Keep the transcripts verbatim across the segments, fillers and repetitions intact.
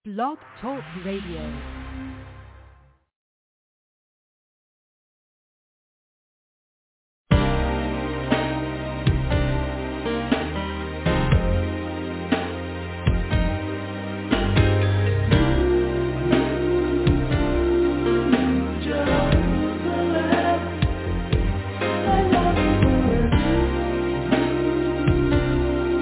Blog Talk Radio.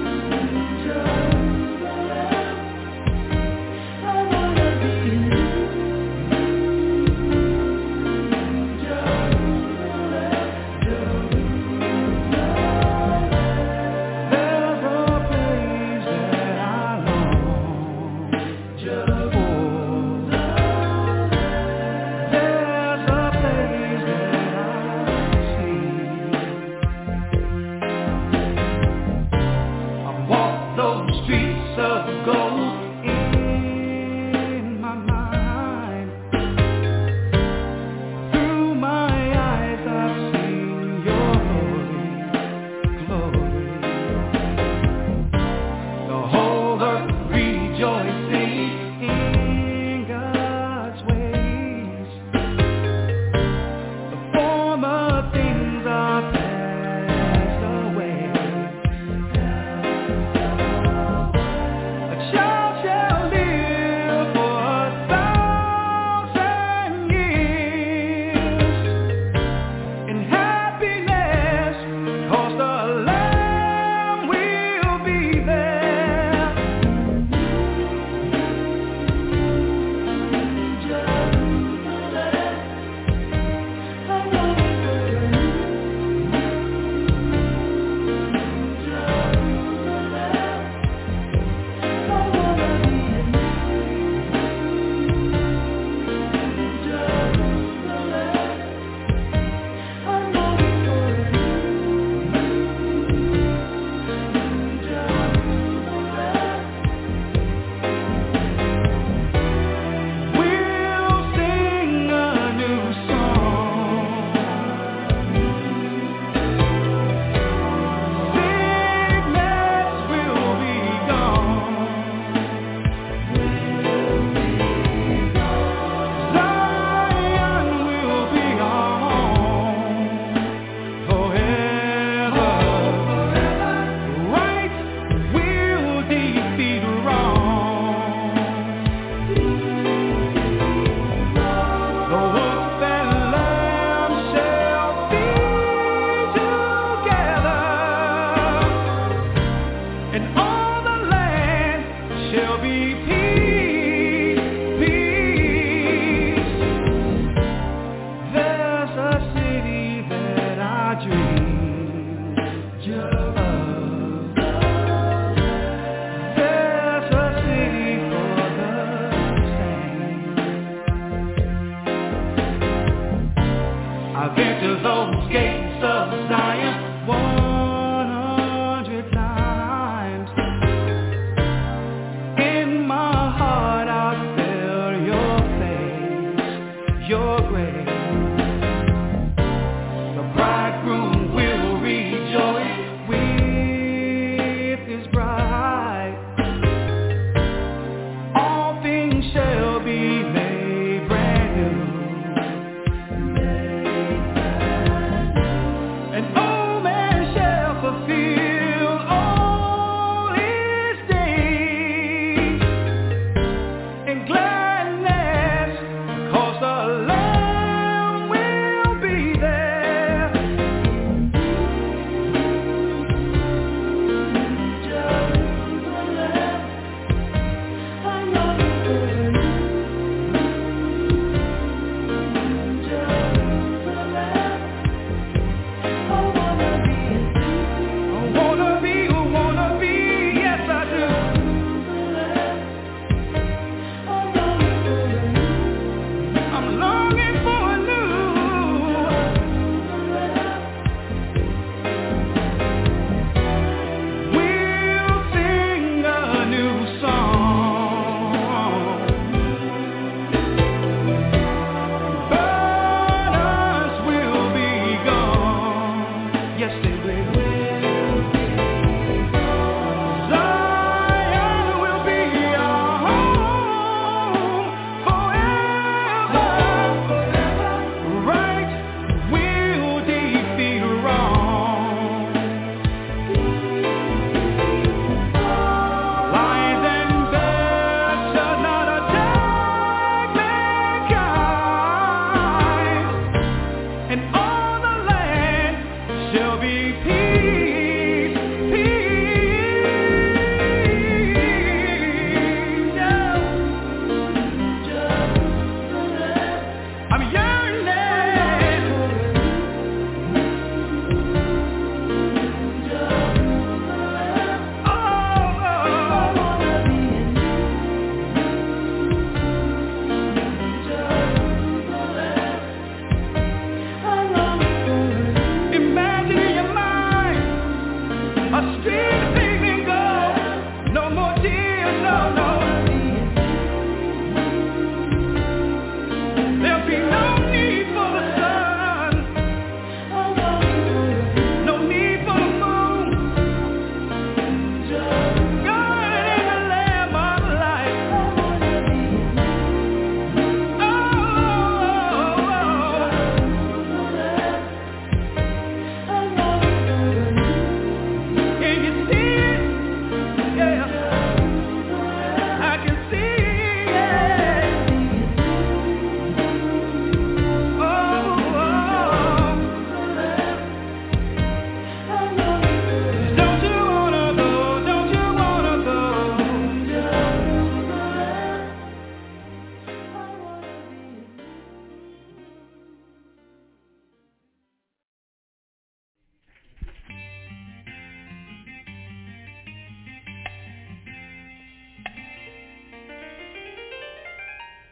You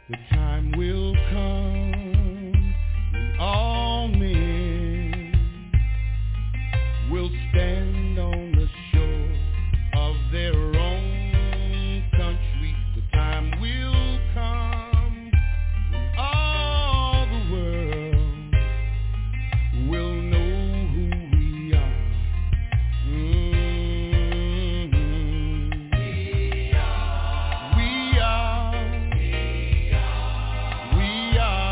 The time will come when all men will stand on the shore of their own country. The time will come when all the world will know who we are. Mm-hmm. We are. We are. We are. We are.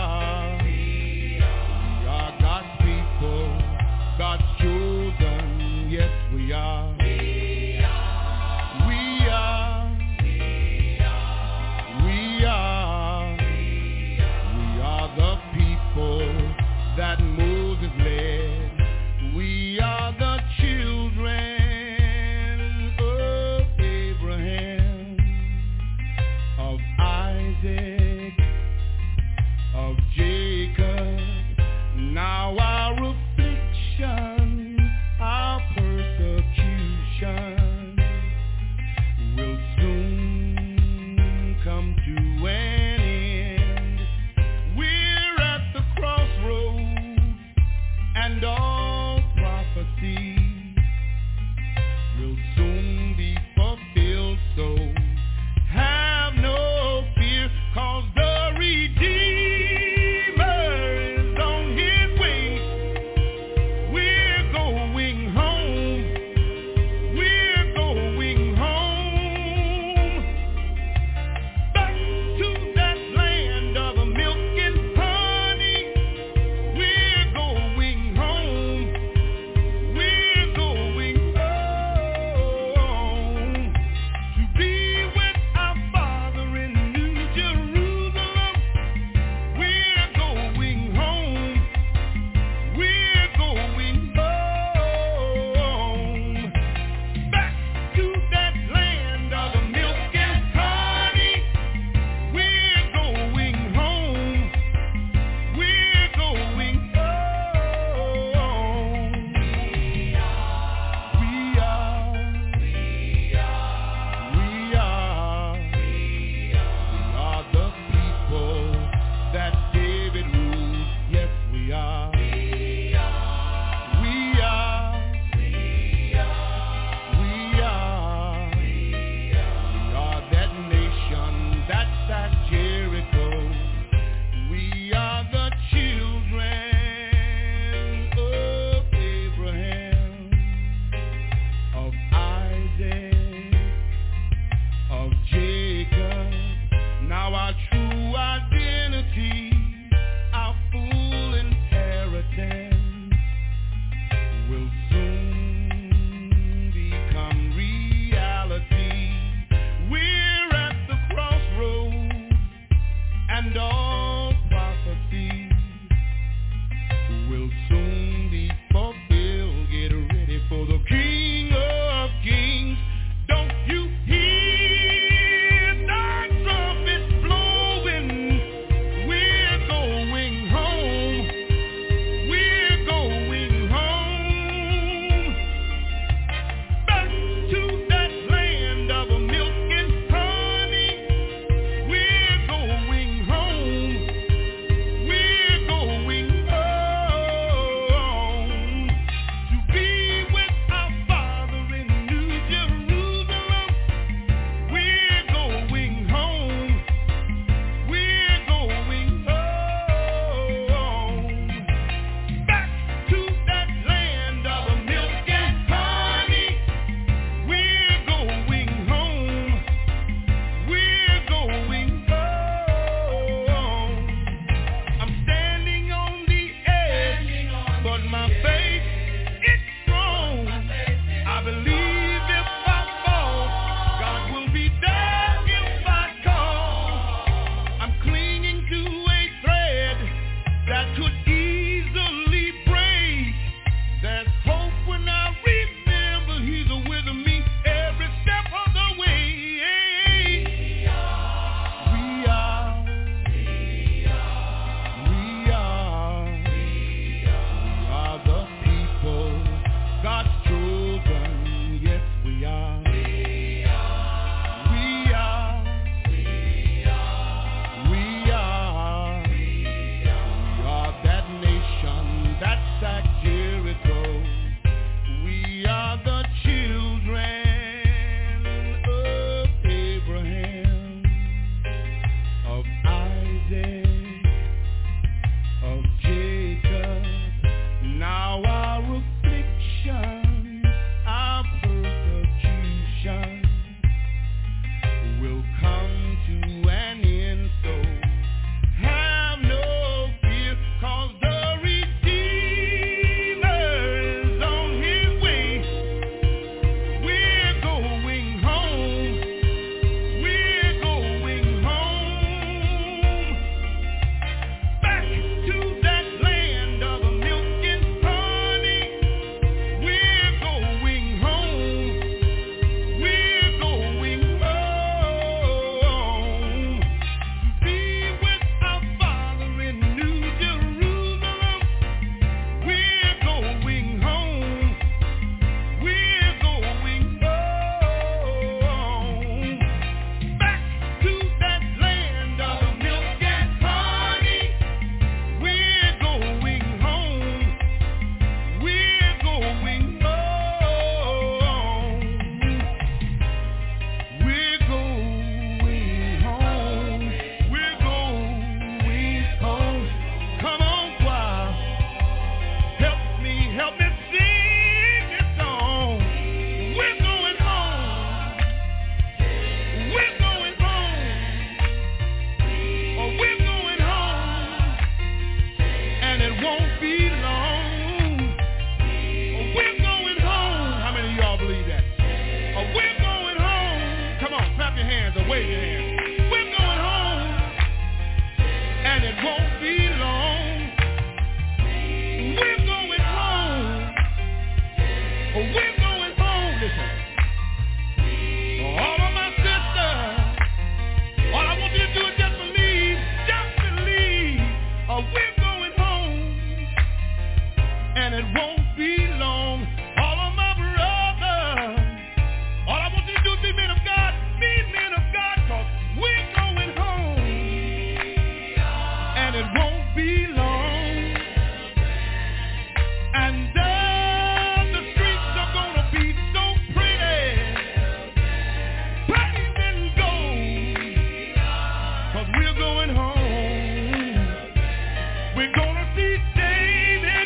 'cause we're going home. We're gonna see David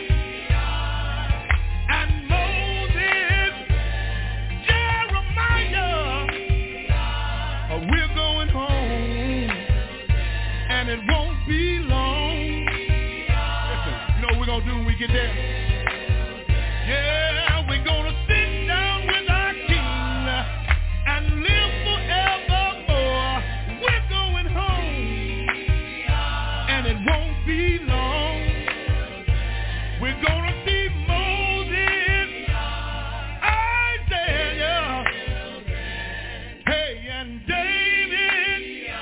and Moses, Jeremiah. Uh, We're going home, and it won't be long. Listen, you know what we're gonna do when we get there? Yeah, we're gonna sit down with our King and live forevermore. We're going home, and it won't be long. We're gonna see Moses, Isaiah, hey, and David,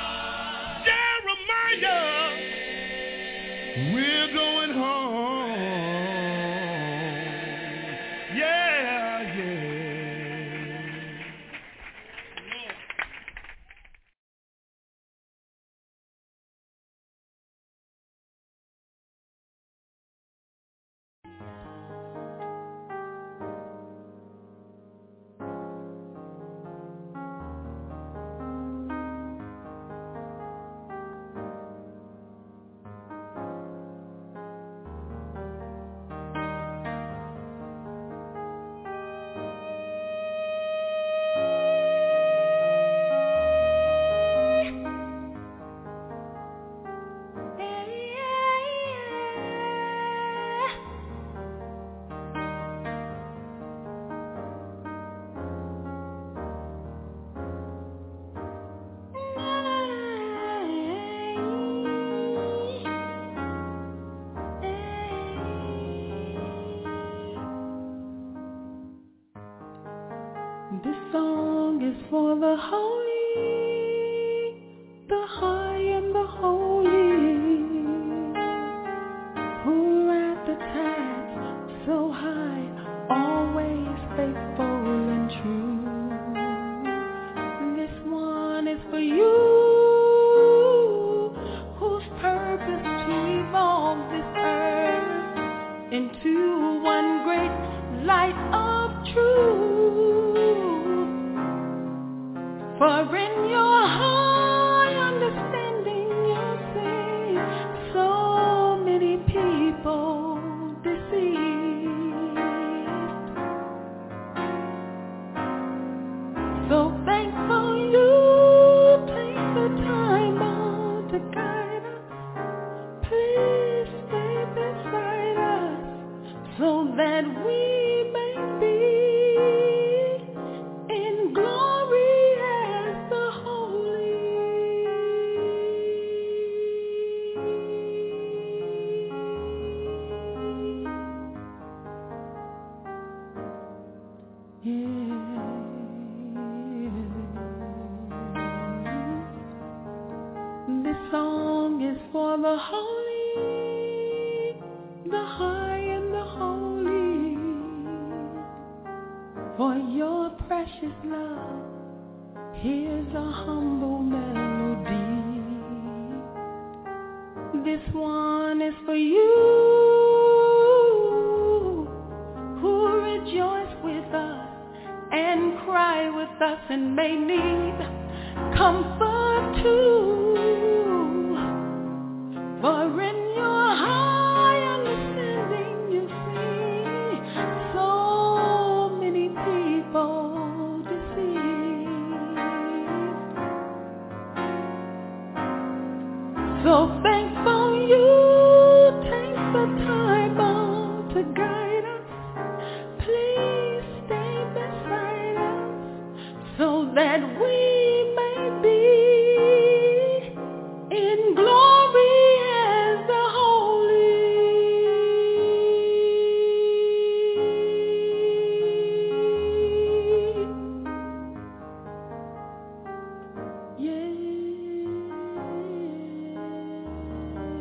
Jeremiah. We're going home. Yeah, yeah. This song is for the holy, the high and the holy, who are at the task so high, always faithful and true. This one is for you, whose purpose to evolve this earth into one great light of truth. For in your high understanding you'll see so many people deceived. So thankful you take the time out to guide us. Please stay beside us so that we may be in glory as the holy. Yeah. This song is for the holy, the high and the holy, for your precious love. Here's a humble melody. This one is for you, who rejoice with us and cry with us and may need comfort too. For in your high understanding you see so many people deceived. So thankful you take the time out to guide us. Please stay beside us so that we may be in glory as the holy. Yeah.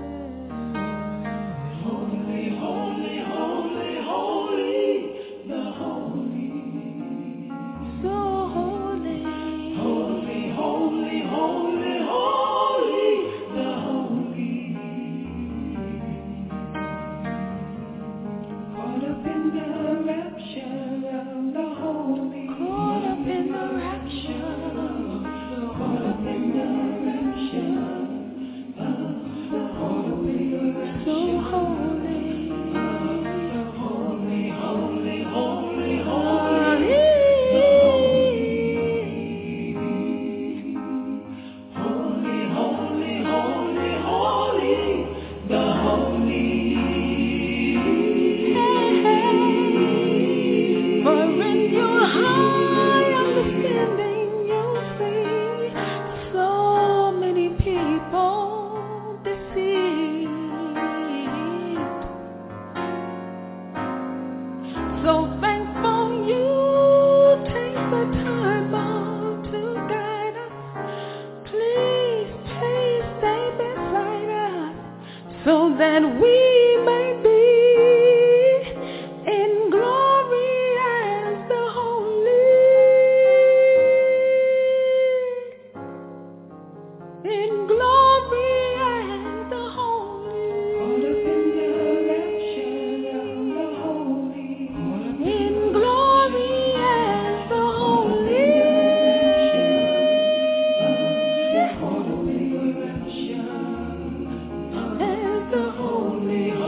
so that we may be in glory as the holy, in glory as the holy, caught up in the rapture of the holy, in glory as the holy, caught up in the rapture as the holy.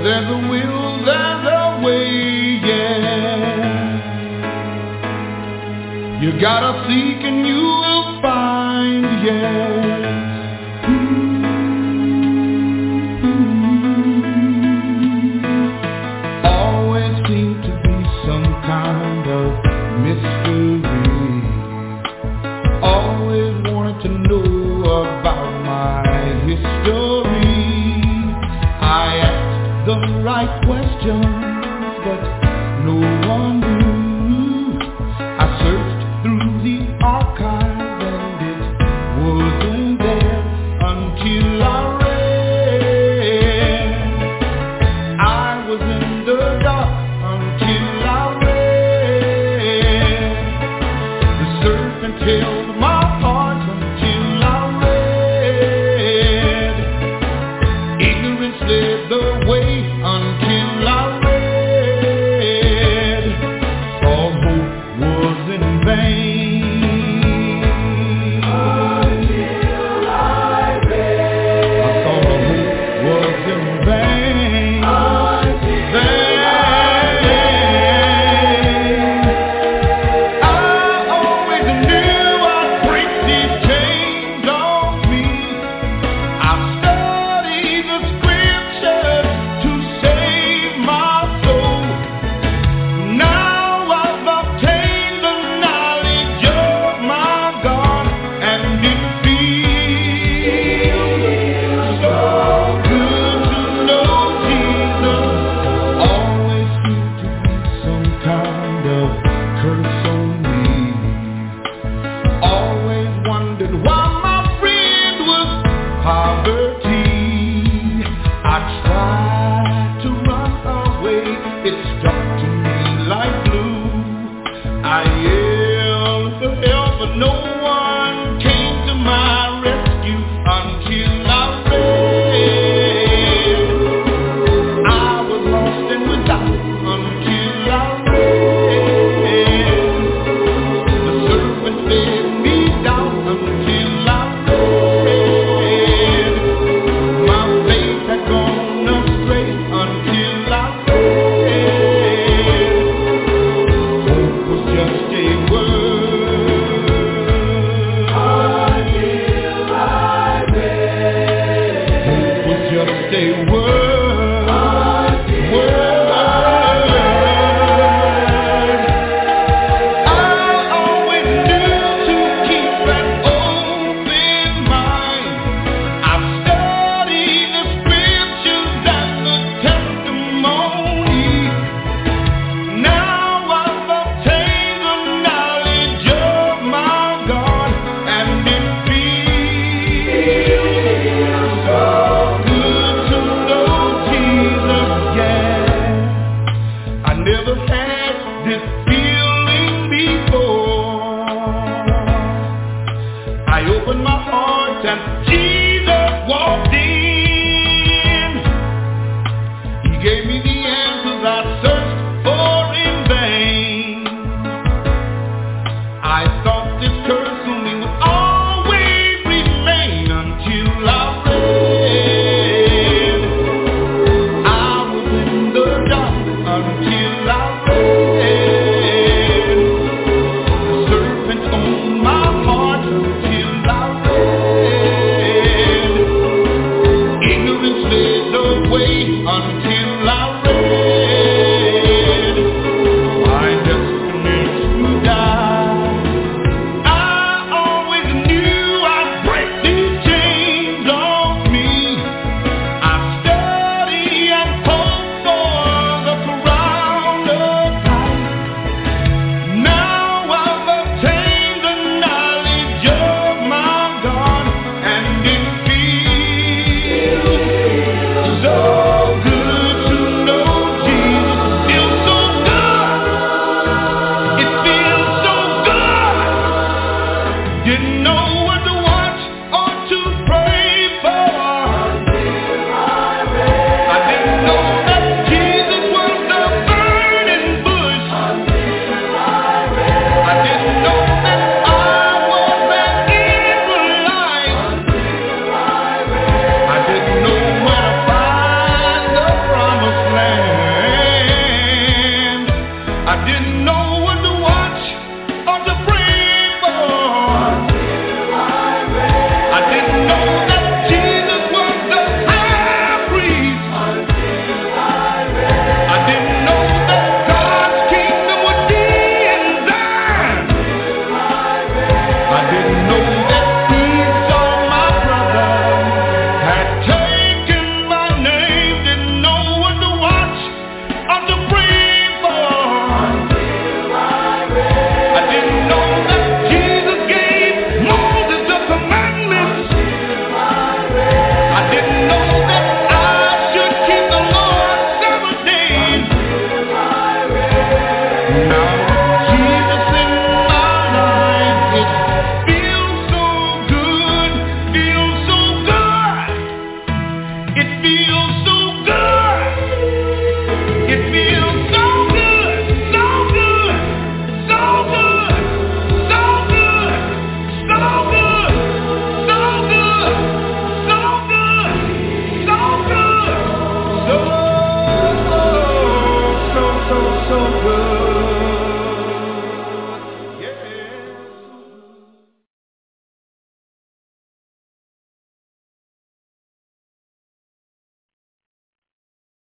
there's a will, there's a way, yeah. You gotta seek and you will find, yes. Always seem to be some kind of mystery. Always wanted to know about my history. I asked the right questions, but no one knew. I searched through the archive and it wasn't there until I read. I was in the dark until I read. The serpent held my heart until I read. Ignorance led the way until I read. All hope was in vain. Until I read. I thought all hope was in vain. Until vain. I always knew I'd break these chains off me. I studied the scriptures to save my soul. Now I've obtained the knowledge of my God, and it feels so good to know Jesus. Always seemed to be some kind of curse on me. Always wondered why my friend was poverty. I tried to run away, it stuck to me like glue. I yelled for help, but no one came to my rescue until I read. I was lost and without until I read. The serpent led me down until I read. My faith had gone astray until I read. Hope was just a word.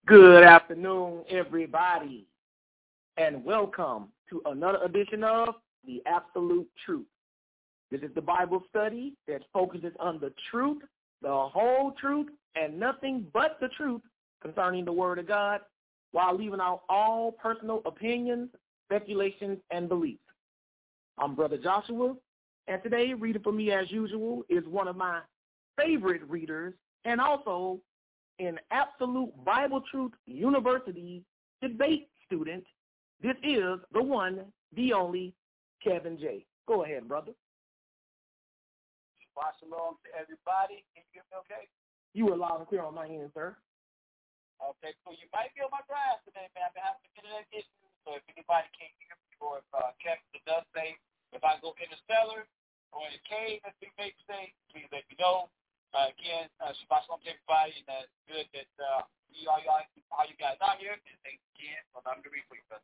Good afternoon, everybody, and welcome to another edition of The Absolute Truth. This is the Bible study that focuses on the truth, the whole truth, and nothing but the truth concerning the Word of God, while leaving out all personal opinions, speculations, and beliefs. I'm Brother Joshua, and today, reading for me as usual is one of my favorite readers, and also an Absolute Bible Truth University debate student. This is the one, the only, Kevin J. Go ahead, brother. Shabbat shalom to everybody. Can you hear me okay? You were loud and clear on my end, sir. Okay, so you might be on my grass today, man. I've been having internet issues, so if anybody can't hear me, or if uh, Kevin does say, if I go in the cellar or in the cave, as we may say, please let me know. Uh, again, uh, Shabbat shalom to everybody, and uh, it's good that uh, you, all, y'all, all you guys out here, and thanks again for allowing me to read for you, brother.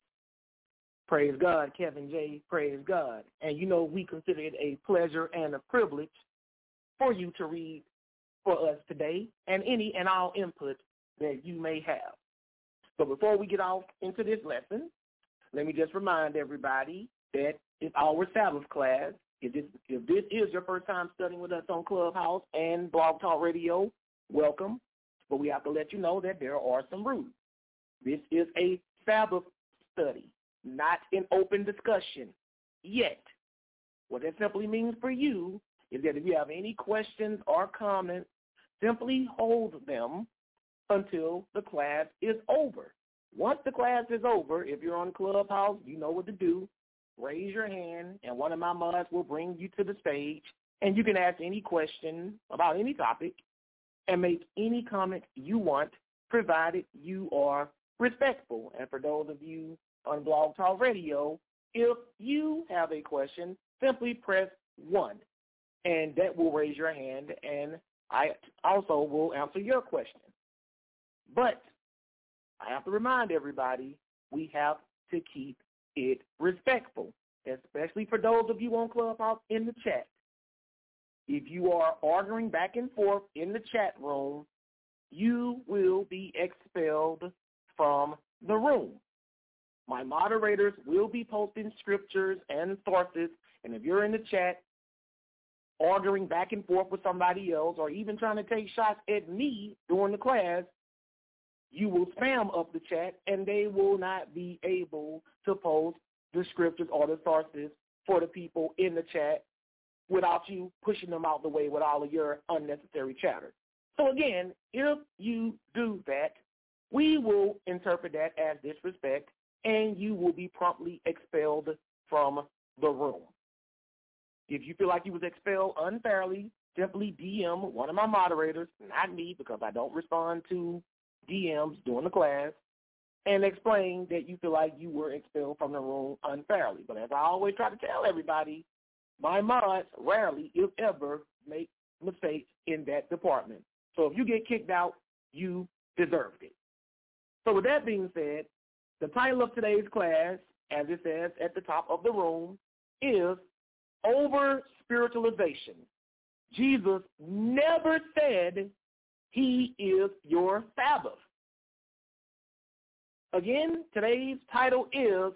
Praise God, Kevin J. Praise God. And you know, we consider it a pleasure and a privilege for you to read for us today, and any and all input that you may have. So before we get off into this lesson, let me just remind everybody that it's our Sabbath class. If this, if this is your first time studying with us on Clubhouse and Blog Talk Radio, welcome. But we have to let you know that there are some rules. This is a Sabbath study, not an open discussion yet. What that simply means for you is that if you have any questions or comments, simply hold them until the class is over. Once the class is over, if you're on Clubhouse, you know what to do. Raise your hand, and one of my mods will bring you to the stage, and you can ask any question about any topic and make any comment you want, provided you are respectful. And for those of you on Blog Talk Radio, if you have a question, simply press one, and that will raise your hand, and I also will answer your question. But I have to remind everybody, we have to keep it respectful, especially for those of you on Clubhouse in the chat. If you are arguing back and forth in the chat room, you will be expelled from the room. My moderators will be posting scriptures and sources, and if you're in the chat arguing back and forth with somebody else or even trying to take shots at me during the class, you will spam up the chat, and they will not be able to post the scriptures or the sources for the people in the chat without you pushing them out the way with all of your unnecessary chatter. So again, if you do that, we will interpret that as disrespect, and you will be promptly expelled from the room. If you feel like you was expelled unfairly, simply D M one of my moderators, not me, because I don't respond to D Ms during the class, and explain that you feel like you were expelled from the room unfairly. But as I always try to tell everybody, my mods rarely, if ever, make mistakes in that department. So if you get kicked out, you deserved it. So with that being said, the title of today's class, as it says at the top of the room, is Over-Spiritualization. Jesus never said he is your Sabbath. Again, today's title is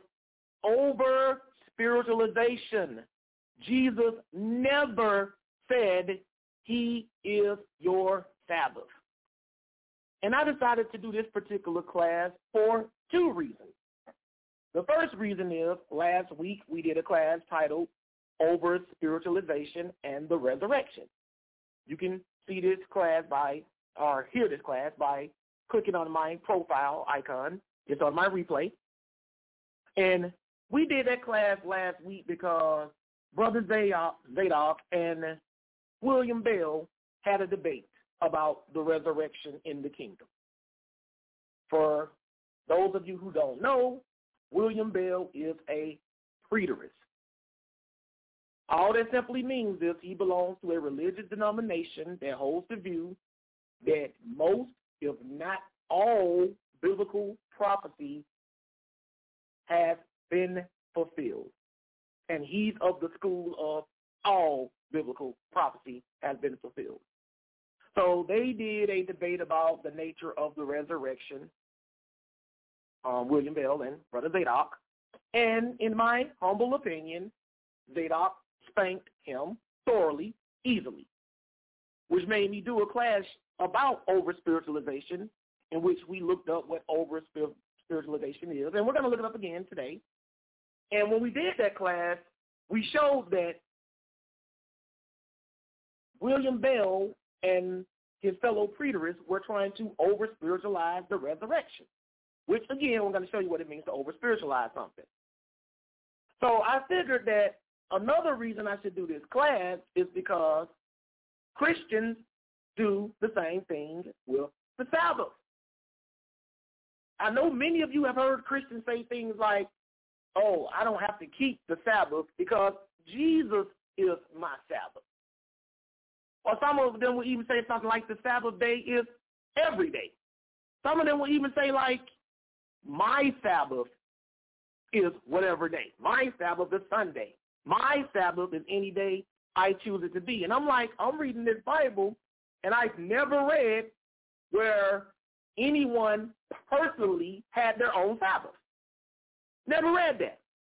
Over-Spiritualization. Jesus never said he is your Sabbath. And I decided to do this particular class for two reasons. The first reason is last week we did a class titled Over-Spiritualization and the Resurrection. You can see this class by or hear this class by clicking on my profile icon. It's on my replay. And we did that class last week because Brother Zadok and William Bell had a debate about the resurrection in the kingdom. For those of you who don't know, William Bell is a preterist. All that simply means is he belongs to a religious denomination that holds the view that most, if not all, biblical prophecy has been fulfilled. And he's of the school of all biblical prophecy has been fulfilled. So they did a debate about the nature of the resurrection, um, William Bell and Brother Zadok. And in my humble opinion, Zadok spanked him thoroughly, easily, which made me do a class about over-spiritualization, in which we looked up what over-spiritualization is. And we're going to look it up again today. And when we did that class, we showed that William Bell and his fellow preterists were trying to over-spiritualize the resurrection, which, again, we're going to show you what it means to over-spiritualize something. So I figured that another reason I should do this class is because Christians do the same thing with the Sabbath. I know many of you have heard Christians say things like, oh, I don't have to keep the Sabbath because Jesus is my Sabbath. Or some of them will even say something like the Sabbath day is every day. Some of them will even say like, my Sabbath is whatever day. My Sabbath is Sunday. My Sabbath is any day I choose it to be. And I'm like, I'm reading this Bible, and I've never read where anyone personally had their own Sabbath. Never read that.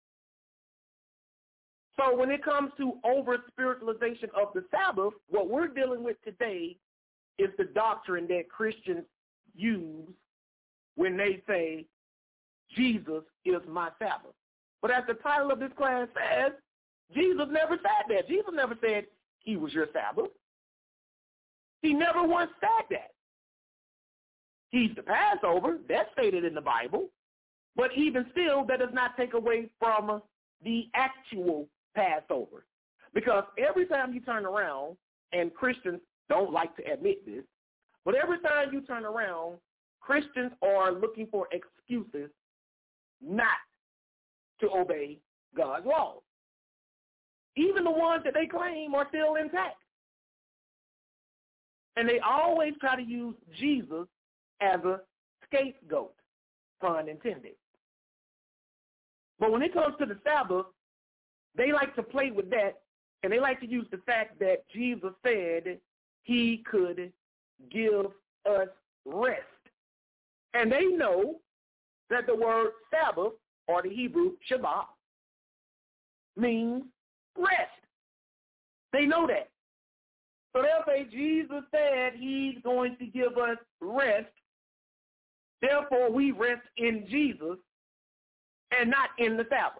So when it comes to over-spiritualization of the Sabbath, what we're dealing with today is the doctrine that Christians use when they say, Jesus is my Sabbath. But as the title of this class says, Jesus never said that. Jesus never said he was your Sabbath. He never once said that. He's the Passover. That's stated in the Bible. But even still, that does not take away from the actual Passover. Because every time you turn around, and Christians don't like to admit this, but every time you turn around, Christians are looking for excuses not to obey God's laws. Even the ones that they claim are still intact. And they always try to use Jesus as a scapegoat, pun intended. But when it comes to the Sabbath, they like to play with that, and they like to use the fact that Jesus said he could give us rest. And they know that the word Sabbath, or the Hebrew Shabbat, means rest. They know that. So they'll say Jesus said he's going to give us rest. Therefore, we rest in Jesus and not in the Sabbath.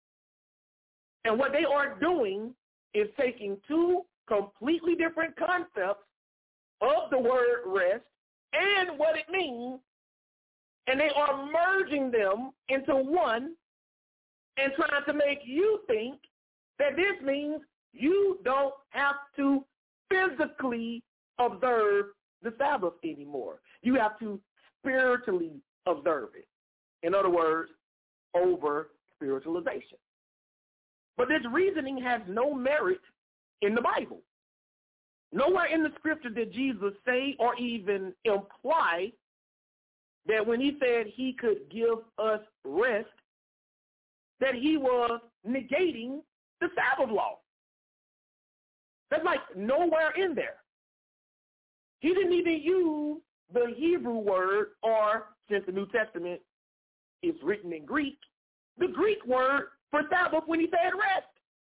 And what they are doing is taking two completely different concepts of the word rest and what it means, and they are merging them into one and trying to make you think that this means you don't have to physically observe the Sabbath anymore. You have to spiritually observe it. In other words, over spiritualization. But this reasoning has no merit in the Bible. Nowhere in the scripture did Jesus say or even imply that when he said he could give us rest, that he was negating the Sabbath law. That's like nowhere in there. He didn't even use the Hebrew word, or since the New Testament is written in Greek, the Greek word for Sabbath when he said rest.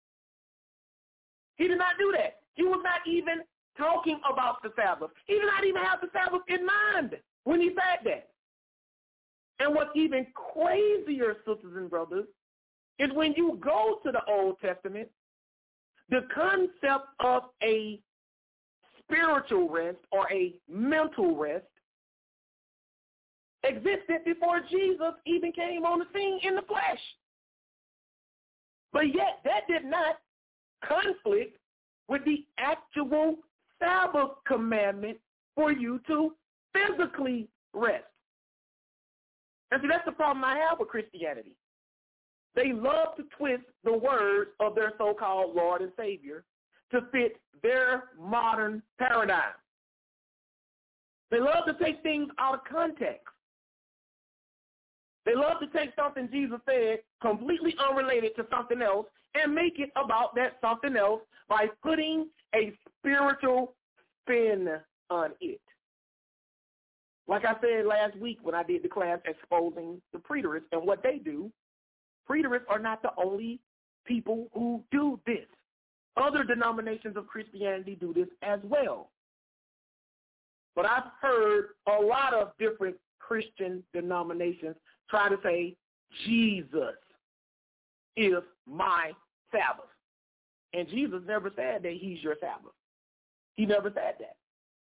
He did not do that. He was not even talking about the Sabbath. He did not even have the Sabbath in mind when he said that. And what's even crazier, sisters and brothers, is when you go to the Old Testament, the concept of a spiritual rest or a mental rest existed before Jesus even came on the scene in the flesh. But yet that did not conflict with the actual Sabbath commandment for you to physically rest. And see, that's the problem I have with Christianity. They love to twist the words of their so-called Lord and Savior to fit their modern paradigm. They love to take things out of context. They love to take something Jesus said completely unrelated to something else and make it about that something else by putting a spiritual spin on it. Like I said last week when I did the class exposing the preterists and what they do, preterists are not the only people who do this. Other denominations of Christianity do this as well. But I've heard a lot of different Christian denominations try to say, Jesus is my Sabbath. And Jesus never said that he's your Sabbath. He never said that.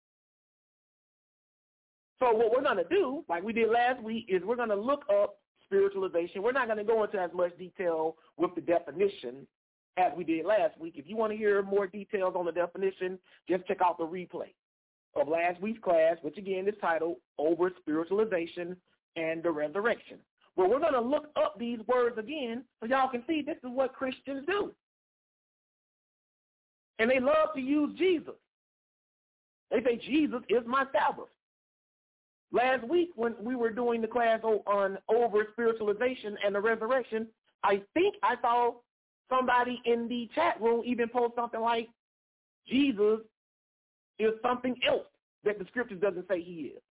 So what we're going to do, like we did last week, is we're going to look up spiritualization. We're not going to go into as much detail with the definition as we did last week. If you want to hear more details on the definition, just check out the replay of last week's class, which again is titled Over Spiritualization and the Resurrection. Well, we're going to look up these words again so y'all can see this is what Christians do. And they love to use Jesus. They say Jesus is my Sabbath. Last week when we were doing the class on Over Spiritualization and the Resurrection, I think I saw somebody in the chat room even post something like, Jesus is something else that the scriptures doesn't say he is.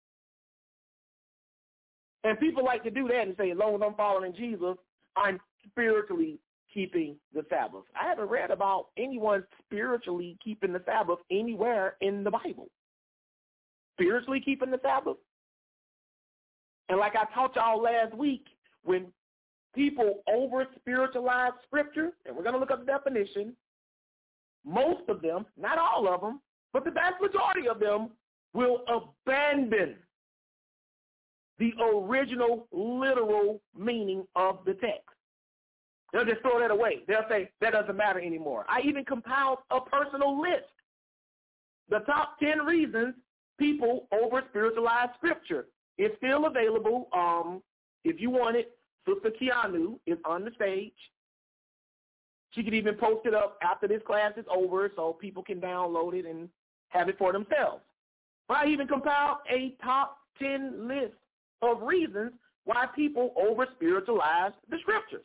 And people like to do that and say, as long as I'm following Jesus, I'm spiritually keeping the Sabbath. I haven't read about anyone spiritually keeping the Sabbath anywhere in the Bible. Spiritually keeping the Sabbath. And like I taught y'all last week, when people over-spiritualize Scripture, and we're going to look up the definition, most of them, not all of them, but the vast majority of them will abandon the original literal meaning of the text. They'll just throw that away. They'll say, that doesn't matter anymore. I even compiled a personal list. The top ten reasons people over-spiritualize Scripture. It's still available. Um, if you want it, Sister Keanu is on the stage. She could even post it up after this class is over so people can download it and have it for themselves. But I even compiled a top ten list of reasons why people over-spiritualize the Scriptures.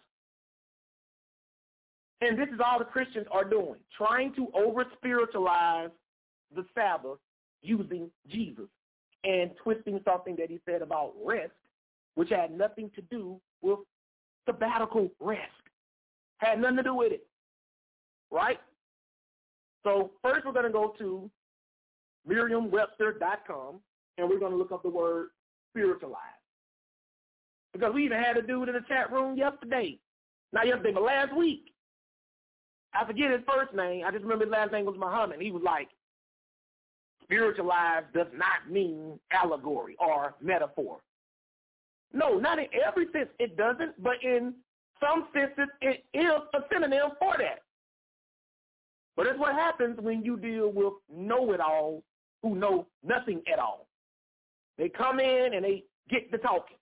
And this is all the Christians are doing, trying to over-spiritualize the Sabbath using Jesus and twisting something that he said about rest, which had nothing to do with sabbatical rest. Had nothing to do with it, right? So first we're going to go to Merriam Webster dot com, and we're going to look up the word spiritualize. Because we even had a dude in the chat room yesterday. Not yesterday, but last week. I forget his first name. I just remember his last name was Muhammad. He was like, spiritualize does not mean allegory or metaphor. No, not in every sense it doesn't, but in some senses it is a synonym for that. But it's what happens when you deal with know-it-alls who know nothing at all. They come in and they get to talking.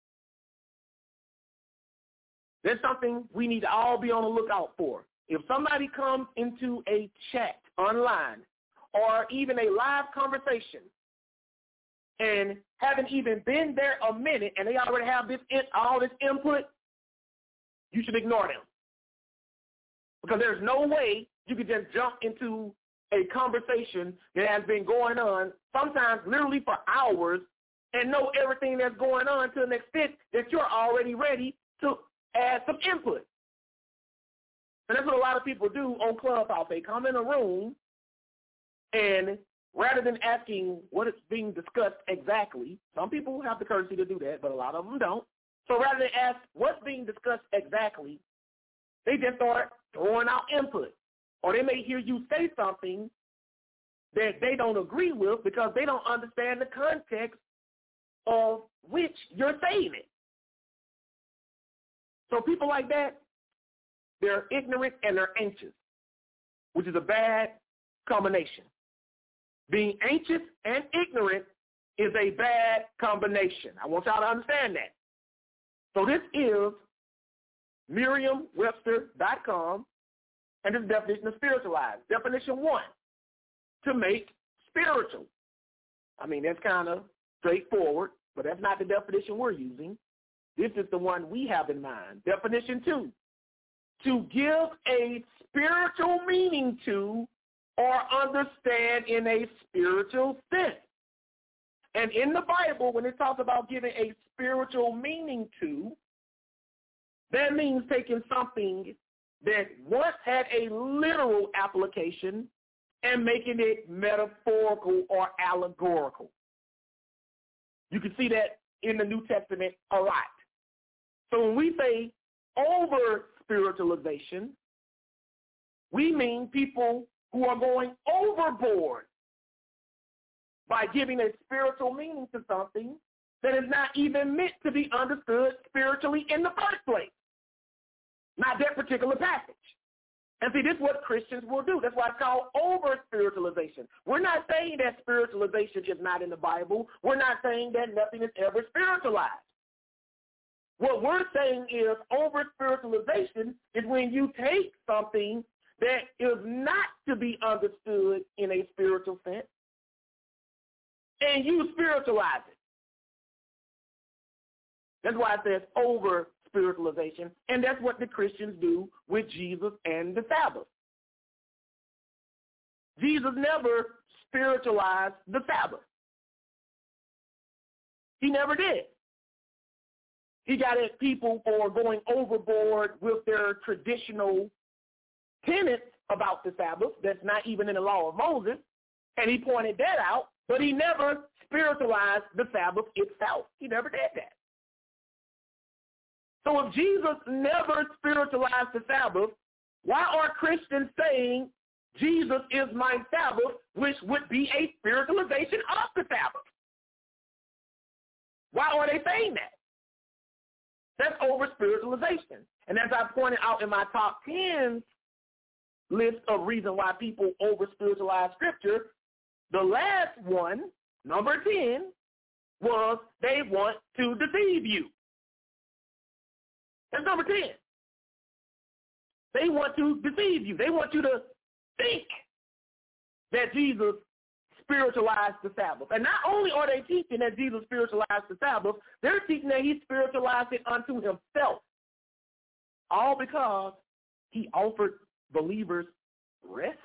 There's something we need to all be on the lookout for. If somebody comes into a chat online or even a live conversation and haven't even been there a minute and they already have this all this input, you should ignore them. Because there's no way you could just jump into a conversation that has been going on, sometimes literally for hours, and know everything that's going on to an extent that you're already ready to add some input. And that's what a lot of people do on Clubhouse. They come in a room, and rather than asking what is being discussed exactly, some people have the courtesy to do that, but a lot of them don't. So rather than ask what's being discussed exactly, they just start throwing out input. Or they may hear you say something that they don't agree with because they don't understand the context of which you're saying it. So people like that, they're ignorant and they're anxious, which is a bad combination. Being anxious and ignorant is a bad combination. I want y'all to understand that. So this is Merriam Webster dot com, and this is the definition of spiritualize. Definition one, to make spiritual. I mean, that's kind of straightforward, but that's not the definition we're using. This is the one we have in mind. Definition two, to give a spiritual meaning to or understand in a spiritual sense. And in the Bible, when it talks about giving a spiritual meaning to, that means taking something that once had a literal application and making it metaphorical or allegorical. You can see that in the New Testament a lot. So when we say over-spiritualization, we mean people who are going overboard by giving a spiritual meaning to something that is not even meant to be understood spiritually in the first place. Not that particular passage. And see, this is what Christians will do. That's why it's called over-spiritualization. We're not saying that spiritualization is not in the Bible. We're not saying that nothing is ever spiritualized. What we're saying is over-spiritualization is when you take something that is not to be understood in a spiritual sense and you spiritualize it. That's why it says over-spiritualization, and that's what the Christians do with Jesus and the Sabbath. Jesus never spiritualized the Sabbath. He never did. He got at people for going overboard with their traditional tenets about the Sabbath that's not even in the law of Moses, and he pointed that out, but he never spiritualized the Sabbath itself. He never did that. So if Jesus never spiritualized the Sabbath, why are Christians saying Jesus is my Sabbath, which would be a spiritualization of the Sabbath? Why are they saying that? That's over-spiritualization. And as I pointed out in my top ten list of reasons why people over-spiritualize Scripture, the last one, number ten, was they want to deceive you. That's number ten. They want to deceive you. They want you to think that Jesus spiritualized the Sabbath. And not only are they teaching that Jesus spiritualized the Sabbath, they're teaching that he spiritualized it unto himself. All because he offered believers rest.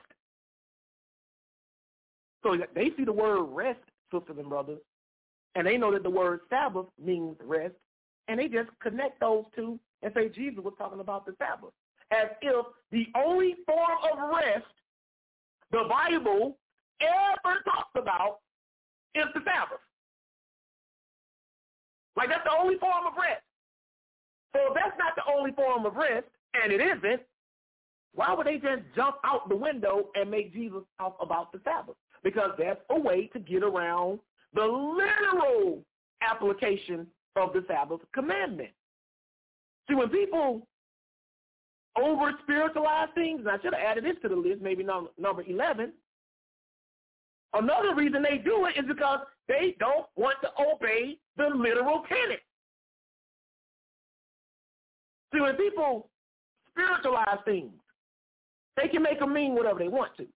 So they see the word rest, sisters and brothers, and they know that the word Sabbath means rest, and they just connect those two and say Jesus was talking about the Sabbath, as if the only form of rest the Bible ever talks about is the Sabbath. Like that's the only form of rest. So if that's not the only form of rest, and it isn't, why would they just jump out the window and make Jesus talk about the Sabbath? Because that's a way to get around the literal application of the Sabbath commandment. See, when people over-spiritualize things, and I should have added this to the list, maybe number, number eleven, another reason they do it is because they don't want to obey the literal tenet. See, when people spiritualize things, they can make them mean whatever they want to.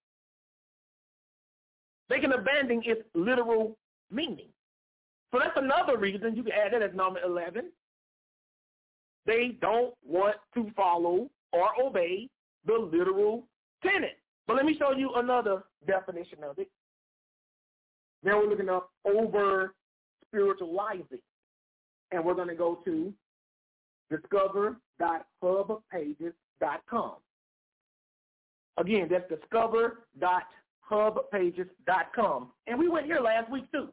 They can abandon its literal meaning. So that's another reason you can add that as number eleven. They don't want to follow or obey the literal tenet. But let me show you another definition of it. Now we're looking up over spiritualizing. And we're going to go to discover dot hub pages dot com. Again, that's discover dot hub pages dot com. And we went here last week too.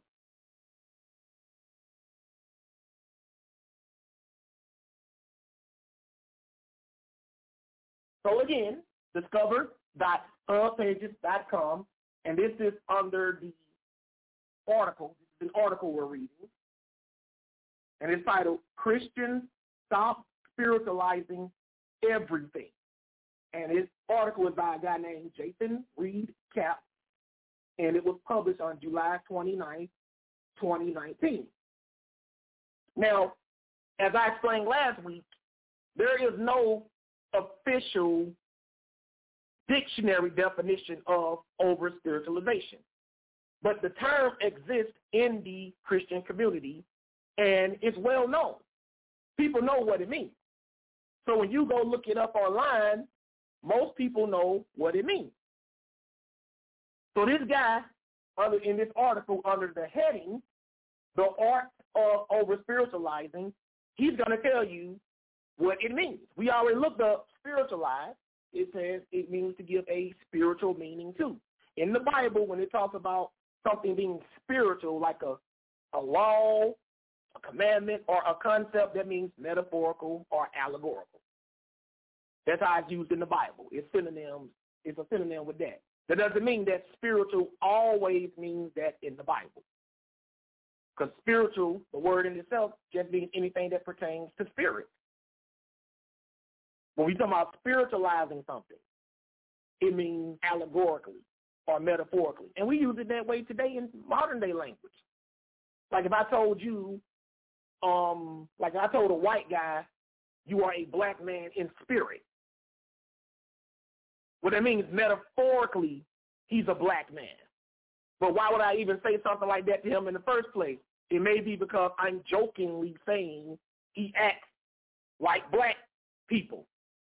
So again, discover dot hub pages dot com, and this is under the article, this is an article we're reading, and it's titled, Christians Stop Spiritualizing Everything. And this article is by a guy named Jason Reed Cap, and it was published on July twenty-ninth, twenty nineteen. Now, as I explained last week, there is no official dictionary definition of over-spiritualization. But the term exists in the Christian community, and it's well known. People know what it means. So when you go look it up online, most people know what it means. So this guy, under in this article, under the heading, The Art of Over-Spiritualizing, he's going to tell you what it means. We already looked up spiritualize. It says it means to give a spiritual meaning to. In the Bible, when it talks about something being spiritual, like a, a law, a commandment, or a concept, that means metaphorical or allegorical. That's how it's used in the Bible. It's synonyms. It's a synonym with that. That doesn't mean that spiritual always means that in the Bible. Because spiritual, the word in itself, just means anything that pertains to spirit. When we talk about spiritualizing something, it means allegorically or metaphorically. And we use it that way today in modern-day language. Like if I told you, um, like I told a white guy, you are a black man in spirit. What that means, metaphorically, he's a black man. But why would I even say something like that to him in the first place? It may be because I'm jokingly saying he acts like black people.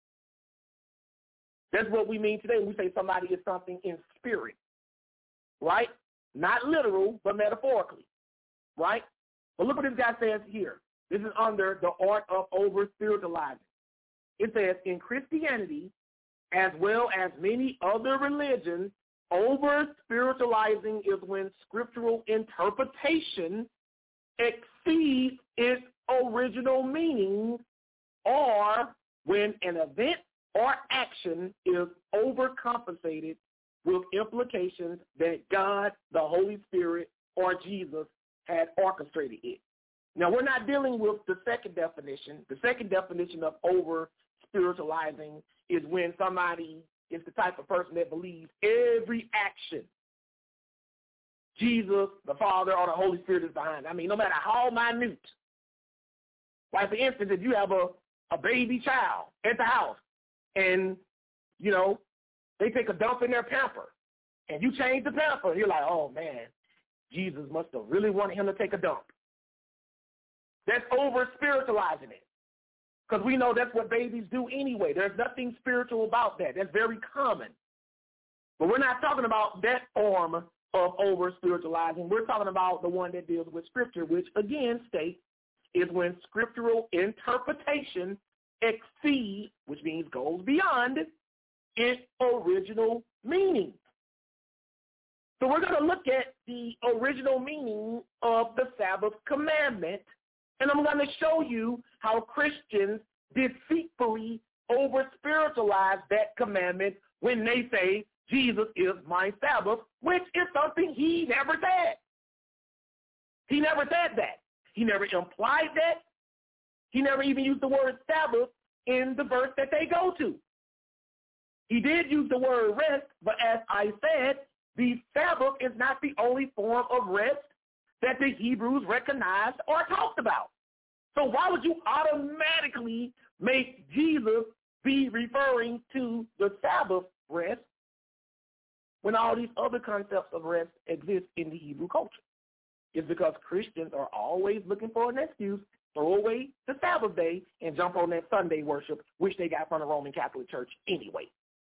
That's what we mean today when we say somebody is something in spirit, right? Not literal, but metaphorically, right? But look what this guy says here. This is under the art of over-spiritualizing. It says, in Christianity, as well as many other religions, over-spiritualizing is when scriptural interpretation exceeds its original meaning, or when an event or action is overcompensated with implications that God, the Holy Spirit, or Jesus had orchestrated it. Now, we're not dealing with the second definition. The second definition of over-spiritualizing is when somebody is the type of person that believes every action Jesus, the Father, or the Holy Spirit is behind. I mean, no matter how minute. Like, for instance, if you have a, a baby child at the house and, you know, they take a dump in their pamper and you change the pamper, you're like, oh, man, Jesus must have really wanted him to take a dump. That's over-spiritualizing it. Because we know that's what babies do anyway. There's nothing spiritual about that. That's very common. But we're not talking about that form of over-spiritualizing. We're talking about the one that deals with Scripture, which, again, states is when scriptural interpretation exceeds, which means goes beyond, its original meaning. So we're going to look at the original meaning of the Sabbath commandment, and I'm going to show you how Christians deceitfully over-spiritualize that commandment when they say, Jesus is my Sabbath, which is something he never said. He never said that. He never implied that. He never even used the word Sabbath in the verse that they go to. He did use the word rest, but as I said, the Sabbath is not the only form of rest that the Hebrews recognized or talked about. So why would you automatically make Jesus be referring to the Sabbath rest when all these other concepts of rest exist in the Hebrew culture? It's because Christians are always looking for an excuse, throw away the Sabbath day, and jump on that Sunday worship, which they got from the Roman Catholic Church anyway.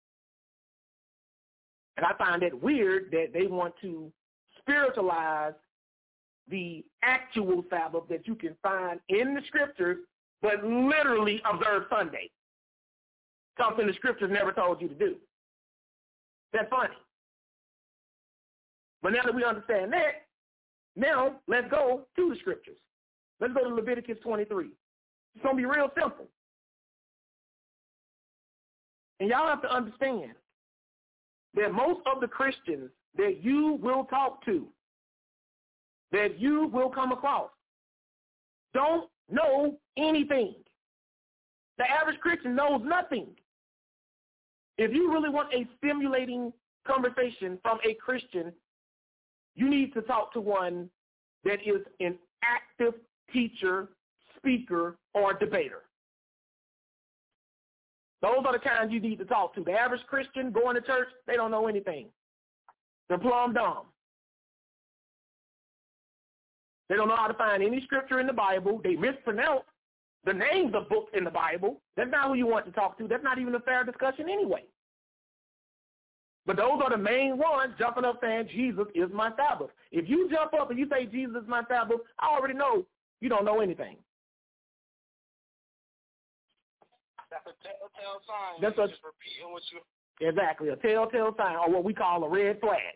And I find it weird that they want to spiritualize the actual Sabbath that you can find in the Scriptures, but literally observe Sunday, something the Scriptures never told you to do. That's funny. But now that we understand that, now let's go to the Scriptures. Let's go to Leviticus twenty-three. It's going to be real simple. And y'all have to understand that most of the Christians that you will talk to, that you will come across, don't know anything. The average Christian knows nothing. If you really want a stimulating conversation from a Christian, you need to talk to one that is an active teacher, speaker, or debater. Those are the kinds you need to talk to. The average Christian going to church, they don't know anything. They're plumb dumb. They don't know how to find any scripture in the Bible. They mispronounce the names of books in the Bible. That's not who you want to talk to. That's not even a fair discussion anyway. But those are the main ones jumping up saying Jesus is my Sabbath. If you jump up and you say Jesus is my Sabbath, I already know you don't know anything. That's a telltale sign. That's You're a, just repeating what you... Exactly, a telltale sign, or what we call a red flag.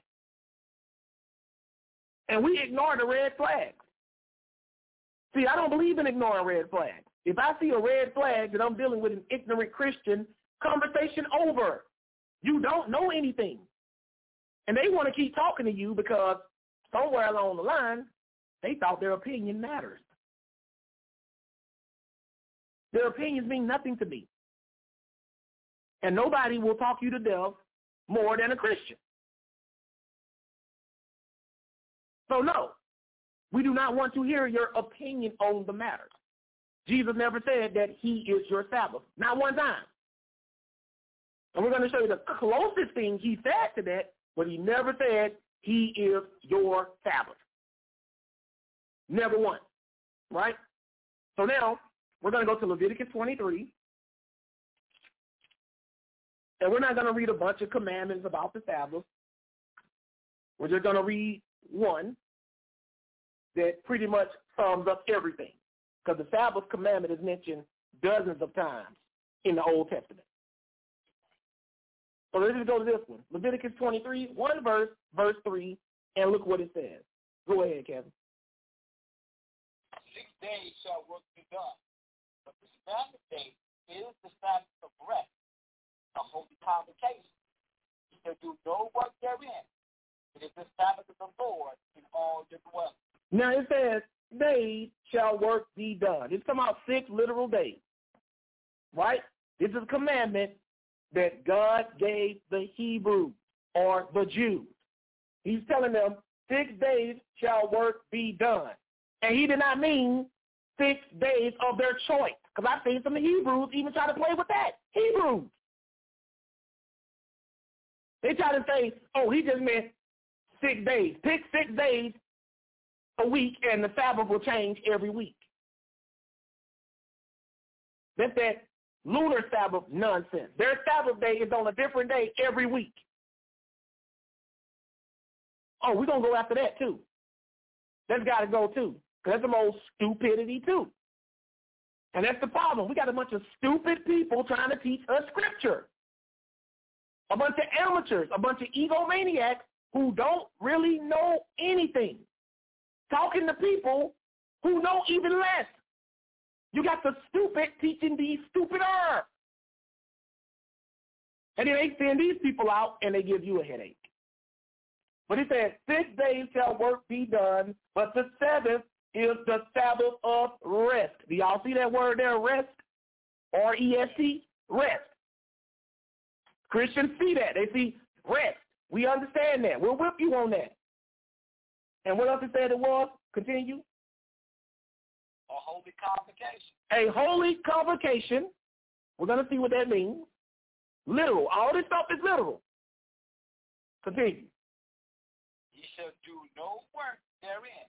And we ignore the red flags. See, I don't believe in ignoring red flags. If I see a red flag that I'm dealing with an ignorant Christian, conversation over. You don't know anything. And they want to keep talking to you because somewhere along the line, they thought their opinion matters. Their opinions mean nothing to me. And nobody will talk you to death more than a Christian. So no, we do not want to hear your opinion on the matter. Jesus never said that he is your Sabbath. Not one time. And we're going to show you the closest thing he said to that, but he never said he is your Sabbath. Never once, right? So now we're going to go to Leviticus twenty-three, and we're not going to read a bunch of commandments about the Sabbath. We're just going to read one that pretty much sums up everything, because the Sabbath commandment is mentioned dozens of times in the Old Testament. So let's just go to this one. Leviticus twenty-three, one verse, verse three, and look what it says. Go ahead, Kevin. Six days shall work be done, but the Sabbath day is the Sabbath of rest, a holy convocation. You shall do no work therein. It is the Sabbath of the Lord in all your dwellings. Now it says, days shall work be done. It's talking about six literal days, right? This is a commandment that God gave the Hebrews or the Jews. He's telling them six days shall work be done. And he did not mean six days of their choice, because I've seen some of the Hebrews even try to play with that. Hebrews. They try to say, oh, he just meant six days. Pick six days a week and the Sabbath will change every week. That's that lunar Sabbath nonsense. Their Sabbath day is on a different day every week. Oh, we're going to go after that too. That's got to go too, because that's some old stupidity too. And that's the problem. We got a bunch of stupid people trying to teach us scripture. A bunch of amateurs, a bunch of egomaniacs who don't really know anything. Talking to people who know even less. You got the stupid teaching the stupider. And then they send these people out and they give you a headache. But it says, six days shall work be done, but the seventh is the Sabbath of rest. Do y'all see that word there, rest? R E S T, rest. Christians see that. They see rest. We understand that. We'll whip you on that. And what else it said it was? Continue. A holy convocation. A holy convocation. We're going to see what that means. Literal. All this stuff is literal. Continue. Ye shall do no work therein.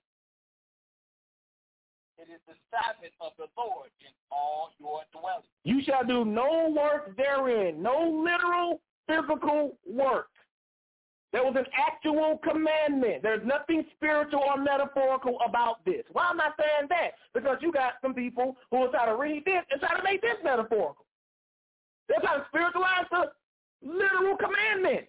It is the Sabbath of the Lord in all your dwellings. You shall do no work therein. No literal physical work. There was an actual commandment. There's nothing spiritual or metaphorical about this. Why am I saying that? Because you got some people who will try to read this and try to make this metaphorical. They're trying to spiritualize the literal commandment.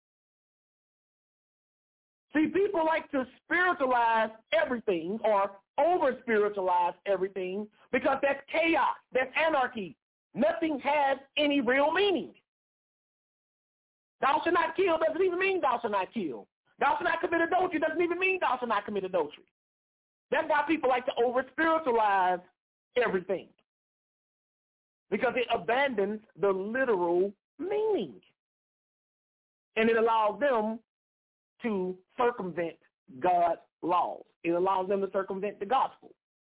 See, people like to spiritualize everything or over-spiritualize everything because that's chaos. That's anarchy. Nothing has any real meaning. Thou shalt not kill doesn't even mean thou shalt not kill. Thou shalt not commit adultery doesn't even mean thou shalt not commit adultery. That's why people like to over-spiritualize everything, because it abandons the literal meaning. And it allows them to circumvent God's laws. It allows them to circumvent the gospel.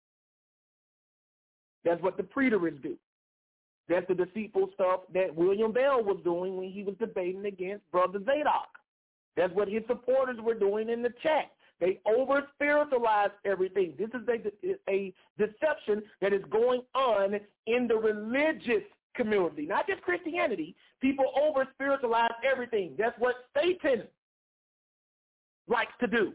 That's what the preterists do. That's the deceitful stuff that William Bell was doing when he was debating against Brother Zadok. That's what his supporters were doing in the chat. They over-spiritualize everything. This is a, a deception that is going on in the religious community, not just Christianity. People over-spiritualize everything. That's what Satan likes to do.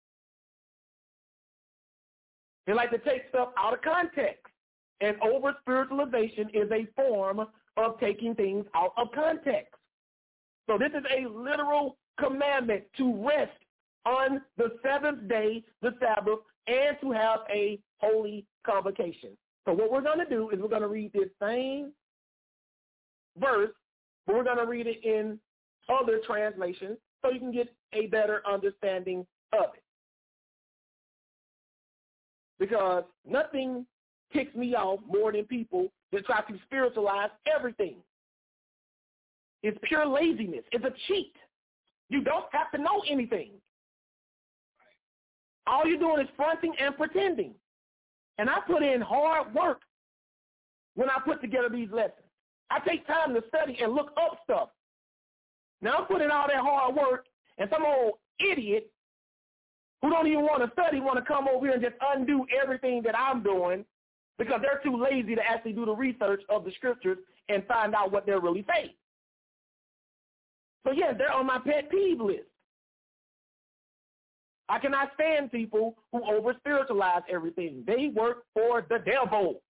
They like to take stuff out of context. And over-spiritualization is a form of taking things out of context. So this is a literal commandment to rest on the seventh day, the Sabbath, and to have a holy convocation. So what we're going to do is we're going to read this same verse, but we're going to read it in other translations so you can get a better understanding of it. Because nothing ticks me off more than people that try to spiritualize everything. It's pure laziness. It's a cheat. You don't have to know anything. All you're doing is fronting and pretending. And I put in hard work when I put together these lessons. I take time to study and look up stuff. Now I'm putting all that hard work, and some old idiot who don't even want to study want to come over here and just undo everything that I'm doing because they're too lazy to actually do the research of the scriptures and find out what they're really saying. So, yes, they're on my pet peeve list. I cannot stand people who over-spiritualize everything. They work for the devil.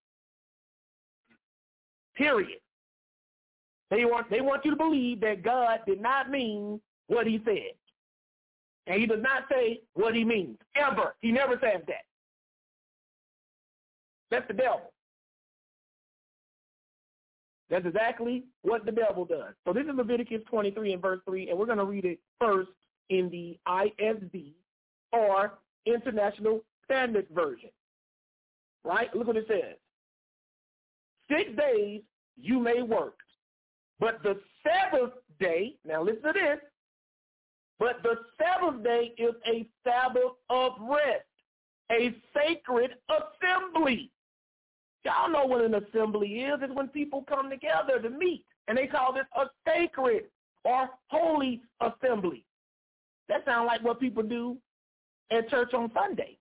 Period. They want, they want you to believe that God did not mean what he said. And he does not say what he means, ever. He never says that. That's the devil. That's exactly what the devil does. So this is Leviticus twenty-three and verse three, and we're going to read it first in the I S V, or International Standard Version. Right? Look what it says. Six days you may work, but the seventh day, now listen to this, but the seventh day is a Sabbath of rest, a sacred assembly. Y'all know what an assembly is. It's when people come together to meet, and they call this a sacred or holy assembly. That sounds like what people do at church on Sunday.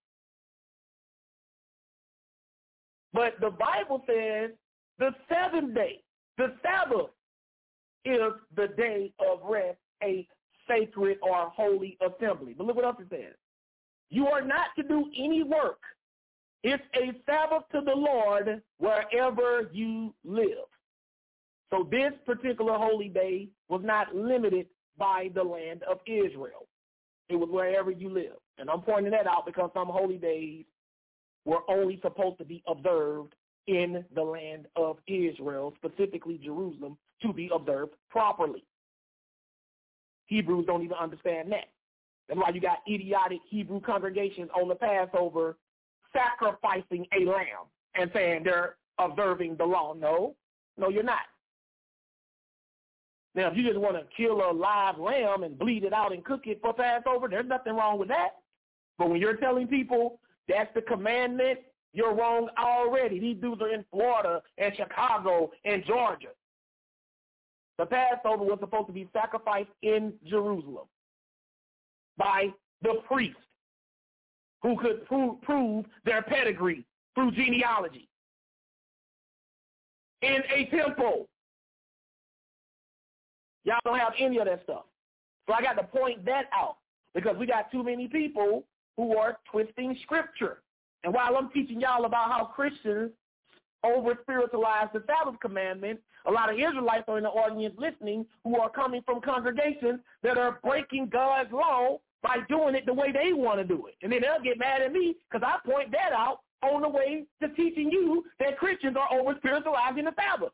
But the Bible says the seventh day, the Sabbath, is the day of rest, a sacred or holy assembly. But look what else it says. You are not to do any work. It's a Sabbath to the Lord wherever you live. So this particular holy day was not limited by the land of Israel. It was wherever you live. And I'm pointing that out because some holy days were only supposed to be observed in the land of Israel, specifically Jerusalem, to be observed properly. Hebrews don't even understand that. That's why you got idiotic Hebrew congregations on the Passover sacrificing a lamb and saying they're observing the law. No, no, you're not. Now, if you just want to kill a live lamb and bleed it out and cook it for Passover, there's nothing wrong with that. But when you're telling people that's the commandment, you're wrong already. These dudes are in Florida and Chicago and Georgia. The Passover was supposed to be sacrificed in Jerusalem by the priest who could prove, prove their pedigree through genealogy in a temple. Y'all don't have any of that stuff. So I got to point that out because we got too many people who are twisting scripture. And while I'm teaching y'all about how Christians over-spiritualize the Sabbath commandment, a lot of Israelites are in the audience listening who are coming from congregations that are breaking God's law by doing it the way they want to do it. And then they'll get mad at me because I point that out on the way to teaching you that Christians are over-spiritualizing the Sabbath.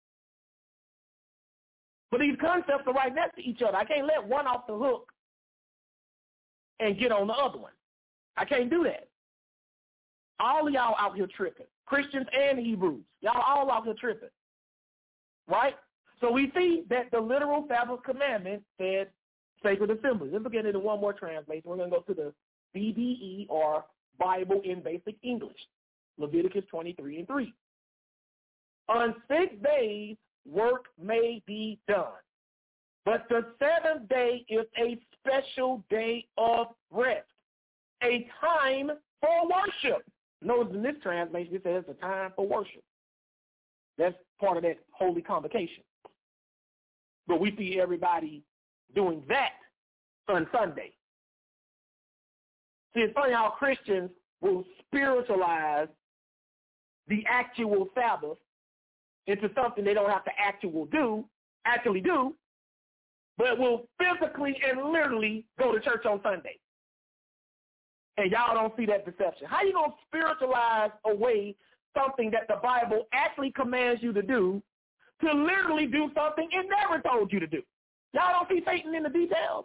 But these concepts are right next to each other. I can't let one off the hook and get on the other one. I can't do that. All of y'all out here tripping, Christians and Hebrews. Y'all all out here tripping, right? So we see that the literal Sabbath commandment said sacred assembly. Let's look at it in one more translation. We're going to go to the B B E, or Bible in Basic English, Leviticus twenty-three and three. On six days, work may be done, but the seventh day is a special day of rest, a time for worship. Notice in this translation it says it's a time for worship. That's part of that holy convocation. But we see everybody doing that on Sunday. See, it's funny how Christians will spiritualize the actual Sabbath into something they don't have to actual do, actually do, but will physically and literally go to church on Sunday. And y'all don't see that deception. How you going to spiritualize away something that the Bible actually commands you to do to literally do something it never told you to do? Y'all don't see Satan in the details?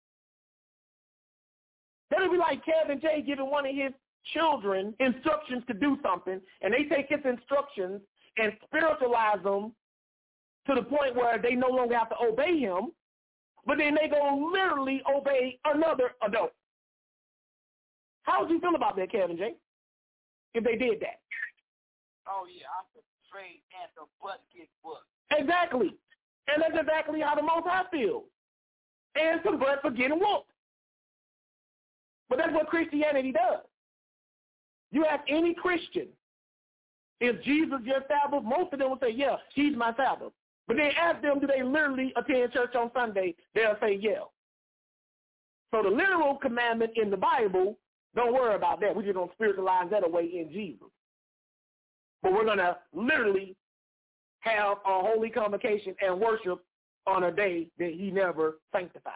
That'll be like Kevin J giving one of his children instructions to do something, and they take his instructions and spiritualize them to the point where they no longer have to obey him, but then they go literally obey another adult. How would you feel about that, Kevin J, if they did that? Oh, yeah, I'm the straight and the butt kick butt. Exactly. And that's exactly how the Most High feels. And some butts are getting whooped. But that's what Christianity does. You ask any Christian, is Jesus your Sabbath? Most of them will say, yeah, he's my Sabbath. But then ask them, do they literally attend church on Sunday? They'll say, yeah. So the literal commandment in the Bible, don't worry about that. We're just going to spiritualize that away in Jesus. But we're going to literally have a holy convocation and worship on a day that he never sanctified.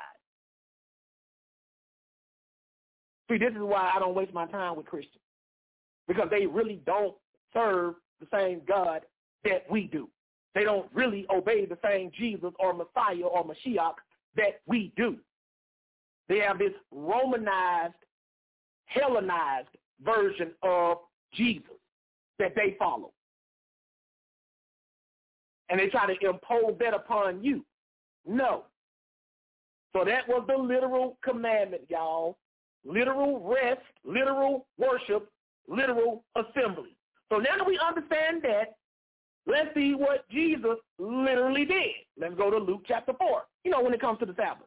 See, this is why I don't waste my time with Christians, because they really don't serve the same God that we do. They don't really obey the same Jesus or Messiah or Mashiach that we do. They have this Romanized, Hellenized version of Jesus that they follow. And they try to impose that upon you. No. So that was the literal commandment, y'all. Literal rest, literal worship, literal assembly. So now that we understand that, let's see what Jesus literally did. Let's go to Luke chapter four, you know, when it comes to the Sabbath.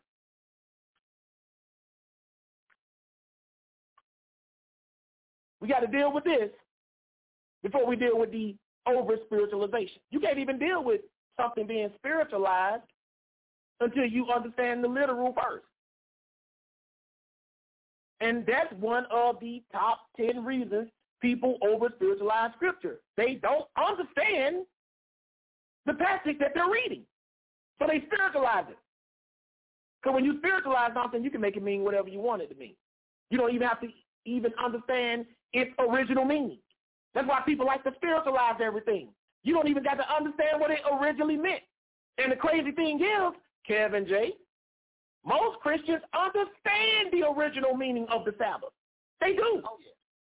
We got to deal with this before we deal with the over-spiritualization. You can't even deal with something being spiritualized until you understand the literal first. And that's one of the top ten reasons people over-spiritualize Scripture. They don't understand the passage that they're reading. So they spiritualize it. Because when you spiritualize something, you can make it mean whatever you want it to mean. You don't even have to even understand its original meaning. That's why people like to spiritualize everything. You don't even got to understand what it originally meant. And the crazy thing is, Kevin J, most Christians understand the original meaning of the Sabbath. They do. Oh, yeah.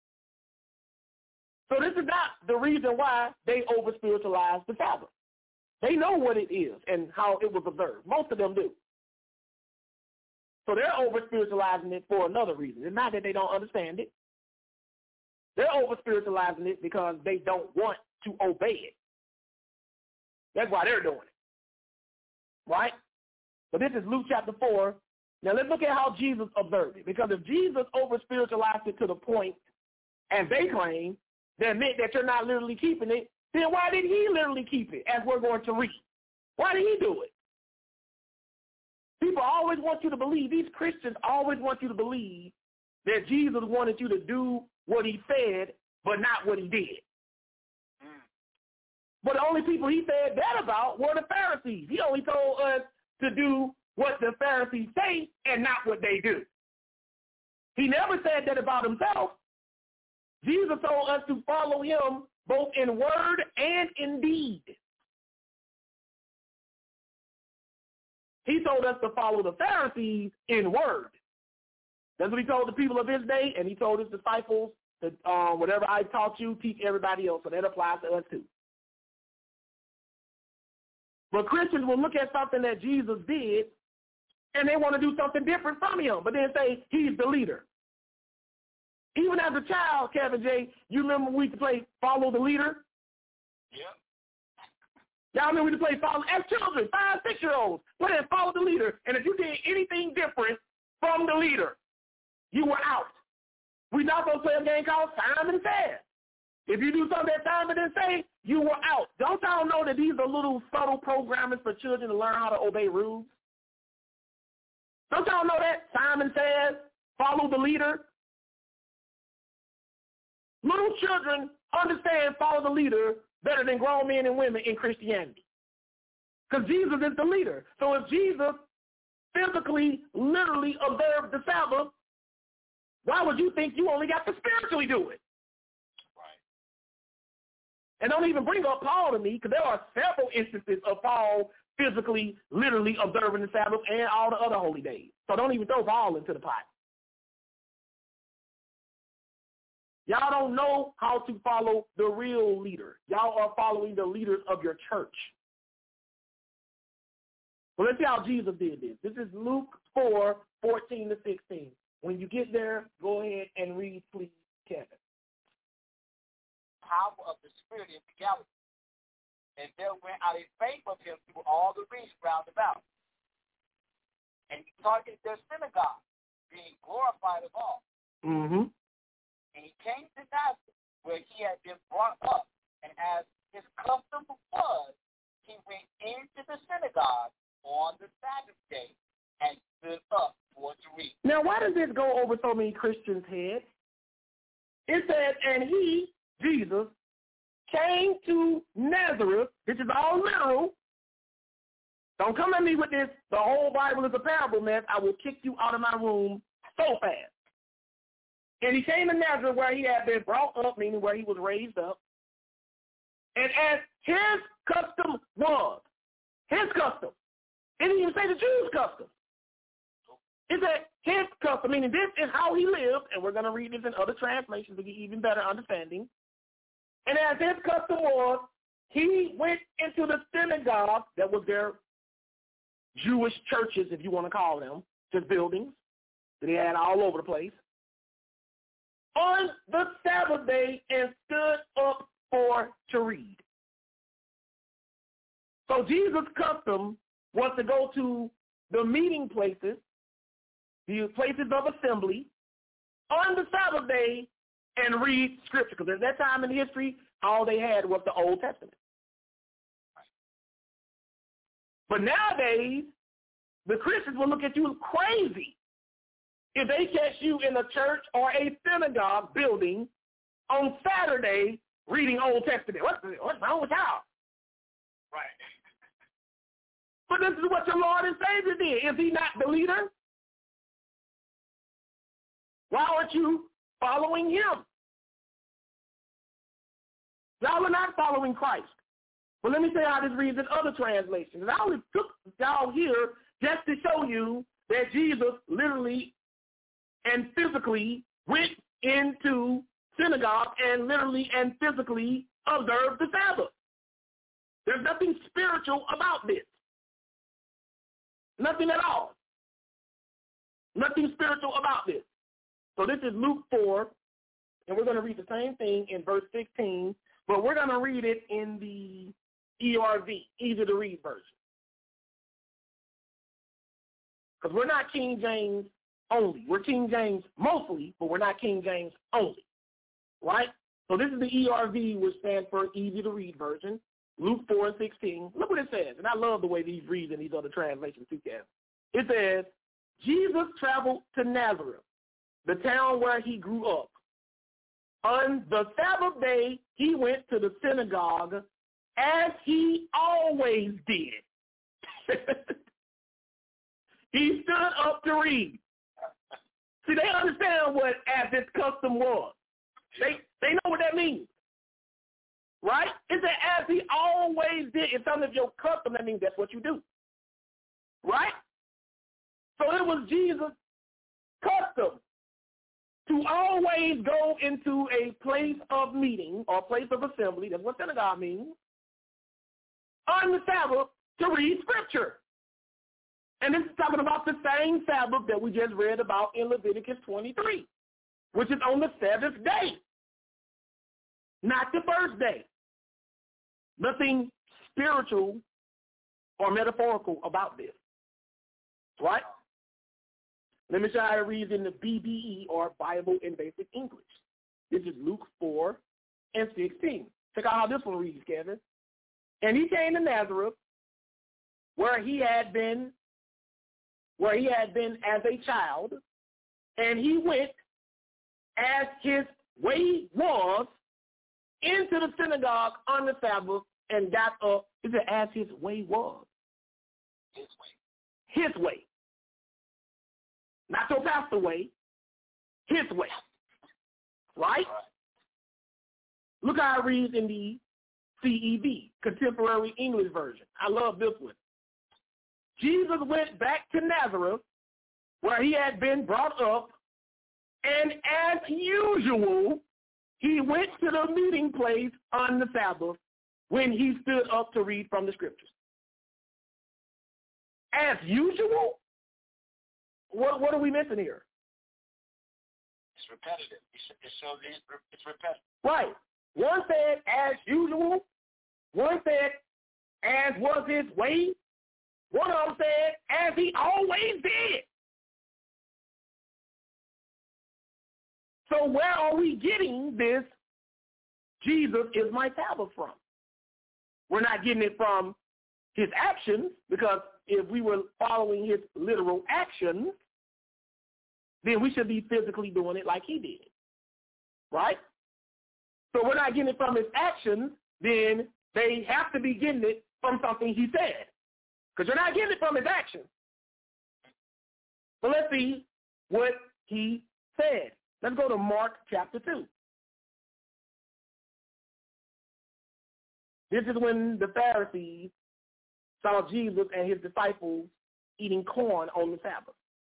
So this is not the reason why they over-spiritualize the Sabbath. They know what it is and how it was observed. Most of them do. So they're over-spiritualizing it for another reason. It's not that they don't understand it. They're over-spiritualizing it because they don't want to obey it. That's why they're doing it. Right? But this is Luke chapter four. Now let's look at how Jesus observed it. Because if Jesus over-spiritualized it to the point, and they claim, that meant that you're not literally keeping it, then why did he literally keep it, as we're going to read? Why did he do it? People always want you to believe, these Christians always want you to believe that Jesus wanted you to do what he said, but not what he did. Mm. But the only people he said that about were the Pharisees. He only told us to do what the Pharisees say and not what they do. He never said that about himself. Jesus told us to follow him both in word and in deed. He told us to follow the Pharisees in word. That's what he told the people of his day, and he told his disciples that uh, whatever I taught you, teach everybody else. So that applies to us too. But Christians will look at something that Jesus did, and they want to do something different from him, but then say he's the leader. Even as a child, Kevin J, you remember we used to play Follow the Leader? Yeah. Y'all remember we used to play Follow, as children, five, six-year-olds, play and Follow the Leader. And if you did anything different from the leader, you were out. We're not going to play a game called Simon Says. If you do something that Simon didn't say, you were out. Don't y'all know that these are little subtle programming for children to learn how to obey rules? Don't y'all know that? Simon Says, follow the leader. Little children understand follow the leader better than grown men and women in Christianity. Because Jesus is the leader. So if Jesus physically, literally observed the Sabbath, why would you think you only got to spiritually do it? Right. And don't even bring up Paul to me, because there are several instances of Paul physically, literally observing the Sabbath and all the other holy days. So don't even throw Paul into the pot. Y'all don't know how to follow the real leader. Y'all are following the leaders of your church. Well, let's see how Jesus did this. This is Luke four, fourteen to sixteen. When you get there, go ahead and read, please, Kevin. Power of the Spirit in Galilee. And there went out a fame of him through all the regions round about. And he taught in their synagogue, being glorified of all. Mm-hmm. And he came to Nazareth, where he had been brought up. And as his custom was, he went into the synagogue on the Sabbath day and stood up for to read. Now, why does this go over so many Christians' heads? It says, and he, Jesus, came to Nazareth, which is all literal. Don't come at me with this, the whole Bible is a parable mess. I will kick you out of my room so fast. And he came to Nazareth where he had been brought up, meaning where he was raised up. And as his custom was, his custom, it didn't even say the Jews' custom. It said his custom, meaning this is how he lived, and we're going to read this in other translations to get even better understanding. And as his custom was, he went into the synagogue, that was their Jewish churches, if you want to call them, just buildings that they had all over the place, on the Sabbath day and stood up for to read. So Jesus' custom was to go to the meeting places, the places of assembly, on the Sabbath day and read Scripture. Because at that time in history, all they had was the Old Testament. But nowadays, the Christians will look at you crazy if they catch you in a church or a synagogue building on Saturday reading Old Testament. What's, what's wrong with y'all? Right. But this is what your Lord and Savior did. Is he not the leader? Why aren't you following him? Y'all are not following Christ. Well, let me say how this reads in other translations. And I only took y'all here just to show you that Jesus literally and physically went into synagogue and literally and physically observed the Sabbath. There's nothing spiritual about this. Nothing at all. Nothing spiritual about this. So this is Luke four, and we're going to read the same thing in verse sixteen, but we're going to read it in the E R V, easy to read version. Because we're not King James only. We're King James mostly, but we're not King James only. Right? So this is the E R V, which stands for easy to read version. Luke four and sixteen. Look what it says. And I love the way these read in these other translations too, Kevin. It says, Jesus traveled to Nazareth, the town where he grew up. On the Sabbath day, he went to the synagogue as he always did. He stood up to read. See, they understand what as his custom was. They they know what that means. Right? It said as he always did. If something is your custom, that means that's what you do. Right? So it was Jesus' custom to always go into a place of meeting or place of assembly, that's what synagogue means, on the Sabbath to read Scripture. And this is talking about the same Sabbath that we just read about in Leviticus twenty-three, which is on the seventh day, not the first day. Nothing spiritual or metaphorical about this. Right? Let me show you how it reads in the B B E, or Bible in Basic English. This is Luke four and sixteen. Check out how this one reads, Kevin. And he came to Nazareth, where he had been, where he had been as a child, and he went as his way was into the synagogue on the Sabbath and got up. Is it as his way was? His way. His way. Not your pastor way. His way. Right? Right. Look how it reads in the C E V, Contemporary English Version. I love this one. Jesus went back to Nazareth, where he had been brought up, and as usual, he went to the meeting place on the Sabbath when he stood up to read from the scriptures. As usual? What, what are we missing here? It's repetitive. It shows it's repetitive. Right. One said as usual. One said as was his way. One of them said as he always did. So where are we getting this Jesus is my Sabbath from? We're not getting it from his actions, because if we were following his literal actions, then we should be physically doing it like he did. Right? So we're not getting it from his actions, then they have to be getting it from something he said. Because you're not getting it from his actions. So let's see what he said. Let's go to Mark chapter two. This is when the Pharisees saw Jesus and his disciples eating corn on the Sabbath.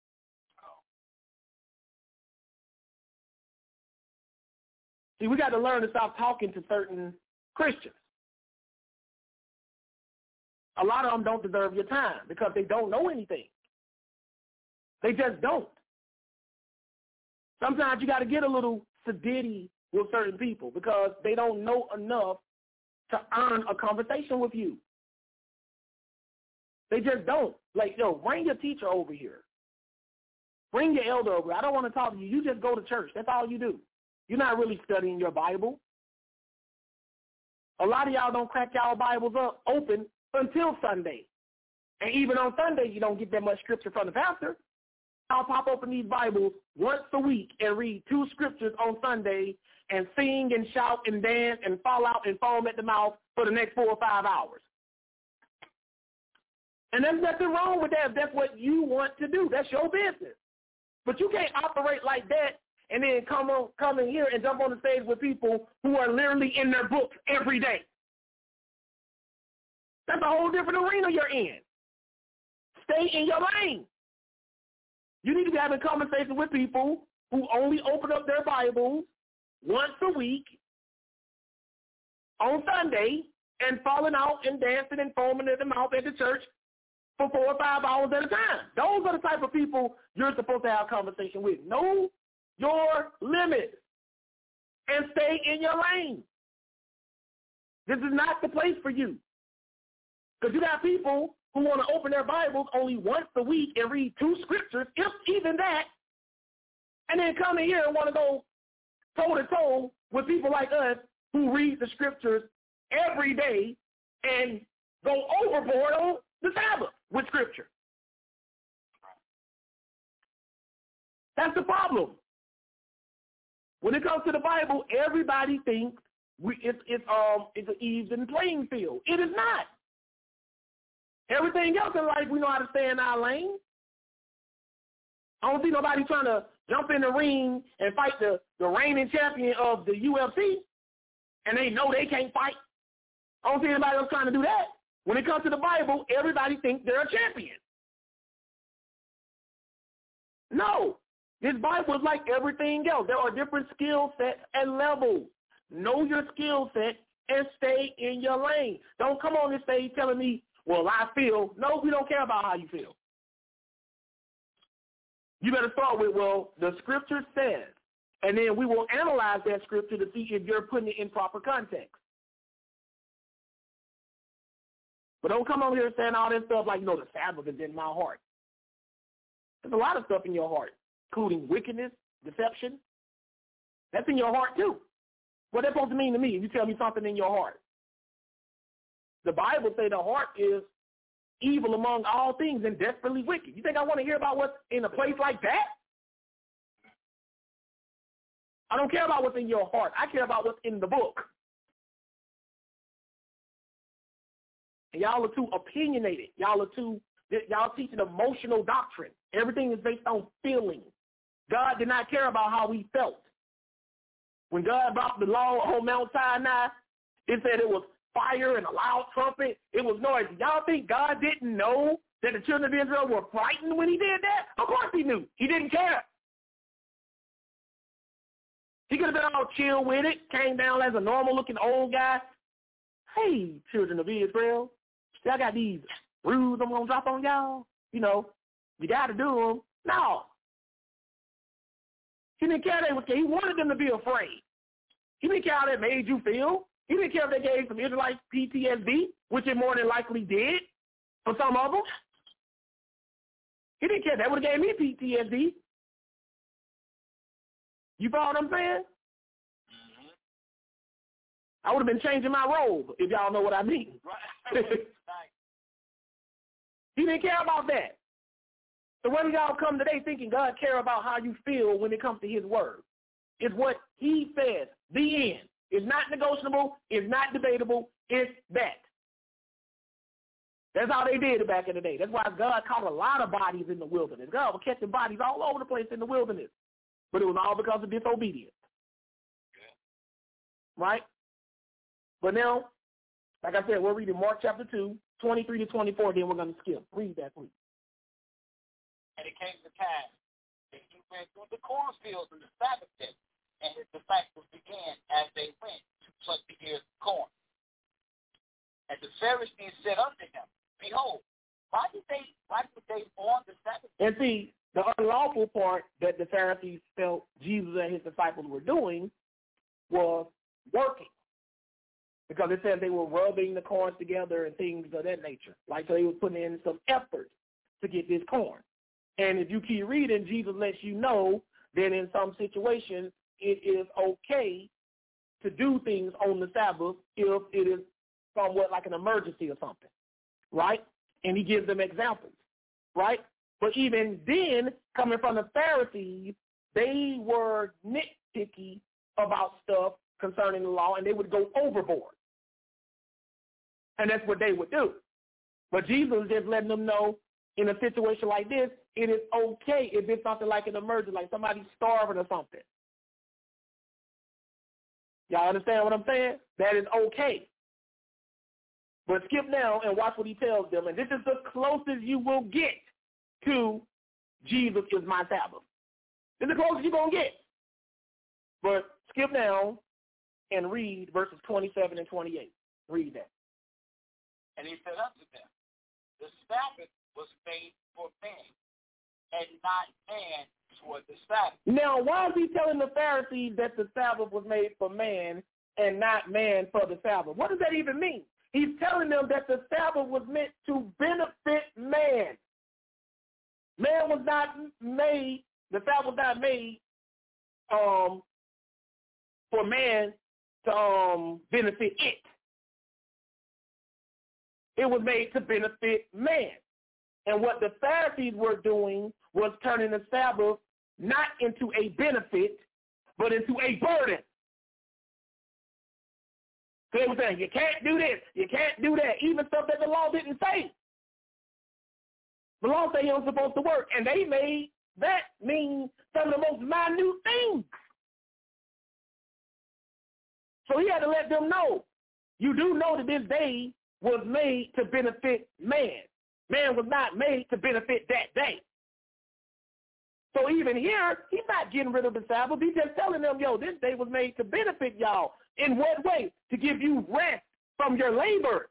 See, we got to learn to stop talking to certain Christians. A lot of them don't deserve your time because they don't know anything. They just don't. Sometimes you got to get a little sedity with certain people because they don't know enough to earn a conversation with you. They just don't. Like, yo, bring your teacher over here. Bring your elder over here. I don't want to talk to you. You just go to church. That's all you do. You're not really studying your Bible. A lot of y'all don't crack y'all Bibles up open until Sunday. And even on Sunday, you don't get that much scripture from the pastor. I'll pop open these Bibles once a week and read two scriptures on Sunday and sing and shout and dance and fall out and foam at the mouth for the next four or five hours. And there's nothing wrong with that if that's what you want to do. That's your business. But you can't operate like that and then come on, come in here and jump on the stage with people who are literally in their books every day. That's a whole different arena you're in. Stay in your lane. You need to be having conversations with people who only open up their Bibles once a week on Sunday and falling out and dancing and foaming at the mouth at the church for four or five hours at a time. Those are the type of people you're supposed to have a conversation with. Know your limits and stay in your lane. This is not the place for you. Because you got people who want to open their Bibles only once a week and read two scriptures, if even that, and then come in here and want to go toe-to-toe with people like us who read the scriptures every day and go overboard on the Sabbath with scripture. That's the problem. When it comes to the Bible, everybody thinks we, it's, it's, um, it's an even playing field. It is not. Everything else in life, we know how to stay in our lane. I don't see nobody trying to jump in the ring and fight the, the reigning champion of the U F C, and they know they can't fight. I don't see anybody else trying to do that. When it comes to the Bible, everybody thinks they're a champion. No. This Bible is like everything else. There are different skill sets and levels. Know your skill set and stay in your lane. Don't come on this stage telling me, well, I feel. No, we don't care about how you feel. You better start with, well, the scripture says, and then we will analyze that scripture to see if you're putting it in proper context. But don't come over here saying all this stuff like, you know, the Sabbath is in my heart. There's a lot of stuff in your heart, including wickedness, deception. That's in your heart too. What that's supposed to mean to me if you tell me something in your heart? The Bible say the heart is evil among all things and desperately wicked. You think I want to hear about what's in a place like that? I don't care about what's in your heart. I care about what's in the book. And y'all are too opinionated. Y'all are too, y'all teaching emotional doctrine. Everything is based on feeling. God did not care about how we felt. When God brought the law on Mount Sinai, it said it was fire and a loud trumpet. It was noise. Y'all think God didn't know that the children of Israel were frightened when he did that? Of course he knew. He didn't care. He could have been all chill with it, came down as a normal-looking old guy. Hey, children of Israel, y'all got these rules I'm going to drop on y'all? You know, you got to do them. No. He didn't care they was scared. He wanted them to be afraid. He didn't care how that made you feel. He didn't care if they gave some Israelites P T S D, which it more than likely did for some of them. He didn't care. That would have gave me P T S D. You follow what I'm saying? Mm-hmm. I would have been changing my robe, if y'all know what I mean. Right. He didn't care about that. So when y'all come today thinking God care about how you feel when it comes to his word? It's what he says, the end. It's not negotiable. It's not debatable. It's that. That's how they did it back in the day. That's why God caught a lot of bodies in the wilderness. God was catching bodies all over the place in the wilderness. But it was all because of disobedience. Yeah. Right? But now, like I said, we're reading Mark chapter two, twenty-three to twenty-four, then we're going to skip. Read that, please. And it came to pass that he went through the cornfields in the Sabbath day, and his disciples began as they went to pluck the ears of corn. And the Pharisees said unto him, Behold, why did they why did they on the Sabbath day? And see, the unlawful part that the Pharisees felt Jesus and his disciples were doing was working. Because it says they were rubbing the corns together and things of that nature. Like, so they were putting in some effort to get this corn. And if you keep reading, Jesus lets you know that in some situations it is okay to do things on the Sabbath if it is somewhat like an emergency or something, right? And he gives them examples, right? But even then, coming from the Pharisees, they were nitpicky about stuff concerning the law, and they would go overboard. And that's what they would do. But Jesus is just letting them know, in a situation like this, it is okay if it's something like an emergency, like somebody's starving or something. Y'all understand what I'm saying? That is okay. But skip now and watch what he tells them. And this is the closest you will get to Jesus is my Sabbath. This is the closest you're going to get. But skip down and read verses twenty-seven and twenty-eight. Read that. And he said unto them, the Sabbath was made for man, and not man for the Sabbath. Now, why is he telling the Pharisees that the Sabbath was made for man and not man for the Sabbath? What does that even mean? He's telling them that the Sabbath was meant to benefit man. Man was not made, the Sabbath was not made um, for man to um, benefit it. It was made to benefit man. And what the Pharisees were doing was turning the Sabbath not into a benefit, but into a burden. So they were saying, you can't do this, you can't do that, even stuff that the law didn't say. The law said he was supposed to work, and they made that mean some of the most minute things. So he had to let them know, you do know that this day was made to benefit man. Man was not made to benefit that day. So even here, he's not getting rid of the Sabbath. He's just telling them, yo, this day was made to benefit y'all. In what way? To give you rest from your labor.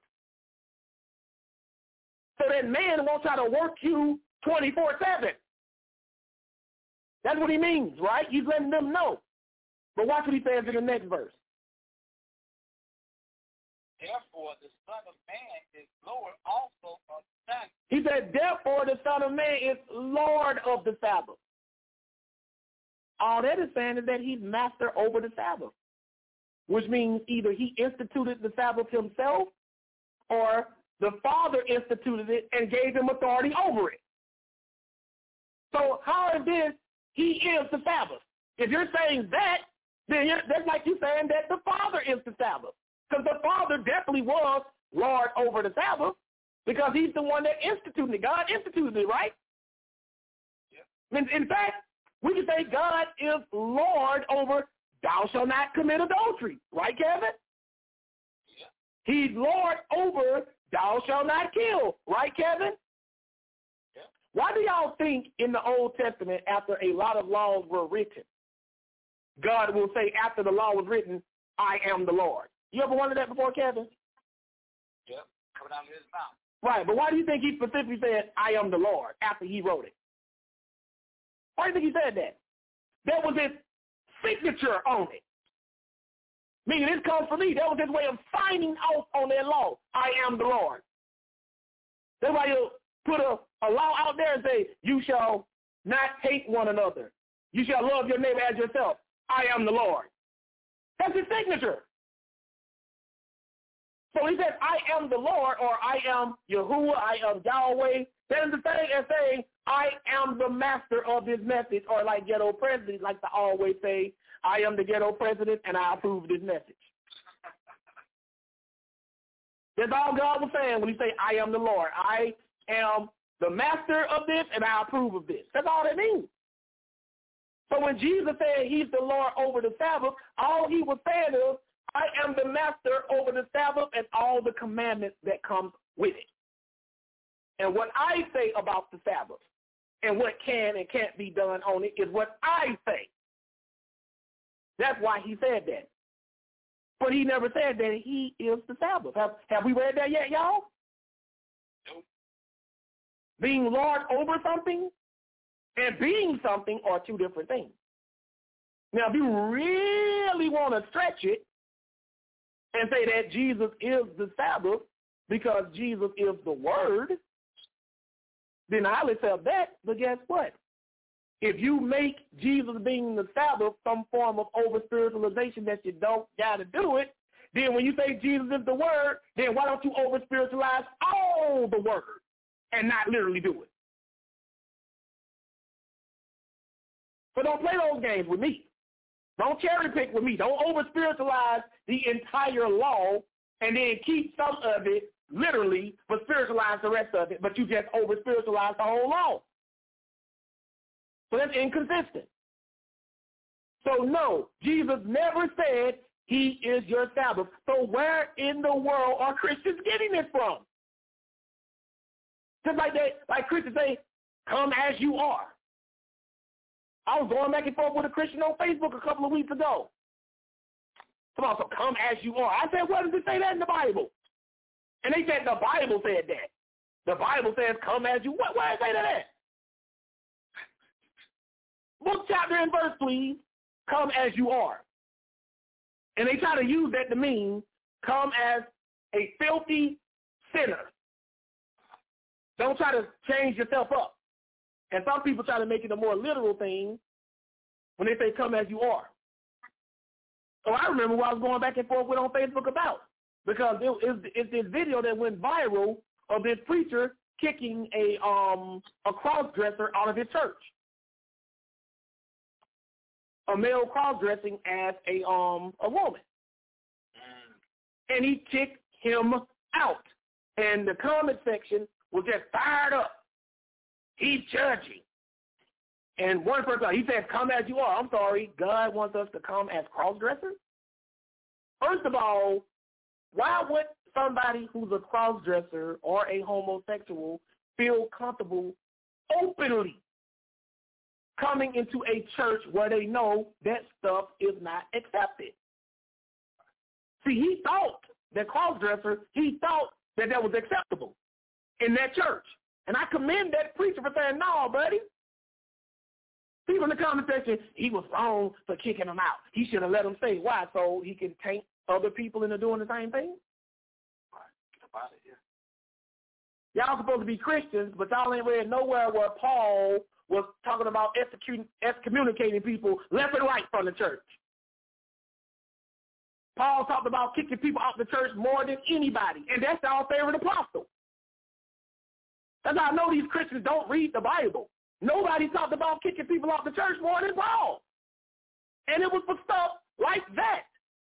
So that man won't try to work you twenty-four seven. That's what he means, right? He's letting them know. But watch what he says in the next verse. Therefore, the Son of Man is Lord also of the Sabbath. He said, therefore, the Son of Man is Lord of the Sabbath. All that is saying is that he's master over the Sabbath. which means either he instituted the Sabbath himself or the Father instituted it and gave him authority over it. So how is this he is the Sabbath? If you're saying that, then you're, that's like you saying that the Father is the Sabbath. Because the Father definitely was Lord over the Sabbath because he's the one that instituted it. God instituted it, right? Yeah. In, in fact, we can say God is Lord over thou shalt not commit adultery. Right, Kevin? Yeah. He's Lord over thou shalt not kill. Right, Kevin? Yeah. Why do y'all think in the Old Testament, after a lot of laws were written, God will say after the law was written, I am the Lord? You ever wondered that before, Kevin? Yeah, coming out of his mouth. Right, but why do you think he specifically said, I am the Lord, after he wrote it? Why do you think he said that? That was his signature on it. Meaning this comes from me. That was his way of signing off on that law. I am the Lord. That's why you put a, a law out there and say, you shall not hate one another. You shall love your neighbor as yourself. I am the Lord. That's his signature. So he says, I am the Lord, or I am Yahuwah, I am Yahweh. That is the same as saying, I am the master of this message, or like ghetto presidents like to always say, I am the ghetto president, and I approve this message. That's all God was saying when he say, I am the Lord. I am the master of this, and I approve of this. That's all that means. So when Jesus said he's the Lord over the Sabbath, all he was saying is, I am the master over the Sabbath and all the commandments that comes with it. And what I say about the Sabbath and what can and can't be done on it is what I say. That's why he said that. But he never said that he is the Sabbath. Have, have we read that yet, y'all? Nope. Being Lord over something and being something are two different things. Now, if you really want to stretch it and say that Jesus is the Sabbath because Jesus is the Word, then I'll accept that. But guess what? If you make Jesus being the Sabbath some form of over-spiritualization that you don't got to do it, then when you say Jesus is the Word, then why don't you over-spiritualize all the Word and not literally do it? So don't play those games with me. Don't cherry pick with me. Don't over-spiritualize the entire law and then keep some of it literally, but spiritualize the rest of it, but you just over-spiritualize the whole law. So that's inconsistent. So no, Jesus never said he is your Sabbath. So where in the world are Christians getting this from? Just like they, like Christians say, come as you are. I was going back and forth with a Christian on Facebook a couple of weeks ago. Come on, so come as you are. I said, where does it say that in the Bible? And they said the Bible said that. The Bible says come as you are. Where does it say that? Book, chapter, and verse, please. Come as you are. And they try to use that to mean come as a filthy sinner. Don't try to change yourself up. And some people try to make it a more literal thing when they say come as you are. So I remember what I was going back and forth with on Facebook about, because it, it, it's this video that went viral of this preacher kicking a um a cross-dresser out of his church. A male cross-dressing as a um a woman. And he kicked him out. And the comment section was just fired up. He's judging. And one person, he says, come as you are. I'm sorry, God wants us to come as cross-dressers? First of all, why would somebody who's a cross-dresser or a homosexual feel comfortable openly coming into a church where they know that stuff is not accepted? See, he thought, that cross-dresser, he thought that that was acceptable in that church. And I commend that preacher for saying, no, buddy. People in the comment section, he was wrong for kicking him out. He should have let him stay. Why? So he can taint other people into doing the same thing? Y'all supposed to be Christians, but y'all ain't read nowhere where Paul was talking about excommunicating people left and right from the church. Paul talked about kicking people out the church more than anybody, and that's our favorite apostle. That's how I know these Christians don't read the Bible. Nobody talked about kicking people out the church more than Paul. And it was for stuff like that.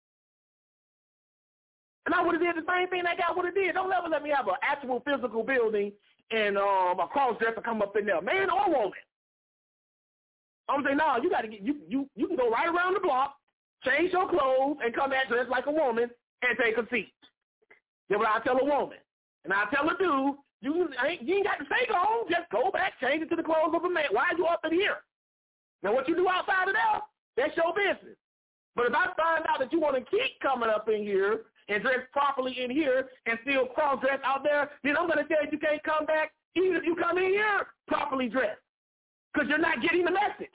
And I would have did the same thing that guy would have did. Don't ever let me have an actual physical building and um, a cross-dresser come up in there, man or woman. I'm saying, no, you got to get, you, you, you can go right around the block, change your clothes, and come back dressed like a woman and take a seat. Then what I tell a woman. And I tell a dude, you ain't, you ain't got to stay home. Just go back, change it to the clothes of a man. Why are you up in here? Now, what you do outside of that, that's your business. But if I find out that you want to keep coming up in here and dress properly in here and still cross-dress out there, then I'm going to tell you you can't come back even if you come in here properly dressed because you're not getting the message.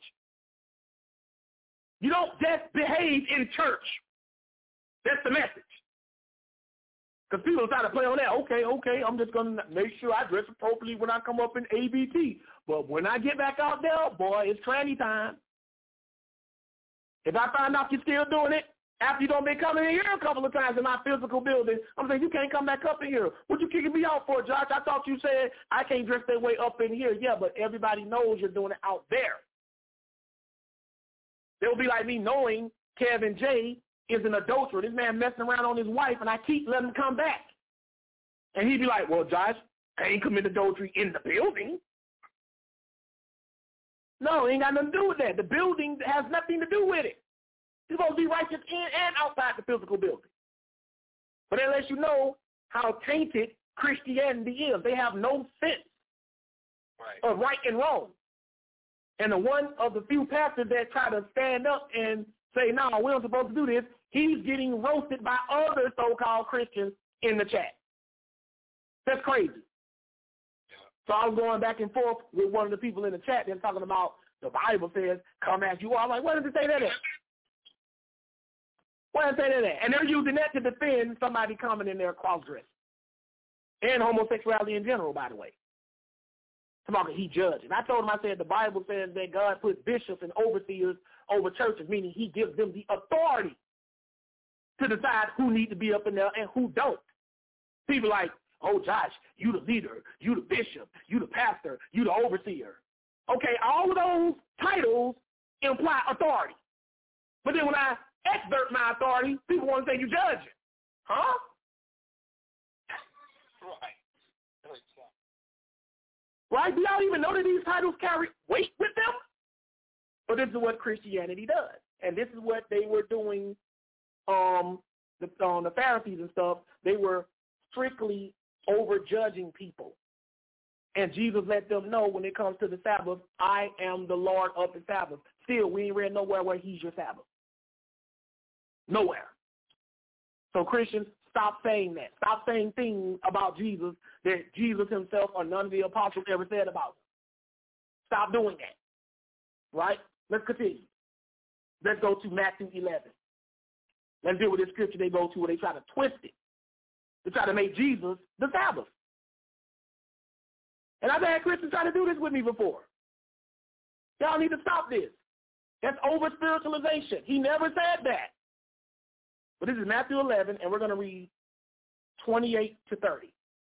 You don't just behave in church. That's the message. Because people try to play on that. Okay, okay, I'm just going to make sure I dress appropriately when I come up in A B T. But when I get back out there, boy, it's tranny time. If I find out you're still doing it after you don't been coming in here a couple of times in my physical building, I'm saying you can't come back up in here. What you kicking me out for, Josh? I thought you said I can't dress that way up in here. Yeah, but everybody knows you're doing it out there. They'll be like me knowing Kevin J is an adulterer. This man messing around on his wife, and I keep letting him come back. And he'd be like, well, Josh, I ain't committed adultery in the building. No, it ain't got nothing to do with that. The building has nothing to do with it. You're supposed to be righteous in and outside the physical building. But that lets you know how tainted Christianity is. They have no sense right. of right and wrong. And the one of the few pastors that try to stand up and say, no, we're not supposed to do this, he's getting roasted by other so-called Christians in the chat. That's crazy. So I was going back and forth with one of the people in the chat that's talking about the Bible says, come as you are. I'm like, where does it say that at? Where does it say that at? And they're using that to defend somebody coming in there cross-dressed. And homosexuality in general, by the way. Talking he judging. I told him, I said, the Bible says that God put bishops and overseers over churches, meaning he gives them the authority to decide who needs to be up in there and who don't. People like, oh, Josh, you the leader, you the bishop, you the pastor, you the overseer. Okay, all of those titles imply authority. But then when I exert my authority, people want to say you judging. Huh? Right. Right? Do y'all even know that these titles carry weight with them? But this is what Christianity does. And this is what they were doing, um, the, um, the Pharisees and stuff. They were strictly over judging people. And Jesus let them know when it comes to the Sabbath, I am the Lord of the Sabbath. Still, we ain't read nowhere where he's your Sabbath. Nowhere. So Christians, stop saying that. Stop saying things about Jesus that Jesus himself or none of the apostles ever said about him. Stop doing that. Right? Let's continue. Let's go to Matthew eleven. Let's deal with this scripture they go to where they try to twist it. They try to make Jesus the Sabbath. And I've had Christians try to do this with me before. Y'all need to stop this. That's over-spiritualization. He never said that. But this is Matthew eleven, and we're going to read twenty-eight to thirty.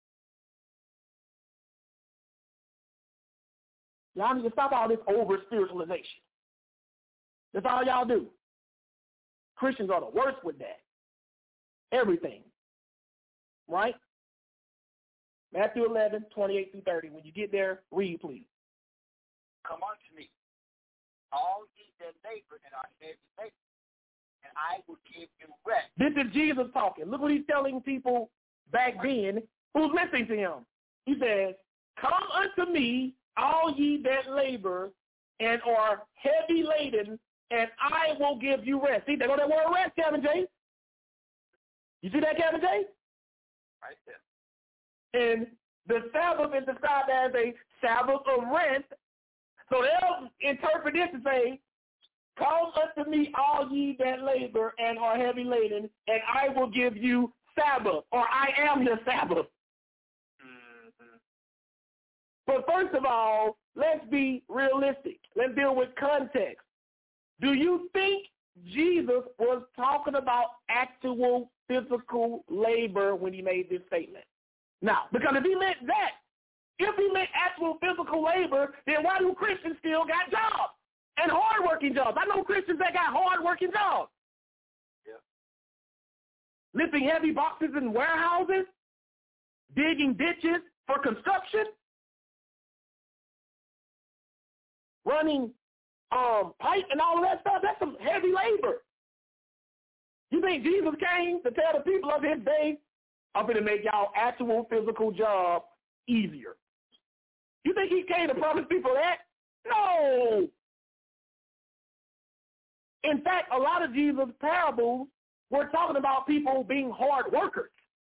Y'all need to stop all this over-spiritualization. That's all y'all do. Christians are the worst with that. Everything. Right? Matthew eleven, twenty-eight through thirty. When you get there, read, please. Come unto me, all ye that labor and are heavy laden, and I will give you rest. This is Jesus talking. Look what he's telling people back then who's listening to him. He says, come unto me, all ye that labor and are heavy laden, and I will give you rest. See, there go that word rest, Kevin J. You see that, Kevin J? Right there. And the Sabbath is described as a Sabbath of rest. So they'll interpret this to say, come unto me all ye that labor and are heavy laden, and I will give you Sabbath, or I am your Sabbath. Mm-hmm. But first of all, let's be realistic. Let's deal with context. Do you think Jesus was talking about actual physical labor when he made this statement. Now, because if he meant that, if he meant actual physical labor, then why do Christians still got jobs and hard-working jobs? I know Christians that got hard-working jobs. Yeah. Lifting heavy boxes in warehouses, digging ditches for construction, running um, pipe and all of that stuff. That's some heavy labor. You think Jesus came to tell the people of his day, I'm going to make y'all actual physical job easier? You think he came to promise people that? No. In fact, a lot of Jesus' parables were talking about people being hard workers.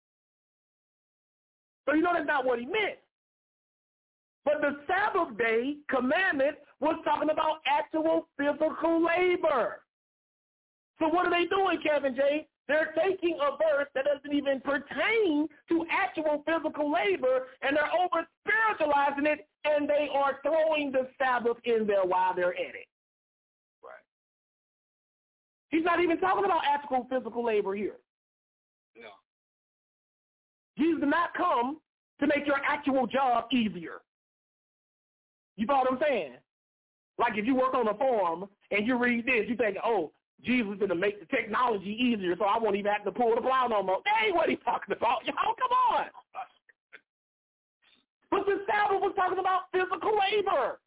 So you know that's not what he meant. But the Sabbath day commandment was talking about actual physical labor. So what are they doing, Kevin J? They're taking a verse that doesn't even pertain to actual physical labor, and they're over-spiritualizing it, and they are throwing the Sabbath in there while they're at it. Right. He's not even talking about actual physical labor here. No. Jesus did not come to make your actual job easier. You follow what I'm saying? Like if you work on a farm and you read this, you think, oh, Jesus is going to make the technology easier so I won't even have to pull the plow no more. That ain't what he's talking about. Y'all, come on. But the Sabbath was talking about physical labor.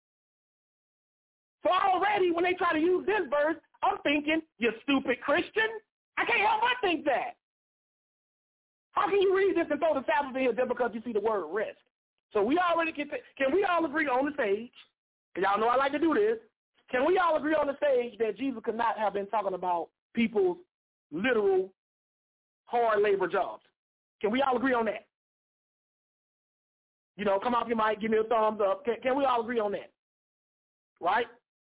So already when they try to use this verse, I'm thinking, you stupid Christian. I can't help but think that. How can you read this and throw the Sabbath in here just because you see the word rest? So we already can, can we all agree on the stage, because y'all know I like to do this, can we all agree on the stage that Jesus could not have been talking about people's literal hard labor jobs? Can we all agree on that? You know, come off your mic, give me a thumbs up. Can, can we all agree on that? Right?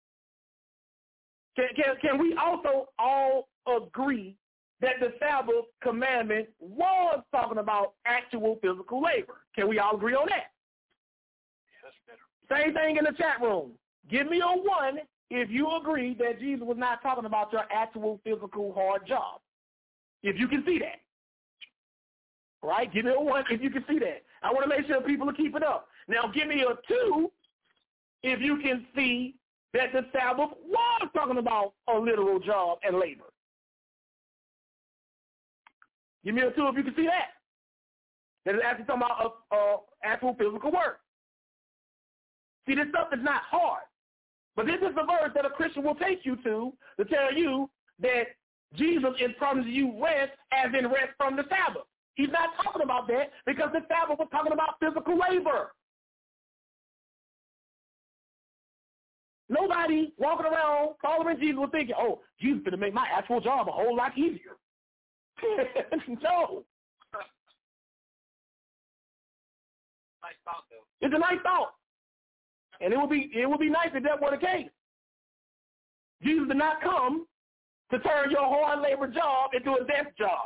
Can, can, can we also all agree that the Sabbath commandment was talking about actual physical labor? Can we all agree on that? Yeah, that's better. Same thing in the chat room. Give me a one if you agree that Jesus was not talking about your actual physical hard job. If you can see that. Right? Give me a one if you can see that. I want to make sure people are keeping up. Now give me a two if you can see that the Sabbath was talking about a literal job and labor. Give me a two if you can see that. That is actually talking about uh, uh, actual physical work. See, this stuff is not hard. But this is the verse that a Christian will take you to to tell you that Jesus is promising you rest as in rest from the Sabbath. He's not talking about that because the Sabbath was talking about physical labor. Nobody walking around following Jesus was thinking, oh, Jesus is going to make my actual job a whole lot easier. No. Nice thought, though. It's a nice thought. And it would be it would be nice if that were the case. Jesus did not come to turn your hard labor job into a desk job.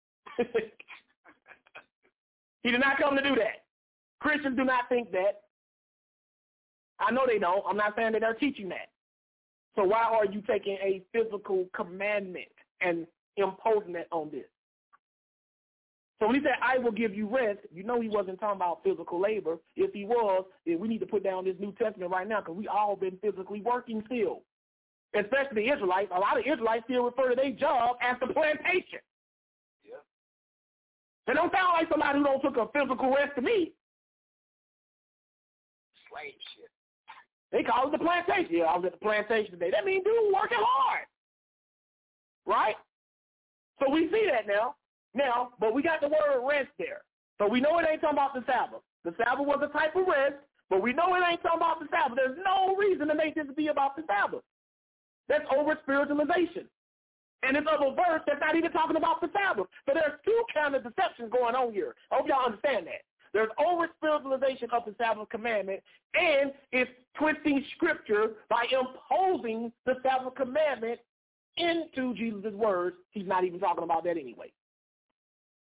He did not come to do that. Christians do not think that. I know they don't. I'm not saying that they're teaching that. So why are you taking a physical commandment and imposing that on this? So when he said, I will give you rest, you know he wasn't talking about physical labor. If he was, then we need to put down this New Testament right now because we all been physically working still. Especially the Israelites. A lot of Israelites still refer to their job as the plantation. Yeah. It don't sound like somebody who don't took a physical rest to me. Slave shit. They call it the plantation. Yeah, I was at the plantation today. That means dude working hard. Right? So we see that now. Now, but we got the word rest there. So we know it ain't talking about the Sabbath. The Sabbath was a type of rest, but we know it ain't talking about the Sabbath. There's no reason to make this be about the Sabbath. That's over-spiritualization. And it's of a verse that's not even talking about the Sabbath. So there's two kind of deceptions going on here. I hope y'all understand that. There's over-spiritualization of the Sabbath commandment, and it's twisting Scripture by imposing the Sabbath commandment into Jesus' words. He's not even talking about that anyway.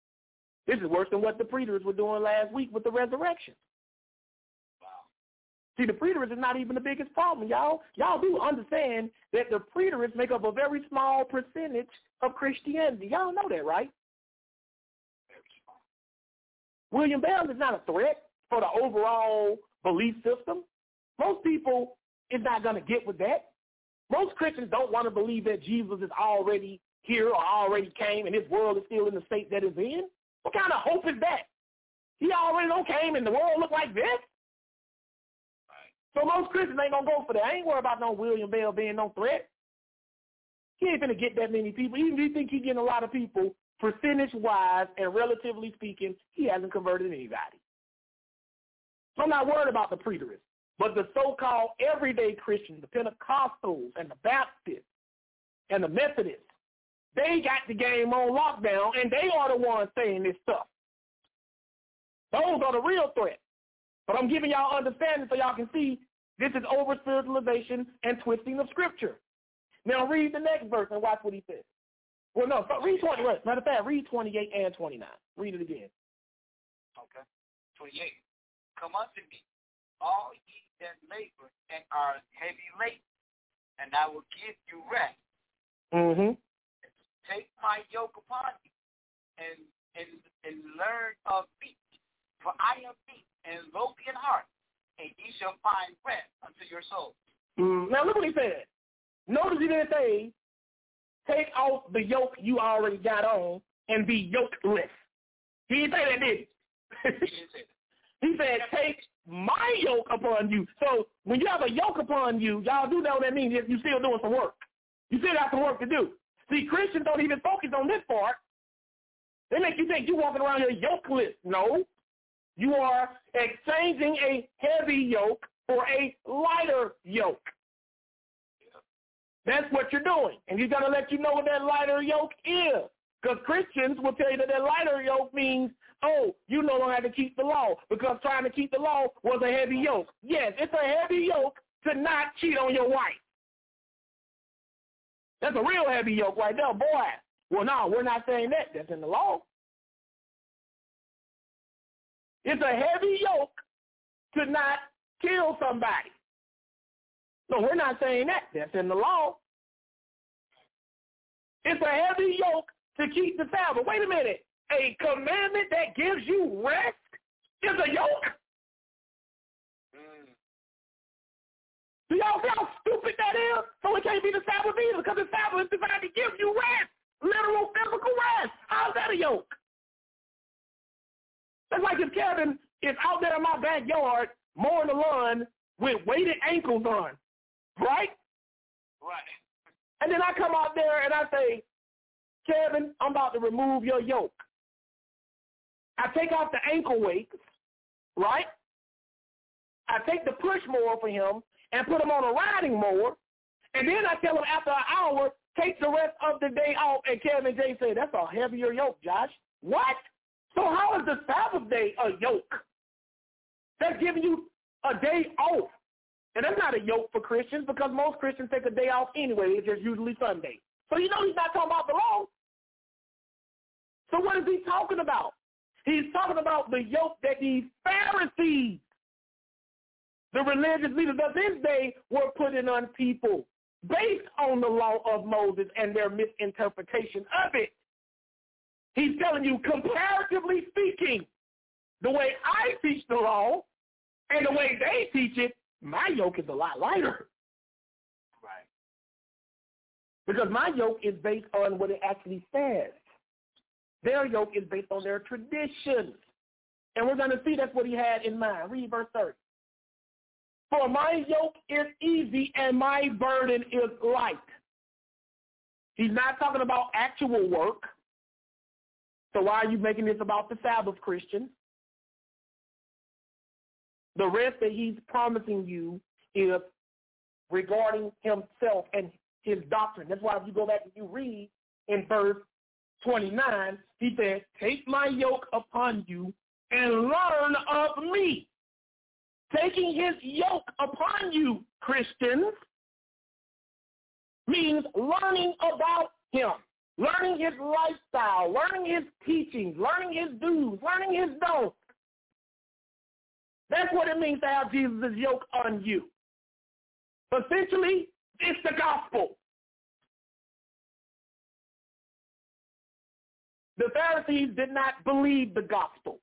This is worse than what the preachers were doing last week with the resurrection. Wow. See, the preterists is not even the biggest problem, y'all. Y'all do understand that the preterists make up a very small percentage of Christianity. Y'all know that, right? William Bell is not a threat for the overall belief system. Most people is not going to get with that. Most Christians don't want to believe that Jesus is already here or already came and his world is still in the state that it's in. What kind of hope is that? He already don't came and the world look like this? So most Christians ain't going to go for that. I ain't worried about no William Bell being no threat. He ain't going to get that many people. Even if you think he's getting a lot of people, percentage-wise and relatively speaking, he hasn't converted anybody. So I'm not worried about the preterists. But the so-called everyday Christians, the Pentecostals and the Baptists and the Methodists, they got the game on lockdown, and they are the ones saying this stuff. Those are the real threats. But I'm giving y'all understanding so y'all can see this is over-spiritualization and twisting of Scripture. Now read the next verse and watch what he says. Well, no, read twenty. Matter of fact, read twenty-eight and twenty-nine. Read it again. Okay. twenty-eight. Come unto me, all ye that labor and are heavy laden, and I will give you rest. Mm-hmm. Take my yoke upon you, and and and learn of me, for I am meek and lowly in heart, and ye shall find rest unto your souls. Mm. Now look what he said. Notice he didn't say, take off the yoke you already got on and be yokeless. He didn't say that, did he? He didn't say that. He said, take my yoke upon you. So when you have a yoke upon you, y'all do know what that means. You're still doing some work. You still got some work to do. See, Christians don't even focus on this part. They make you think you're walking around here yokeless. No. You are exchanging a heavy yoke for a lighter yoke. That's what you're doing. And he's going to let you know what that lighter yoke is. Because Christians will tell you that that lighter yoke means, oh, you no longer have to keep the law because trying to keep the law was a heavy yoke. Yes, it's a heavy yoke to not cheat on your wife. That's a real heavy yoke right there, boy. Well, no, we're not saying that. That's in the law. It's a heavy yoke to not kill somebody. No, we're not saying that. That's in the law. It's a heavy yoke to keep the Sabbath. Wait a minute. A commandment that gives you rest is a yoke? Mm. Do y'all see how stupid that is? So it can't be the Sabbath either because the Sabbath is designed to give you rest. Literal physical rest. How's that a yoke? That's like if Kevin is out there in my backyard mowing the lawn with weighted ankles on. Right? Right. And then I come out there and I say, Kevin, I'm about to remove your yoke. I take off the ankle weights, right? I take the push mower for him and put him on a riding mower. And then I tell him after an hour, take the rest of the day off. And Kevin J say, that's a heavier yoke, Josh. What? So how is the Sabbath day a yoke? That's giving you a day off. And that's not a yoke for Christians because most Christians take a day off anyway. It's just usually Sunday. So you know he's not talking about the law. So what is he talking about? He's talking about the yoke that these Pharisees, the religious leaders of this day, were putting on people based on the law of Moses and their misinterpretation of it. He's telling you, comparatively speaking, the way I teach the law and the way they teach it, my yoke is a lot lighter. Right. Because my yoke is based on what it actually says. Their yoke is based on their traditions. And we're going to see that's what he had in mind. Read verse thirty. For my yoke is easy and my burden is light. He's not talking about actual work. So why are you making this about the Sabbath, Christians? The rest that he's promising you is regarding himself and his doctrine. That's why if you go back and you read in verse twenty-nine, he said, take my yoke upon you and learn of me. Taking his yoke upon you, Christians, means learning about him, learning his lifestyle, learning his teachings, learning his do's, learning his don'ts. That's what it means to have Jesus' yoke on you. Essentially, it's the gospel. The Pharisees did not believe the gospel.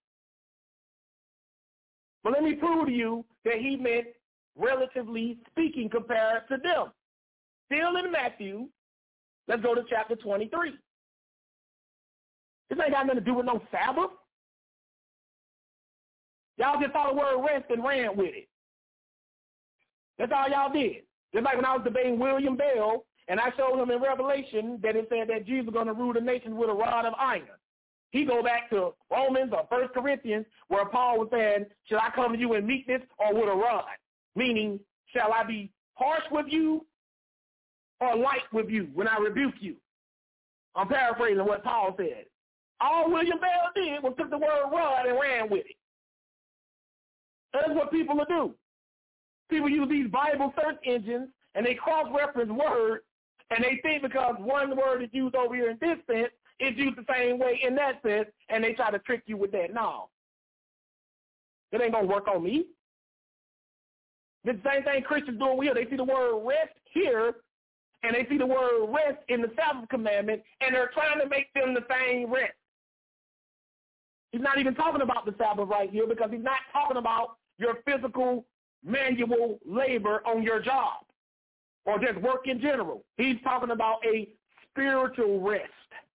But let me prove to you that he meant, relatively speaking, compared to them. Still in Matthew, let's go to chapter twenty-three. This ain't got nothing to do with no Sabbath. Y'all just saw the word rest and ran with it. That's all y'all did. Just like when I was debating William Bell, and I showed him in Revelation that it said that Jesus was going to rule the nation with a rod of iron. He go back to Romans or First Corinthians where Paul was saying, shall I come to you in meekness or with a rod? Meaning, shall I be harsh with you or light with you when I rebuke you? I'm paraphrasing what Paul said. All William Bell did was took the word rod and ran with it. That's what people will do. People use these Bible search engines and they cross-reference words, and they think because one word is used over here in this sense, it's used the same way in that sense, and they try to trick you with that. No. It ain't going to work on me. It's the same thing Christians doing here. They see the word rest here, and they see the word rest in the Sabbath commandment, and they're trying to make them the same rest. He's not even talking about the Sabbath right here because he's not talking about your physical manual labor on your job or just work in general. He's talking about a spiritual rest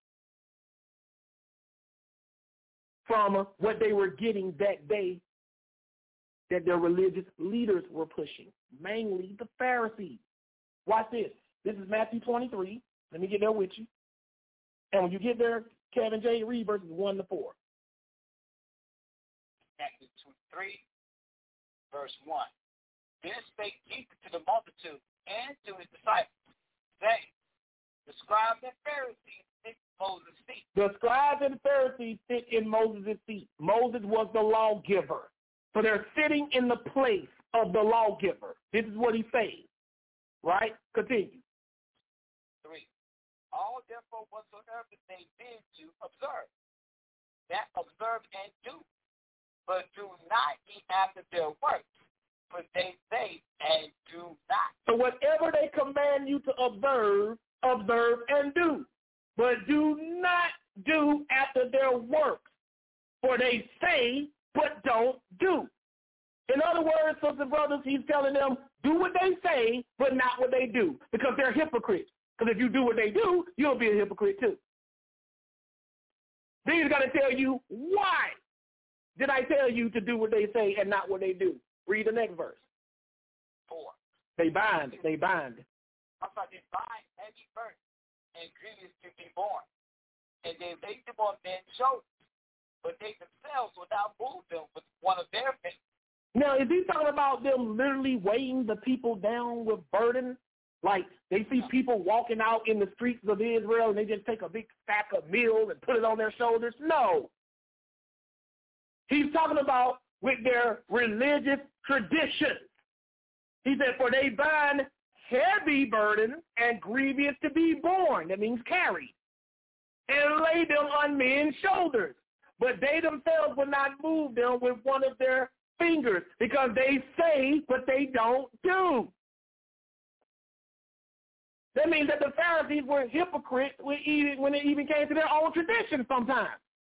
from what they were getting that day that their religious leaders were pushing, mainly the Pharisees. Watch this. This is Matthew twenty-three. Let me get there with you. And when you get there, Kevin J., read verses one to four. Matthew twenty-three, verse one. Then spake Jesus to the multitude and to his disciples, saying, the scribes and Pharisees sit in Moses' seat. The scribes and Pharisees sit in Moses' seat. Moses was the lawgiver. So they're sitting in the place of the lawgiver. This is what he says. Right? Continue. Three. All therefore whatsoever they bid to observe, that observe and do, but do not ye after their works, for they say and do not. So whatever they command you to observe, observe and do, but do not do after their works, for they say but don't do. In other words, sisters and brothers, he's telling them, do what they say, but not what they do, because they're hypocrites. Because if you do what they do, you'll be a hypocrite too. Then he's going to tell you, why did I tell you to do what they say and not what they do? Read the next verse. Four. They bind. They bind. I'm sorry, they bind heavy burden and grievous to be born. And they laid them on men's shoulders, but they themselves will not move them with one of their fingers. Now, is he talking about them literally weighing the people down with burden? Like they see people walking out in the streets of Israel and they just take a big stack of meal and put it on their shoulders? No. He's talking about with their religious traditions. He said, for they bind heavy burdens and grievous to be borne, that means carried, and lay them on men's shoulders. But they themselves will not move them with one of their fingers, because they say but they don't do. That means that the Pharisees were hypocrites when it even came to their own tradition sometimes.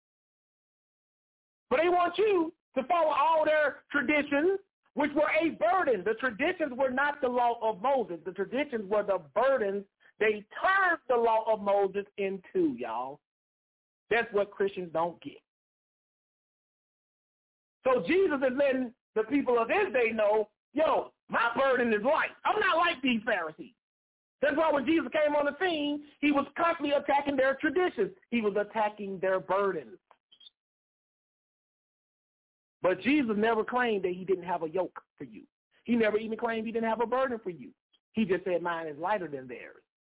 But they want you to follow all their traditions, which were a burden. The traditions were not the law of Moses. The traditions were the burdens they turned the law of Moses into, y'all. That's what Christians don't get. So Jesus is letting the people of his day know, yo, my burden is light. I'm not like these Pharisees. That's why when Jesus came on the scene, he was constantly attacking their traditions. He was attacking their burdens. But Jesus never claimed that he didn't have a yoke for you. He never even claimed he didn't have a burden for you. He just said mine is lighter than theirs.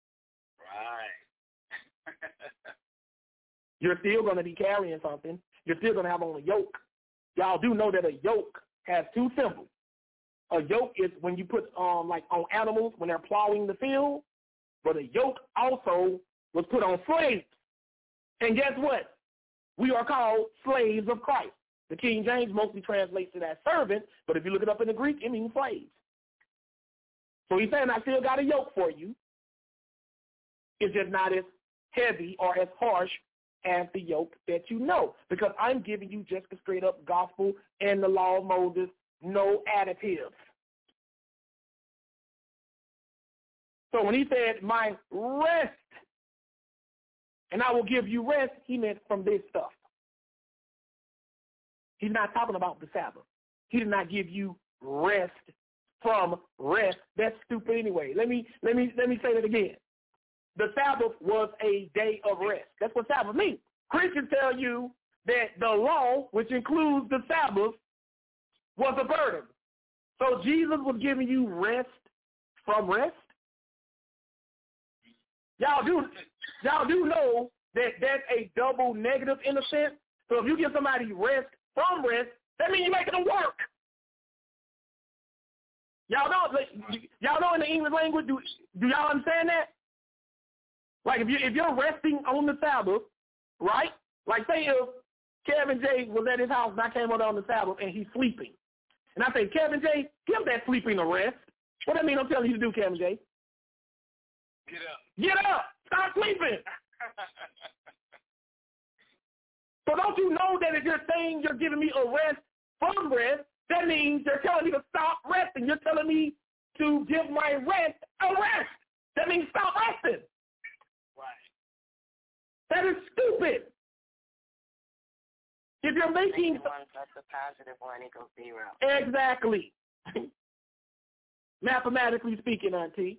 Right. You're still going to be carrying something. You're still going to have on a yoke. Y'all do know that a yoke has two symbols. A yoke is when you put um like on animals when they're plowing the field, but a yoke also was put on slaves. And guess what? We are called slaves of Christ. The King James mostly translates it as servant, but if you look it up in the Greek, it means slaves. So he's saying, I still got a yoke for you. It's just not as heavy or as harsh as the yoke that you know, because I'm giving you just the straight-up gospel and the law of Moses, no additives. So when he said, my rest, and I will give you rest, he meant from this stuff. He's not talking about the Sabbath. He did not give you rest from rest. That's stupid anyway. Let me let me let me say that again. The Sabbath was a day of rest. That's what Sabbath means. Christians tell you that the law, which includes the Sabbath, was a burden. So Jesus was giving you rest from rest. Y'all do y'all do know that that's a double negative in a sense. So if you give somebody rest from rest, that means you're making them work. Y'all know, y'all know in the English language, do, do y'all understand that? Like if you if you're resting on the Sabbath, right? Like say if Kevin J was at his house and I came over on the Sabbath and he's sleeping, and I say, Kevin J, give that sleeping a rest. What that mean? I'm telling you to do, Kevin J. Get up. Get up. Stop sleeping. So don't you know that if you're saying you're giving me a rest from rest, that means you're telling me to stop resting. You're telling me to give my rest a rest. That means stop resting. Right. That is stupid. If you're making one plus a positive one equals zero. Exactly. Mathematically speaking, Auntie.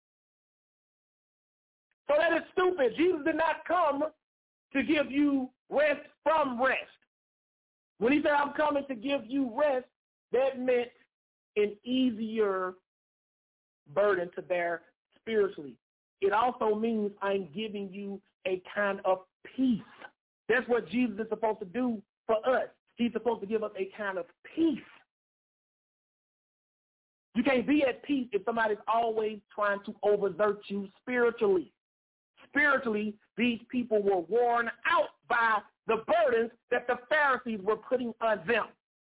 So that is stupid. Jesus did not come to give you rest from rest. When he said, I'm coming to give you rest, that meant an easier burden to bear spiritually. It also means I'm giving you a kind of peace. That's what Jesus is supposed to do for us. He's supposed to give us a kind of peace. You can't be at peace if somebody's always trying to overexert you spiritually. Spiritually, these people were worn out by the burdens that the Pharisees were putting on them.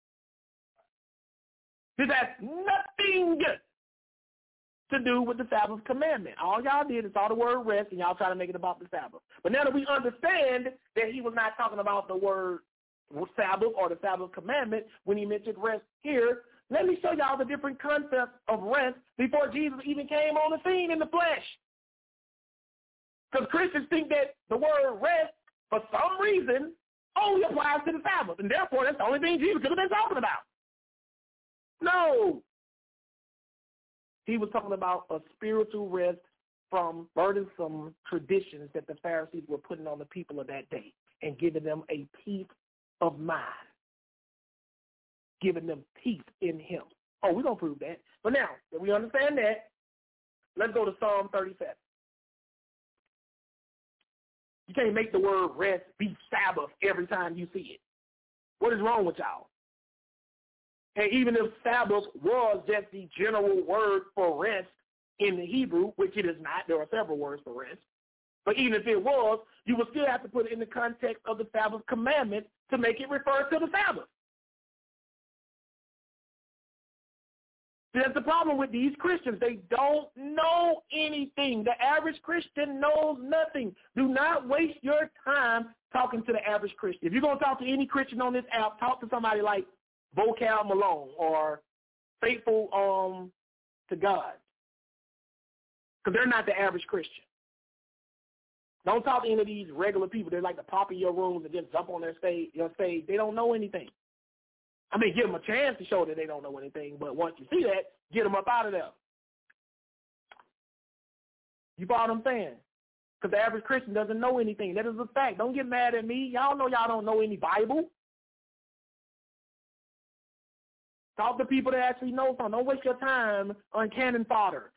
This has nothing to do with the Sabbath commandment. All y'all did is saw the word rest, and y'all try to make it about the Sabbath. But now that we understand that he was not talking about the word Sabbath or the Sabbath commandment when he mentioned rest here, let me show y'all the different concepts of rest before Jesus even came on the scene in the flesh. Because Christians think that the word rest, for some reason, only applies to the Sabbath, and therefore that's the only thing Jesus could have been talking about. No. He was talking about a spiritual rest from burdensome traditions that the Pharisees were putting on the people of that day and giving them a peace of mind, giving them peace in him. Oh, we're going to prove that. But now, that we understand that, let's go to Psalm thirty-seven. You can't make the word rest be Sabbath every time you see it. What is wrong with y'all? And even if Sabbath was just the general word for rest in the Hebrew, which it is not, there are several words for rest, but even if it was, you would still have to put it in the context of the Sabbath commandment to make it refer to the Sabbath. That's the problem with these Christians. They don't know anything. The average Christian knows nothing. Do not waste your time talking to the average Christian. If you're going to talk to any Christian on this app, talk to somebody like Vocal Malone or Faithful um, to God, because they're not the average Christian. Don't talk to any of these regular people. They like to pop in your rooms and just jump on their stage. Your stage. They don't know anything. I mean, give them a chance to show that they don't know anything, but once you see that, get them up out of there. You follow what I'm saying? Because the average Christian doesn't know anything. That is a fact. Don't get mad at me. Y'all know y'all don't know any Bible. Talk to people that actually know something. Don't waste your time on cannon fodder.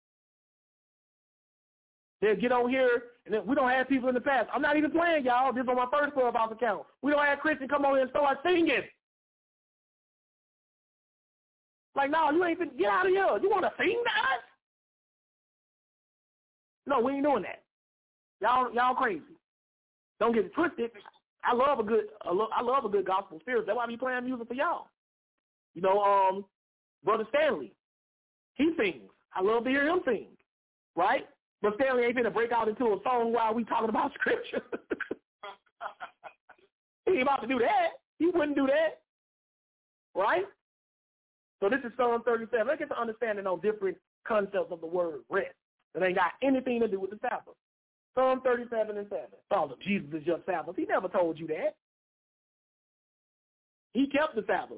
They'll get on here, and then we don't have people in the past. I'm not even playing, y'all. This is on my first Clubhouse account. We don't have Christians come on here and start singing. Like, no, you ain't finna get out of here. You want to sing to us? No, we ain't doing that. Y'all, y'all crazy. Don't get it twisted. I love a good, I love, I love a good gospel spirit. That's why I be playing music for y'all. You know, um, Brother Stanley, he sings. I love to hear him sing, right? But Stanley ain't gonna break out into a song while we talking about scripture. He ain't about to do that. He wouldn't do that, right? So this is Psalm thirty-seven. Let's get the understanding on different concepts of the word rest that ain't got anything to do with the Sabbath. Psalm thirty-seven and seven. Oh, Jesus is your Sabbath. He never told you that. He kept the Sabbath.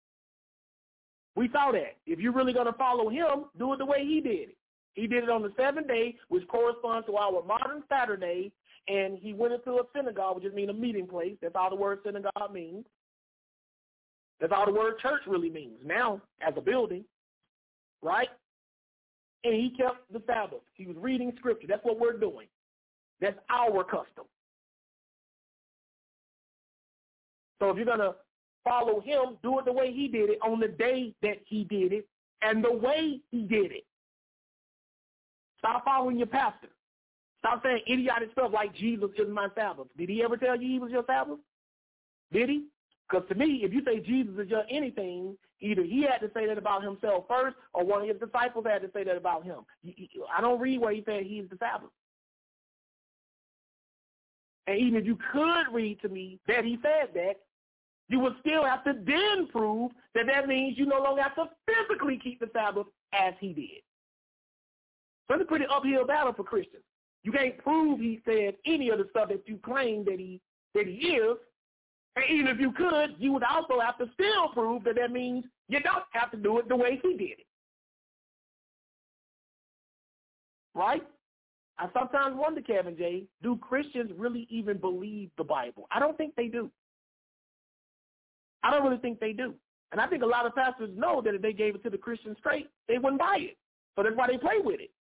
We saw that. If you're really going to follow him, do it the way he did it. He did it on the seventh day, which corresponds to our modern Saturday, and he went into a synagogue, which just means a meeting place. That's all the word synagogue means. That's all the word church really means now as a building, right? And he kept the Sabbath. He was reading scripture. That's what we're doing. That's our custom. So if you're going to follow him, do it the way he did it on the day that he did it and the way he did it. Stop following your pastor. Stop saying idiotic stuff like Jesus is my Sabbath. Did he ever tell you he was your Sabbath? Did he? Because to me, if you say Jesus is your anything, either he had to say that about himself first or one of his disciples had to say that about him. I don't read where he said he's the Sabbath. And even if you could read to me that he said that, you would still have to then prove that that means you no longer have to physically keep the Sabbath as he did. So it's a pretty uphill battle for Christians. You can't prove he said any of the stuff that you claim that he that he is. And even if you could, you would also have to still prove that that means you don't have to do it the way he did it. Right? I sometimes wonder, Kevin J., do Christians really even believe the Bible? I don't think they do. I don't really think they do. And I think a lot of pastors know that if they gave it to the Christians straight, they wouldn't buy it. So that's why they play with it.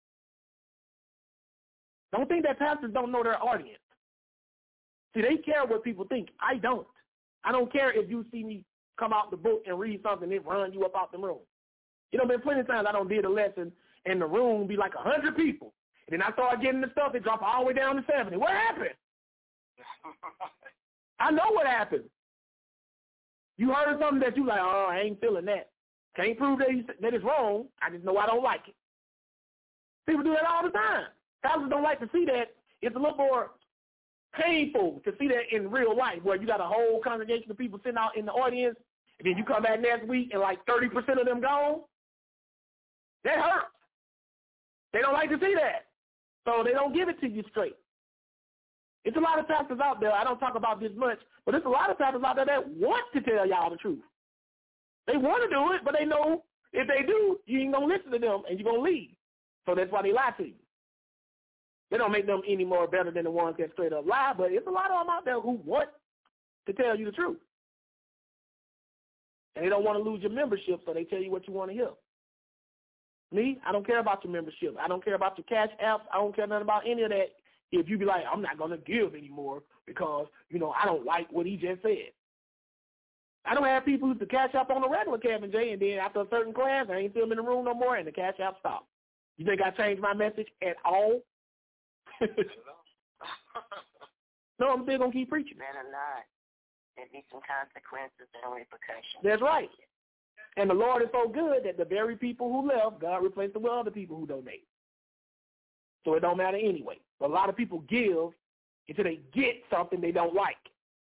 Don't think that pastors don't know their audience. See, they care what people think. I don't. I don't care if you see me come out the book and read something and run you up out the room. You know, been plenty of times I don't did a lesson and the room be like a hundred people. And then I start getting the stuff, it drop all the way down to seventy. What happened? I know what happened. You heard something that you like, oh, I ain't feeling that. Can't prove that, that it's wrong. I just know I don't like it. People do that all the time. Pastors don't like to see that. It's a little more painful to see that in real life, where you got a whole congregation of people sitting out in the audience, and then you come back next week and like thirty percent of them gone. That hurts. They don't like to see that. So they don't give it to you straight. It's a lot of pastors out there, I don't talk about this much, but there's a lot of pastors out there that want to tell y'all the truth. They want to do it, but they know if they do, you ain't going to listen to them and you're going to leave. So that's why they lie to you. They don't make them any more better than the ones that straight up lie, but it's a lot of them out there who want to tell you the truth. And they don't want to lose your membership, so they tell you what you want to hear. Me, I don't care about your membership. I don't care about your cash apps. I don't care nothing about any of that. If you be like, I'm not going to give anymore because, you know, I don't like what he just said. I don't have people who to cash up on the regular Kevin J, and then after a certain class, I ain't see them in the room no more, and the cash app stopped. You think I changed my message at all? No, I'm still going to keep preaching. Better not. There'd be some consequences and repercussions. That's right. And the Lord is so good that the very people who left, God replaced them with other people who donate. So it don't matter anyway. But a lot of people give until they get something they don't like.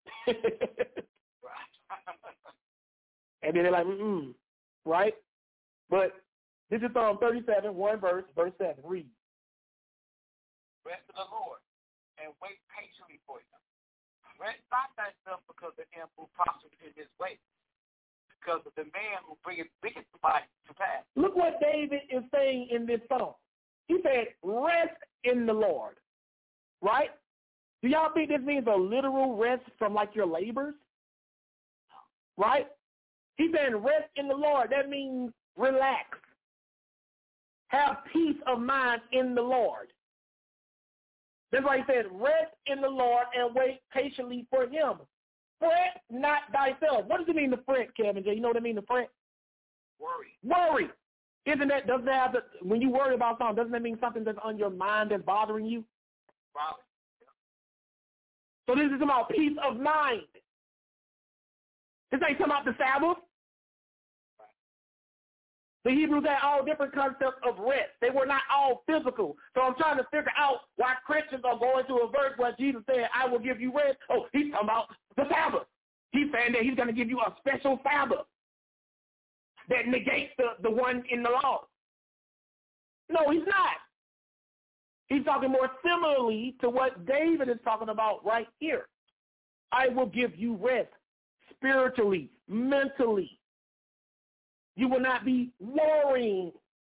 And then they're like, mm-mm, right? But this is Psalm thirty-seven, one verse, verse seven. Read. Rest of the Lord, and wait patiently for him. Rest not thyself because of him who prospers in his way, because of the man who bringeth wicked to pass. Look what David is saying in this psalm. He said, rest in the Lord, right? Do y'all think this means a literal rest from like your labors? Right? He said, rest in the Lord. That means relax. Have peace of mind in the Lord. That's why he said, rest in the Lord and wait patiently for him. Fret not thyself. What does it mean to fret, Kevin J? You know what I mean to fret? Worry. Worry. Isn't that, doesn't that have to, when you worry about something, doesn't that mean something that's on your mind that's bothering you? Probably. So this is about peace of mind. This ain't talking about the Sabbath. The Hebrews had all different concepts of rest. They were not all physical. So I'm trying to figure out why Christians are going to a verse where Jesus said, I will give you rest. Oh, he's talking about the Sabbath. He's saying that he's going to give you a special Sabbath that negates the, the one in the law. No, he's not. He's talking more similarly to what David is talking about right here. I will give you rest spiritually, mentally. You will not be worrying.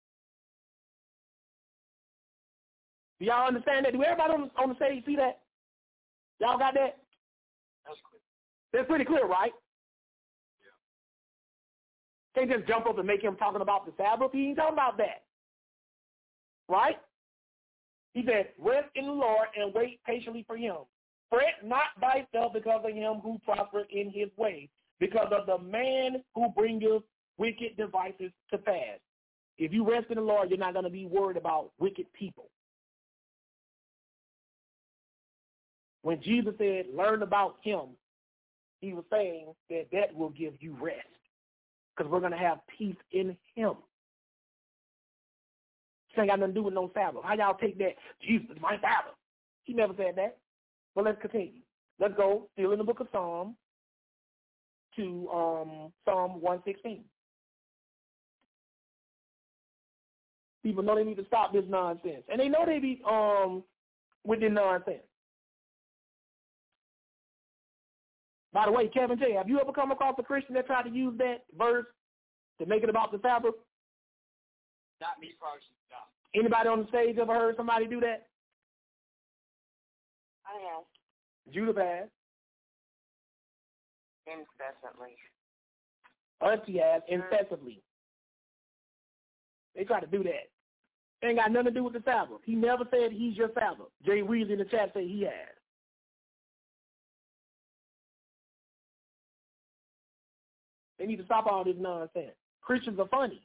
Do y'all understand that? Do everybody on the, on the stage see that? Y'all got that? That's clear. That's pretty clear, right? Yeah. Can't just jump up and make him talking about the Sabbath. He ain't talking about that. Right? He said, rest in the Lord and wait patiently for him. Fret not thyself because of him who prospereth in his way, because of the man who bringeth wicked devices to pass. If you rest in the Lord, you're not going to be worried about wicked people. When Jesus said, learn about him, he was saying that that will give you rest because we're going to have peace in him. This ain't got nothing to do with no Sabbath. How y'all take that? Jesus is my Sabbath. He never said that. But let's continue. Let's go, still in the book of Psalm, to um, Psalm one sixteen. People know they need to stop this nonsense. And they know they be um, with this nonsense. By the way, Kevin J., have you ever come across a Christian that tried to use that verse to make it about the Sabbath? Not me personally, no. Anybody on the stage ever heard somebody do that? I have. Judah has. Incessantly. Auntie has, incessantly. They try to do that. It ain't got nothing to do with the Sabbath. He never said he's your Sabbath. Jay Weezy in the chat said he has. They need to stop all this nonsense. Christians are funny.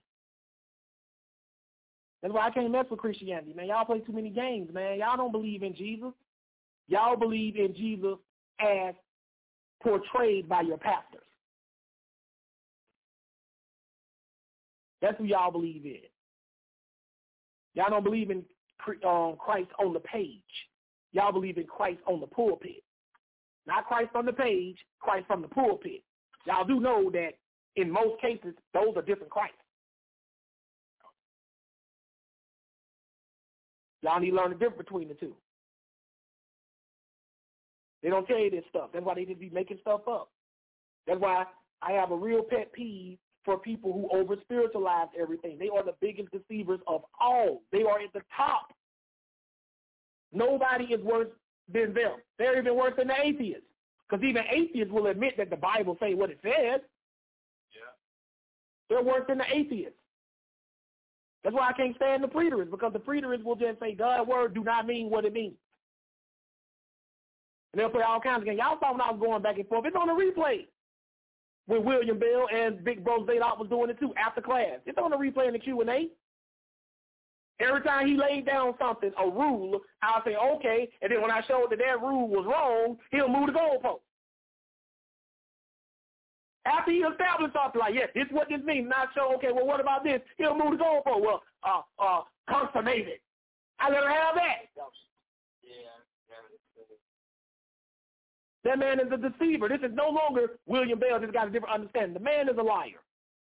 That's why I can't mess with Christianity, man. Y'all play too many games, man. Y'all don't believe in Jesus. Y'all believe in Jesus as portrayed by your pastors. That's who y'all believe in. Y'all don't believe in um, Christ on the page. Y'all believe in Christ on the pulpit. Not Christ on the page, Christ from the pulpit. Y'all do know that in most cases, those are different Christs. Y'all need to learn the difference between the two. They don't tell you this stuff. That's why they just be making stuff up. That's why I have a real pet peeve for people who over-spiritualize everything. They are the biggest deceivers of all. They are at the top. Nobody is worse than them. They're even worse than the atheists. Because even atheists will admit that the Bible say what it says. Yeah. They're worse than the atheists. That's why I can't stand the preterists, because the preterists will just say God's word do not mean what it means. And they'll play all kinds of games. Y'all saw when I was going back and forth. It's on the replay. When William Bell and Big Bro Zadok was doing it too after class. It's on the replay in the Q and A. Every time he laid down something, a rule, I'll say, okay, and then when I showed that that rule was wrong, he'll move the goalpost. After he established something like, yes, this is what this means, not show, okay, well, what about this? He'll move the goalpost. Well, uh, uh, consummated. I let her have that. Yeah. That man is a deceiver. This is no longer William Bell just got a different understanding. The man is a liar.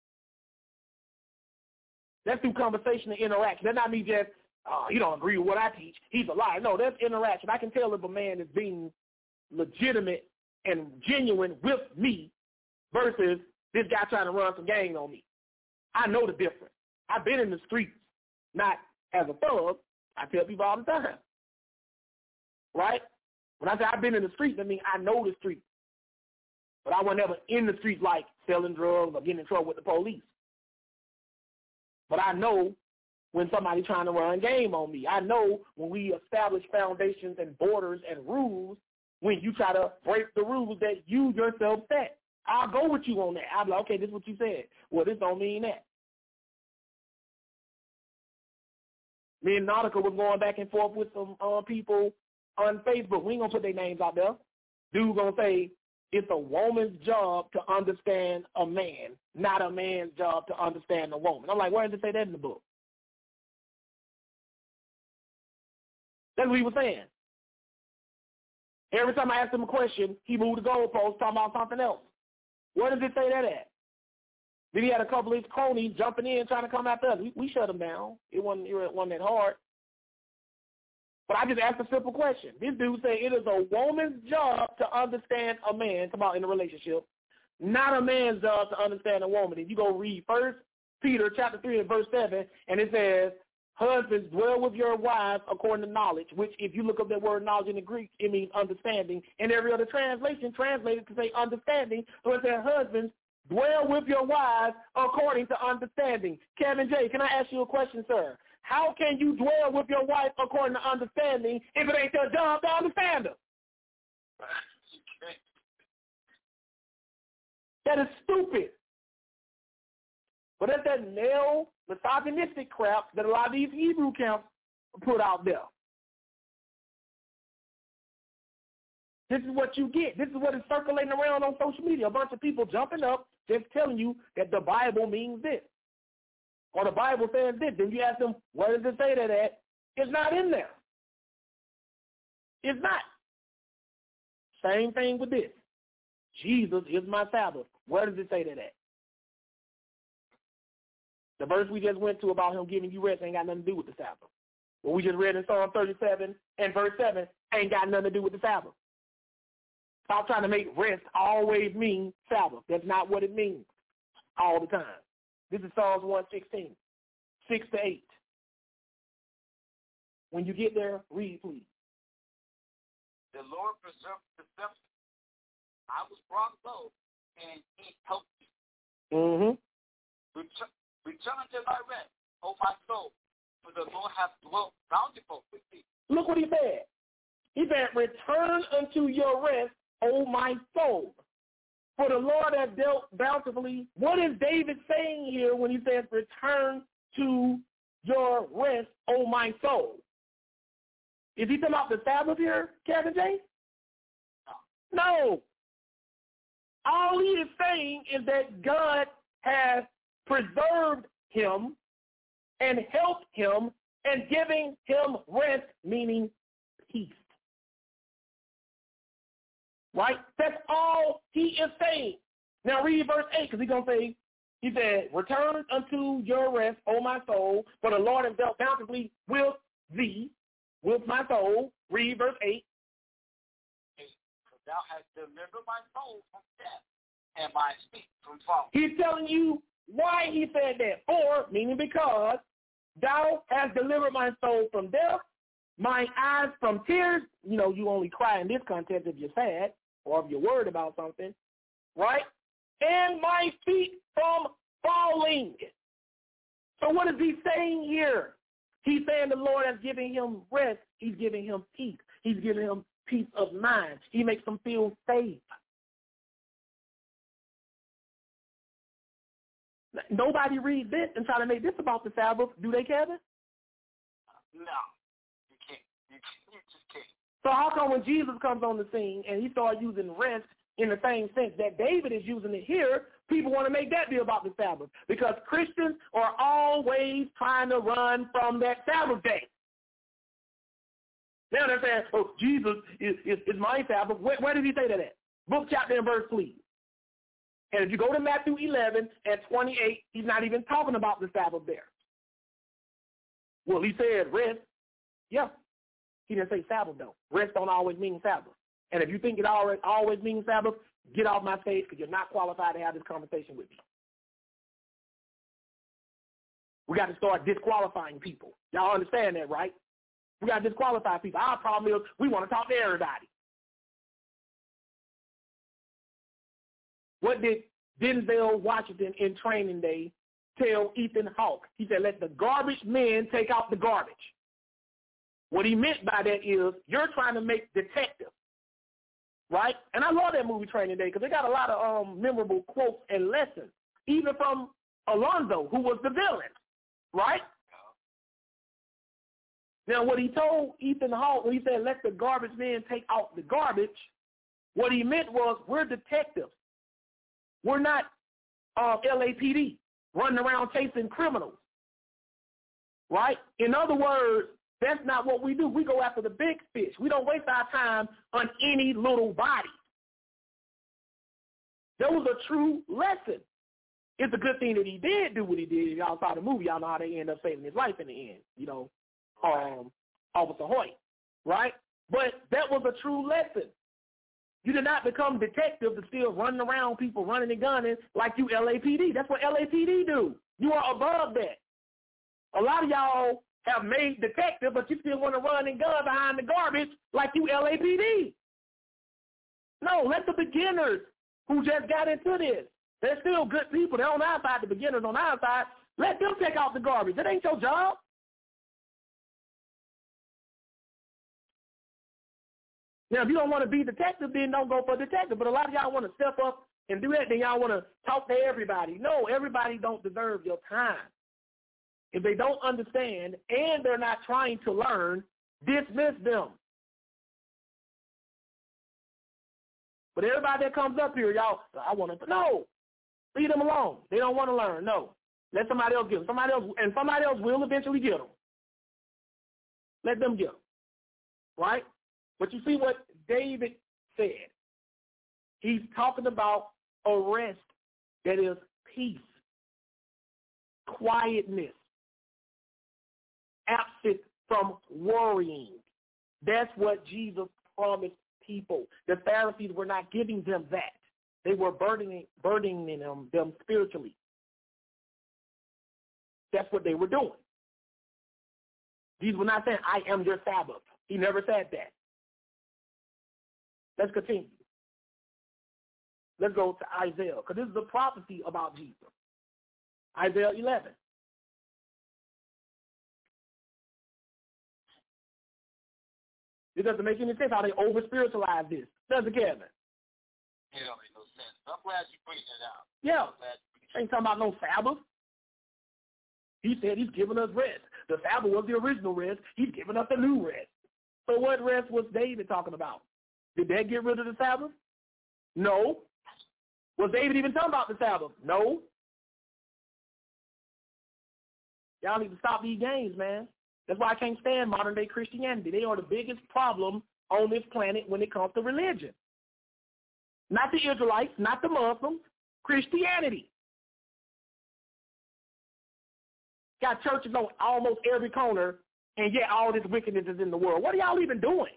That's through conversation and interaction. That's not me just, oh, he don't agree with what I teach. He's a liar. No, that's interaction. I can tell if a man is being legitimate and genuine with me versus this guy trying to run some gang on me. I know the difference. I've been in the streets, not as a thug. I tell people all the time. Right? When I say I've been in the streets, I mean I know the streets. But I was never in the streets like selling drugs or getting in trouble with the police. But I know when somebody's trying to run game on me. I know when we establish foundations and borders and rules, when you try to break the rules that you yourself set. I'll go with you on that. I'll be like, okay, this is what you said. Well, this don't mean that. Me and Nautica was going back and forth with some uh, people on Facebook. We ain't going to put their names out there. dude gonna say it's a woman's job to understand a man, not a man's job to understand a woman. I'm like, where does it say that in the book? That's what he was saying. Every time I asked him a question, he moved the goalpost talking about something else. Where does it say that at? Then he had a couple of his cronies jumping in trying to come after us. We, we shut him down. It wasn't, it wasn't that hard. But I just asked a simple question. This dude said it is a woman's job to understand a man, talking about in a relationship, not a man's job to understand a woman. If you go read First Peter chapter three and verse seven, and it says, husbands, dwell with your wives according to knowledge, which if you look up that word knowledge in the Greek, it means understanding. And every other translation translated to say understanding. So it says, husbands, dwell with your wives according to understanding. Kevin J., can I ask you a question, sir? How can you dwell with your wife according to understanding if it ain't your job to understand her? That is stupid. But that's that male misogynistic crap that a lot of these Hebrew camps put out there. This is what you get. This is what is circulating around on social media. A bunch of people jumping up just telling you that the Bible means this. Or the Bible says this. Then you ask them, where does it say that at? It's not in there. It's not. Same thing with this. Jesus is my Sabbath. Where does it say that at? The verse we just went to about him giving you rest ain't got nothing to do with the Sabbath. What we just read in Psalm thirty-seven and verse seven ain't got nothing to do with the Sabbath. Stop trying to make rest always mean Sabbath. That's not what it means all the time. This is Psalms one sixteen, six to eight. When you get there, read, please. The Lord preserved the deception. I was brought low, and he helped me. Mm-hmm. Return, return to thy rest, O my soul, for the Lord hath dwelt bountiful with thee. Look what he said. He said, return unto your rest, O my soul. For the Lord hath dealt bountifully. What is David saying here when he says, return to your rest, O my soul? Is he talking about the Sabbath here, Kevin J? No. No. All he is saying is that God has preserved him and helped him and giving him rest, meaning peace. Right? That's all he is saying. Now read verse eight, because he's going to say, he said, return unto your rest, O my soul, for the Lord has dealt bountifully with thee, with my soul. Read verse eight. Thou hast delivered my soul from death and my feet from falling. He's telling you why he said that. For, meaning because, thou hast delivered my soul from death, my eyes from tears. You know, you only cry in this context if you're sad or if you're worried about something, right? And my feet from falling. So what is he saying here? He's saying the Lord has given him rest. He's giving him peace. He's giving him peace of mind. He makes him feel safe. Nobody reads this and try to make this about the Sabbath, do they, Kevin? No, you can't. You, can't. you just can't. So how come when Jesus comes on the scene and he starts using rest in the same sense that David is using it here, people want to make that be about the Sabbath? Because Christians are always trying to run from that Sabbath day. Now they're saying, oh, Jesus is, is, is my Sabbath. Where, where did he say that at? Book, chapter, and verse, please. And if you go to Matthew eleven and twenty-eight, he's not even talking about the Sabbath there. Well, he said rest. Yeah. He didn't say Sabbath, though. Rest don't always mean Sabbath. And if you think it always, always means Sabbath, get off my stage because you're not qualified to have this conversation with me. We got to start disqualifying people. Y'all understand that, right? We got to disqualify people. Our problem is we want to talk to everybody. What did Denzel Washington in Training Day tell Ethan Hawke? He said, let the garbage men take out the garbage. What he meant by that is you're trying to make detectives, right? And I love that movie Training Day because it got a lot of um, memorable quotes and lessons, even from Alonzo, who was the villain, right? Now, what he told Ethan Hawke, when he said, let the garbage men take out the garbage, What he meant was we're detectives. We're not uh, L A P D running around chasing criminals, right? In other words, that's not what we do. We go after the big fish. We don't waste our time on any little body. That was a true lesson. It's a good thing that he did do what he did. If y'all saw the movie, y'all know how they end up saving his life in the end, you know, um, Officer Hoyt, right? But that was a true lesson. You did not become detective to still running around people running and gunning like you L A P D. That's what L A P D do. You are above that. A lot of y'all have made detective, but you still want to run and gun behind the garbage like you L A P D. No, let the beginners who just got into this, they're still good people. They're on our side, the beginners on our side. Let them take out the garbage. That ain't your job. Now, if you don't want to be a detective, then don't go for a detective. But a lot of y'all want to step up and do that, then y'all want to talk to everybody. No, everybody don't deserve your time. If they don't understand and they're not trying to learn, dismiss them. But everybody that comes up here, y'all, I want to, no, leave them alone. They don't want to learn. No. Let somebody else get them. Somebody else, and somebody else will eventually get them. Let them get them. Right? But you see what David said. He's talking about a rest that is peace, quietness, absent from worrying. That's what Jesus promised people. The Pharisees were not giving them that. They were burdening, burdening them, them spiritually. That's what they were doing. Jesus was not saying, I am your Sabbath. He never said that. Let's continue. Let's go to Isaiah, because this is a prophecy about Jesus. Isaiah eleven. It doesn't make any sense how they over-spiritualize this. Does it, Kevin? It don't make no sense. I'm glad you bring it out. Yeah. Ain't talking about no Sabbath. He said he's giving us rest. The Sabbath was the original rest. He's giving us a new rest. So what rest was David talking about? Did that get rid of the Sabbath? No. Was David even talking about the Sabbath? No. Y'all need to stop these games, man. That's why I can't stand modern-day Christianity. They are the biggest problem on this planet when it comes to religion. Not the Israelites, not the Muslims, Christianity. Got churches on almost every corner, and yet all this wickedness is in the world. What are y'all even doing?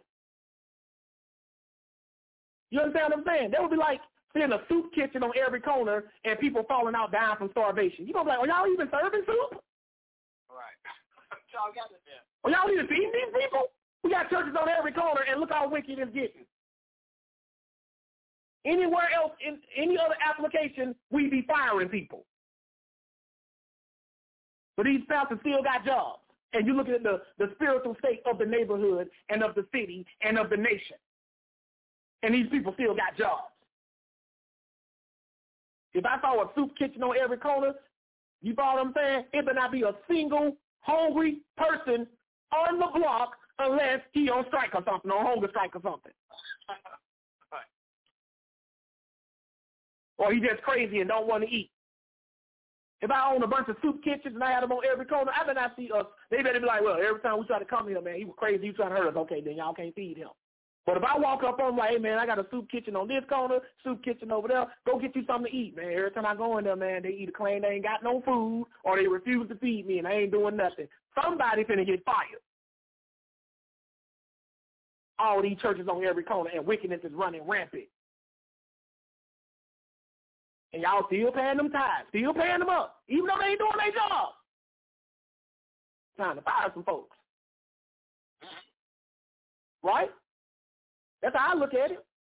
You understand what I'm saying? That would be like seeing a soup kitchen on every corner and people falling out dying from starvation. You're going to be like, are y'all even serving soup? Right. Y'all got it there. Are y'all even feeding these people? We got churches on every corner, and look how wicked it's getting. Anywhere else, in any other application, we be firing people. But these pastors still got jobs. And you look at the, the spiritual state of the neighborhood and of the city and of the nation. And these people still got jobs. If I saw a soup kitchen on every corner, you follow what I'm saying? It better not be a single hungry person on the block unless he on strike or something, or hunger strike or something. Right. Or he just crazy and don't want to eat. If I own a bunch of soup kitchens and I had them on every corner, I better not see us. They better be like, well, every time we try to come here, man, he was crazy, he was trying to hurt us. Okay, then y'all can't feed him. But if I walk up on him like, hey, man, I got a soup kitchen on this corner, soup kitchen over there, go get you something to eat, man. Every time I go in there, man, they either claim they ain't got no food or they refuse to feed me and I ain't doing nothing. Somebody finna get fired. All these churches on every corner and wickedness is running rampant. And y'all still paying them tithes, still paying them up, even though they ain't doing their job. Trying to fire some folks. Right? That's how I look at it.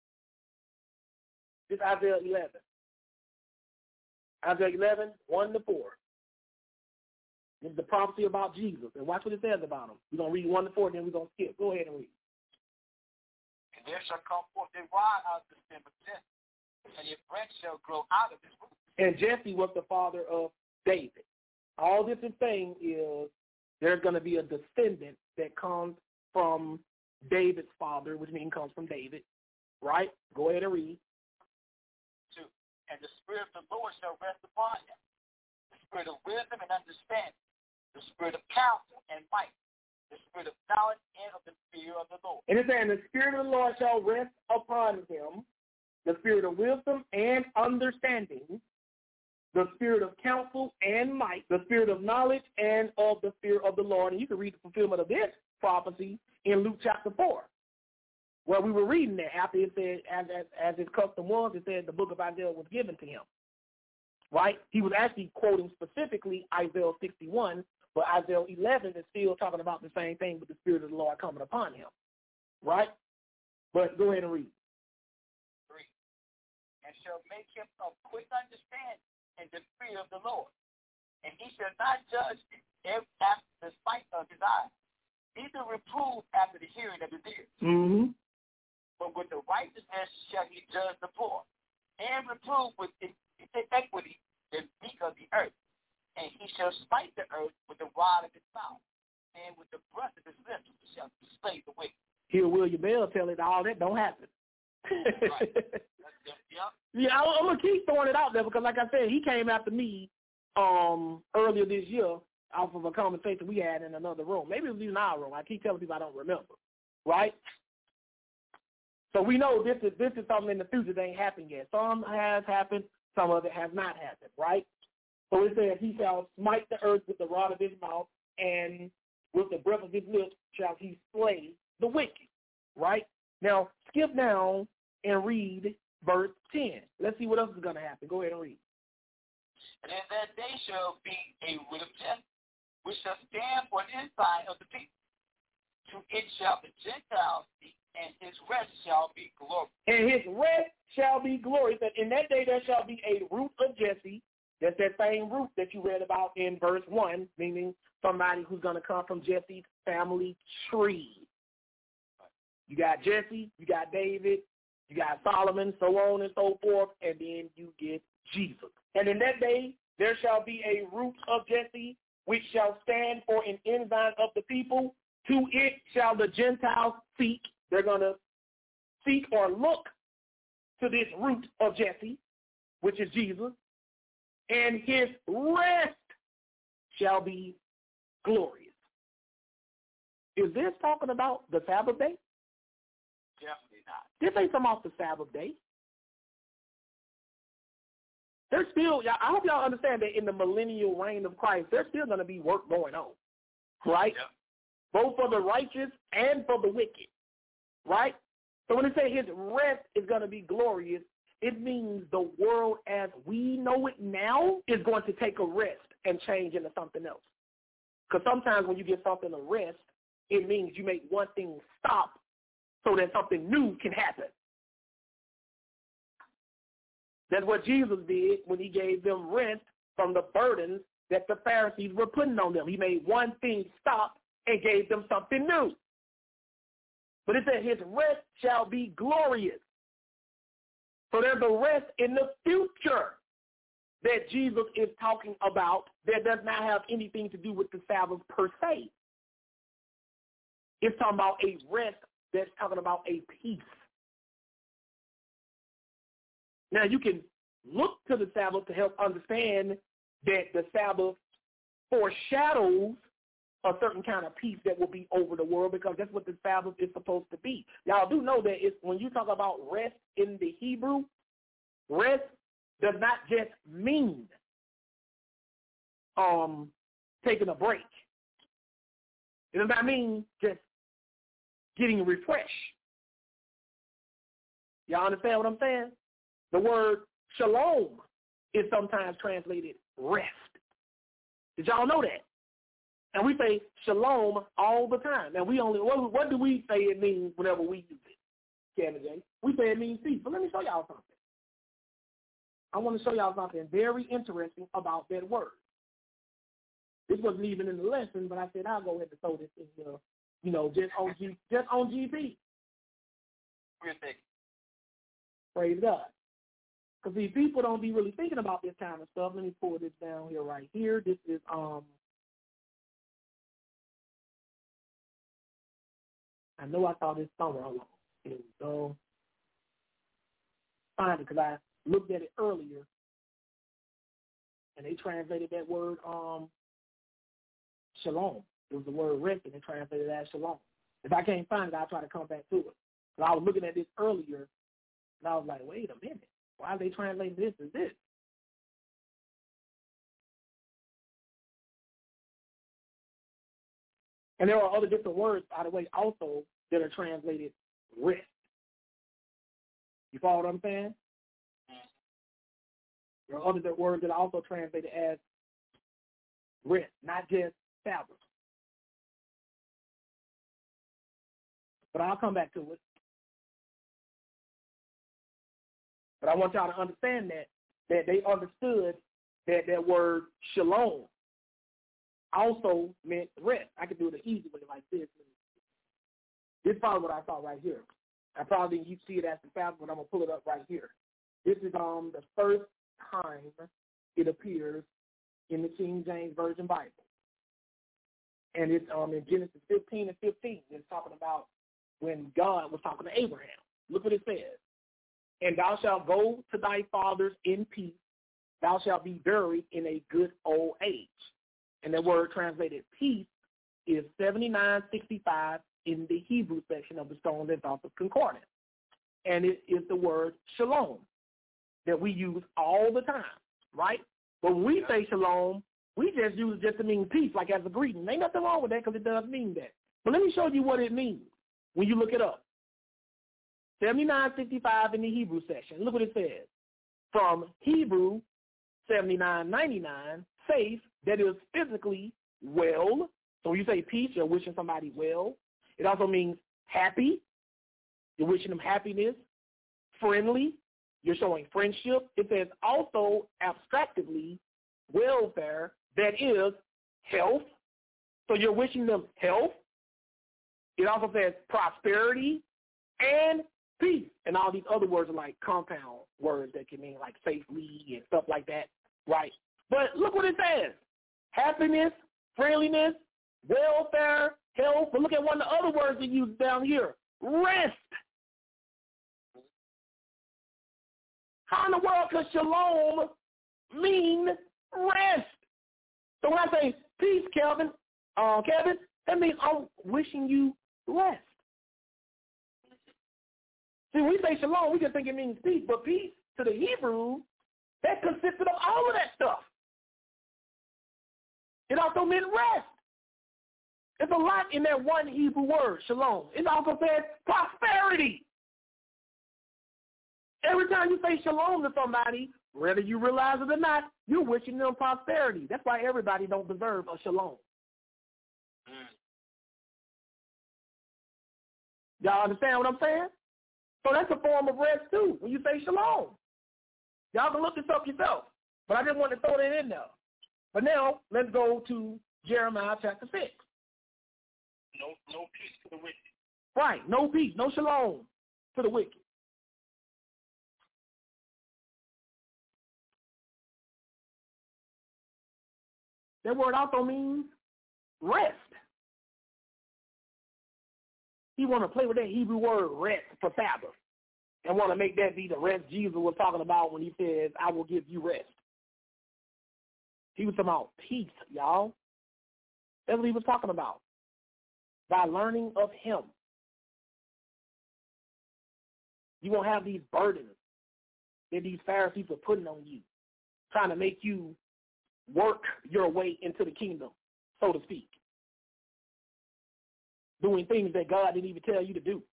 It's Isaiah eleven. Isaiah eleven, one to four. It's the prophecy about Jesus. And watch what it says about him. We're going to read one to four, then we're going to skip. Go ahead and read. And there shall come forth a rod out of the stem of Jesse, and your branch shall grow out of his root. And Jesse was the father of David. All this is saying is there's going to be a descendant that comes from David's father, which means comes from David, right? Go ahead and read. Two. And the Spirit of the Lord shall rest upon him, the Spirit of wisdom and understanding, the Spirit of counsel and might, the Spirit of knowledge and of the fear of the Lord. And it's saying the Spirit of the Lord shall rest upon him, the Spirit of wisdom and understanding, the Spirit of counsel and might, the Spirit of knowledge and of the fear of the Lord. And you can read the fulfillment of this prophecy in Luke chapter four, where we were reading that after it said, as, as, as his custom was, it said the book of Isaiah was given to him, right? He was actually quoting specifically Isaiah sixty-one, but Isaiah eleven is still talking about the same thing with the Spirit of the Lord coming upon him, right? But go ahead and read. Three. And shall make him of quick understanding in the fear of the Lord. And he shall not judge after the sight of his eyes, neither reprove after the hearing of his ears. Mm-hmm. But with the righteousness shall he judge the poor, and reprove with equity the meek of the earth. And he shall smite the earth with the rod of his mouth, and with the breath of his lips shall he slay the wicked. Hear William Bell tell it all that don't happen. Right. Yep. Yeah, I, I'm gonna keep throwing it out there because, like I said, he came after me um, earlier this year off of a conversation we had in another room. Maybe it was in our room. I keep telling people I don't remember, right? So we know this is this is something in the future that ain't happened yet. Some has happened, some of it has not happened, right? So it says, he shall smite the earth with the rod of his mouth, and with the breath of his lips shall he slay the wicked, right? Now, skip down and read verse ten. Let's see what else is going to happen. Go ahead and read. And in that day shall be a root of death, which shall stand for an ensign of the people. To it shall the Gentiles see, and his rest shall be glorious. And his rest shall be glorious. And in that day there shall be a root of Jesse. That's that same root that you read about in verse one, meaning somebody who's going to come from Jesse's family tree. You got Jesse, you got David, you got Solomon, so on and so forth, and then you get Jesus. And in that day there shall be a root of Jesse, which shall stand for an ensign of the people. To it shall the Gentiles seek. They're going to seek or look to this root of Jesse, which is Jesus. And his rest shall be glorious. Is this talking about the Sabbath day? Definitely not. This ain't talking about the Sabbath day. There's still, I hope y'all understand that in the millennial reign of Christ, there's still going to be work going on, right? Yep. Both for the righteous and for the wicked, right? So when it says his rest is going to be glorious, it means the world as we know it now is going to take a rest and change into something else. Because sometimes when you get something a rest, it means you make one thing stop so that something new can happen. That's what Jesus did when he gave them rest from the burdens that the Pharisees were putting on them. He made one thing stop and gave them something new. But it said his rest shall be glorious. So there's a rest in the future that Jesus is talking about that does not have anything to do with the Sabbath per se. It's talking about a rest that's talking about a peace. Now you can look to the Sabbath to help understand that the Sabbath foreshadows a certain kind of peace that will be over the world, because that's what the Sabbath is supposed to be. Y'all do know that it's, when you talk about rest in the Hebrew, rest does not just mean um, taking a break. It does not mean just getting refreshed. Y'all understand what I'm saying? The word shalom is sometimes translated rest. Did y'all know that? And we say shalom all the time. And we only, what, what do we say it means whenever we use it, Kevin J? We say it means peace. But let me show y'all something. I want to show y'all something very interesting about that word. This wasn't even in the lesson, but I said I'll go ahead and throw this in, uh, you know, just on G, just on G P. Praise God. Because these people don't be really thinking about this kind of stuff. Let me pull this down here right here. This is um. I know I saw this somewhere. Hold on. Here we go. find it because I looked at it earlier, and they translated that word um, shalom. It was the word rest, and they translated it as shalom. If I can't find it, I'll try to come back to it. But I was looking at this earlier, and I was like, wait a minute. Why are they translating this as this? And there are other different words, by the way, also that are translated rest. You follow what I'm saying? There are other words that are also translated as rest, not just Sabbath. But I'll come back to it. But I want y'all to understand that, that they understood that that word shalom also meant rest. I could do it the easy way like this. This is probably what I saw right here. I probably didn't see it as the Sabbath, but I'm going to pull it up right here. This is um the first time it appears in the King James Version Bible. And it's um in Genesis fifteen and fifteen. It's talking about when God was talking to Abraham. Look what it says. And thou shalt go to thy fathers in peace. Thou shalt be buried in a good old age. And the word translated peace is seventy-nine sixty-five in the Hebrew section of the Strong's Exhaustive Concordance. And it is the word shalom that we use all the time, right? But when we say shalom, we just use it just to mean peace, like as a greeting. Ain't nothing wrong with that because it does mean that. But let me show you what it means when you look it up. seventy-nine sixty-five in the Hebrew section. Look what it says. From Hebrew seventy-nine ninety-nine, safe, that is physically well. So when you say peace, you're wishing somebody well. It also means happy. You're wishing them happiness. Friendly. You're showing friendship. It says also abstractively welfare, that is health. So you're wishing them health. It also says prosperity and peace. And all these other words are like compound words that can mean like safely and stuff like that, right? But look what it says. Happiness, friendliness, welfare, health. But look at one of the other words they use down here. Rest. How in the world could shalom mean rest? So when I say peace, Kelvin, uh, Kevin, that means I'm wishing you rest. See, when we say shalom, we just think it means peace. But peace to the Hebrew, that consisted of all of that stuff. It also meant rest. It's a lot in that one Hebrew word, shalom. It also says prosperity. Every time you say shalom to somebody, whether you realize it or not, you're wishing them prosperity. That's why everybody don't deserve a shalom. Mm. Y'all understand what I'm saying? So that's a form of rest too, when you say shalom. Y'all can look this up yourself. But I just want to throw that in there. But now, let's go to Jeremiah chapter six. No, no peace to the wicked. Right, no peace, no shalom to the wicked. That word also means rest. He want to play with that Hebrew word rest for Sabbath and want to make that be the rest Jesus was talking about when he says, I will give you rest. He was talking about peace, y'all. That's what he was talking about. By learning of him. You won't have these burdens that these Pharisees are putting on you, trying to make you work your way into the kingdom, so to speak. Doing things that God didn't even tell you to do.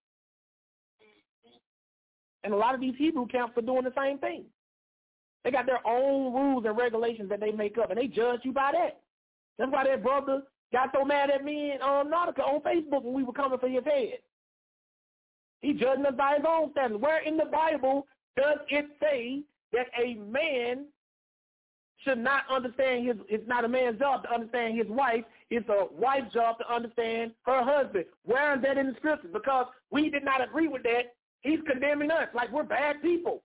And a lot of these Hebrew camps are doing the same thing. They got their own rules and regulations that they make up, and they judge you by that. That's why that brother got so mad at me and um, Nautica on Facebook when we were coming for his head. He judging us by his own standards. Where in the Bible does it say that a man should not understand his, it's not a man's job to understand his wife, it's a wife's job to understand her husband. Where is that in the scriptures? Because we did not agree with that, he's condemning us like we're bad people.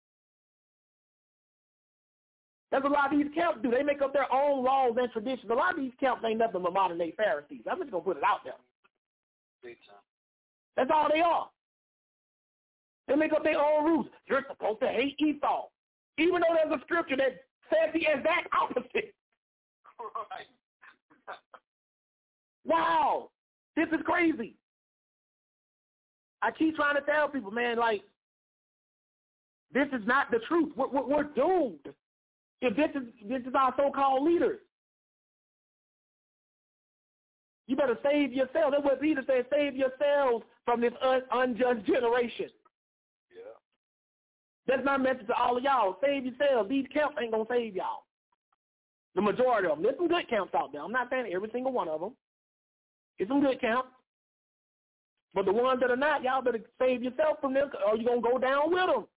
That's what a lot of these camps do. They make up their own laws and traditions. A lot of these camps ain't nothing but modern-day Pharisees. I'm just going to put it out there. Big time. That's all they are. They make up their own rules. You're supposed to hate Esau, even though there's a scripture that says the exact opposite. Right. Wow, this is crazy. I keep trying to tell people, man, like, this is not the truth. We're, we're, we're doomed. If this is this is our so-called leaders, you better save yourself. That's what Peter said, save yourselves from this un- unjust generation. Yeah. That's my message to all of y'all. Save yourselves. These camps ain't going to save y'all. The majority of them. There's some good camps out there. I'm not saying every single one of them. There's some good camps. But the ones that are not, y'all better save yourself from them, or you're going to go down with them.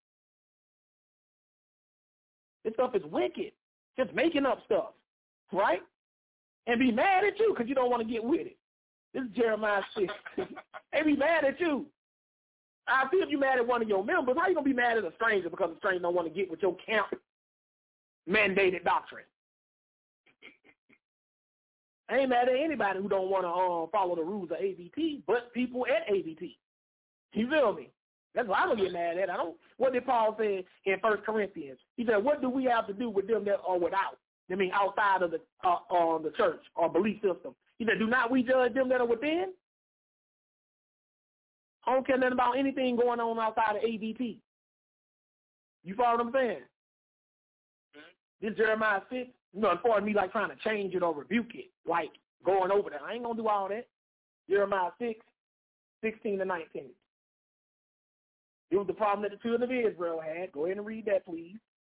This stuff is wicked. Just making up stuff, right? And be mad at you because you don't want to get with it. This is Jeremiah six. They be mad at you. I feel if you're mad at one of your members, how you going to be mad at a stranger because a stranger don't want to get with your camp mandated doctrine? I ain't mad at anybody who don't want to um, follow the rules of A B T, but people at A B T. You feel me? That's what I'm going to get mad at. I don't. What did Paul say in First Corinthians? He said, what do we have to do with them that are without? I mean, outside of the uh, uh, the church or belief system. He said, do not we judge them that are within? I don't care nothing about anything going on outside of A B T. You follow what I'm saying? Mm-hmm. This Jeremiah six, you know, as far as me like trying to change it or rebuke it, like going over that. I ain't going to do all that. Jeremiah six, sixteen to nineteen. It was the problem that the children of Israel had. Go ahead and read that, please.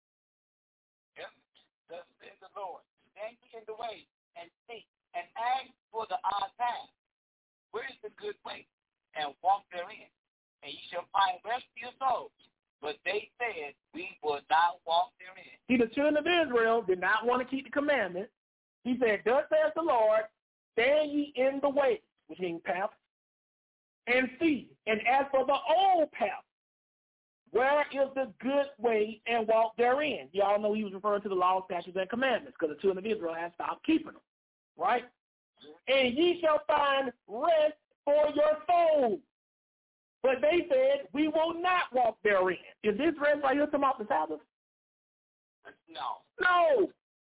Yep. Thus says the Lord, stand ye in the way and seek and ask for the odd path. Where is the good way? And walk therein. And ye shall find rest for your souls. But they said, we will not walk therein. See, the children of Israel did not want to keep the commandments. He said, thus says the Lord, stand ye in the way, which means path, and see, and as for the old path, where is the good way, and walk therein? Y'all know he was referring to the law, statutes, and commandments, because the children of Israel had stopped keeping them, right? And ye shall find rest for your souls. But they said, we will not walk therein. Is this rest right here talking about the Sabbath? No. No.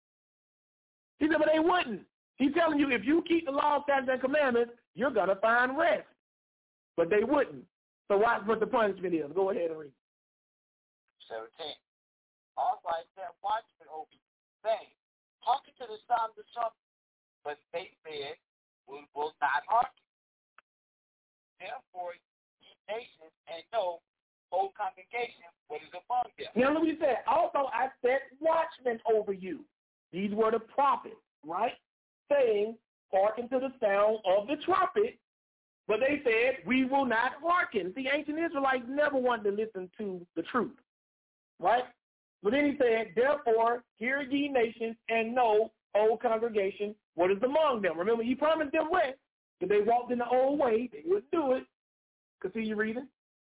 He said, but they wouldn't. He's telling you, if you keep the law, statutes, and commandments, you're going to find rest. But they wouldn't. So watch what the punishment is. Go ahead and read. seventeen. Also I said, watchmen over you, saying, hearken to the sound of the trumpet. But they said, we will not hearken. Therefore, ye nations, and know, whole congregation, what is among them. Now look what he said. Also I set watchmen over you. These were the prophets, right? Saying, hearken to the sound of the trumpet. But they said, we will not hearken. See, ancient Israelites never wanted to listen to the truth, right? But then he said, therefore, hear ye nations, and know, O congregation, what is among them. Remember, he promised them rest. If they walked in the old way, they wouldn't do it. Continue reading.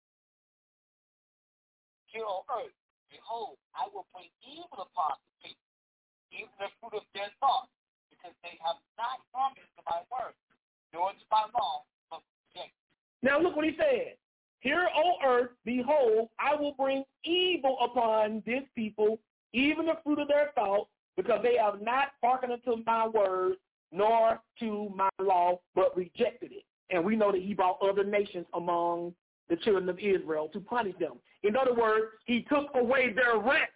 Hear, O earth, behold, I will bring evil upon the people, even the fruit of their thoughts, because they have not hearkened to my word, nor to my law. Now look what he said. Hear, O earth, behold, I will bring evil upon this people, even the fruit of their thoughts, because they have not hearkened unto my word, nor to my law, but rejected it. And we know that he brought other nations among the children of Israel to punish them. In other words, he took away their rest,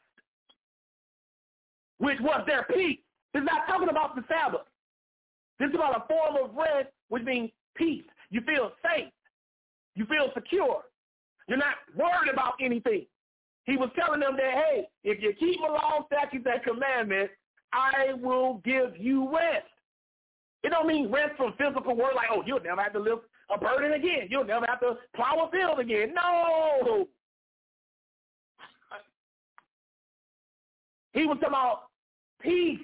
which was their peace. This is not talking about the Sabbath. This is about a form of rest, which means peace. You feel safe. You feel secure. You're not worried about anything. He was telling them that, hey, if you keep my law, statutes, and commandments, I will give you rest. It don't mean rest from physical work like, oh, you'll never have to lift a burden again. You'll never have to plow a field again. No. He was talking about peace.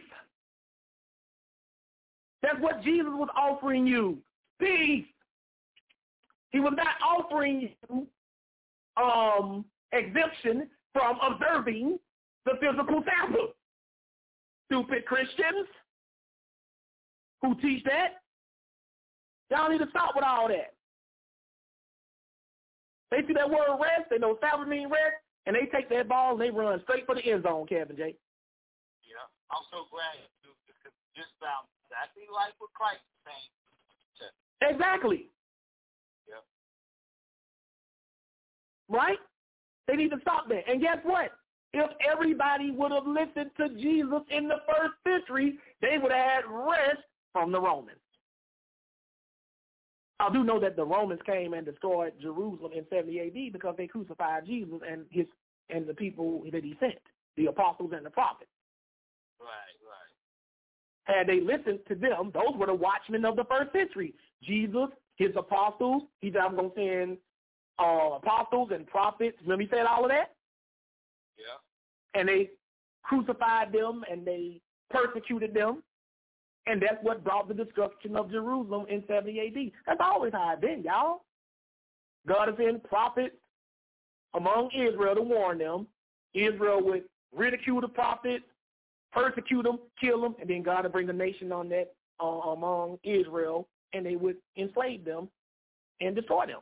That's what Jesus was offering you, peace. He was not offering you um, exemption from observing the physical Sabbath. Stupid Christians who teach that, y'all need to stop with all that. They see that word rest, they know Sabbath means rest, and they take that ball and they run straight for the end zone, Kevin J. Yeah, I'm so glad you do, because it just sounds exactly like what Christ is saying. Exactly. Yep. Right? They need to stop that. And guess what? If everybody would have listened to Jesus in the first century, they would have had rest from the Romans. I do know that the Romans came and destroyed Jerusalem in seventy A D because they crucified Jesus and his and the people that he sent, the apostles and the prophets. Right, right. Had they listened to them, those were the watchmen of the first century. Jesus, his apostles, he said, I'm going to send uh, apostles and prophets. Remember he said all of that? Yeah. And they crucified them and they persecuted them. And that's what brought the destruction of Jerusalem in seventy A D. That's always how it's been, y'all. God has sent prophets among Israel to warn them. Israel would ridicule the prophets, persecute them, kill them, and then God would bring a nation on that uh, among Israel, and they would enslave them and destroy them.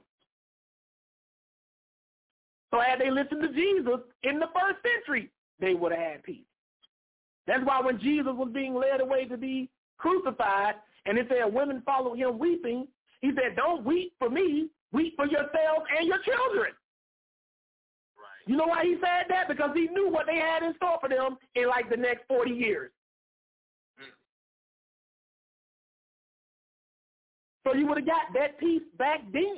So had they listened to Jesus in the first century, they would have had peace. That's why when Jesus was being led away to be crucified, and it said women followed him weeping, he said, don't weep for me, weep for yourselves and your children. Right. You know why he said that? Because he knew what they had in store for them in like the next forty years. Mm. So you would have got that peace back then.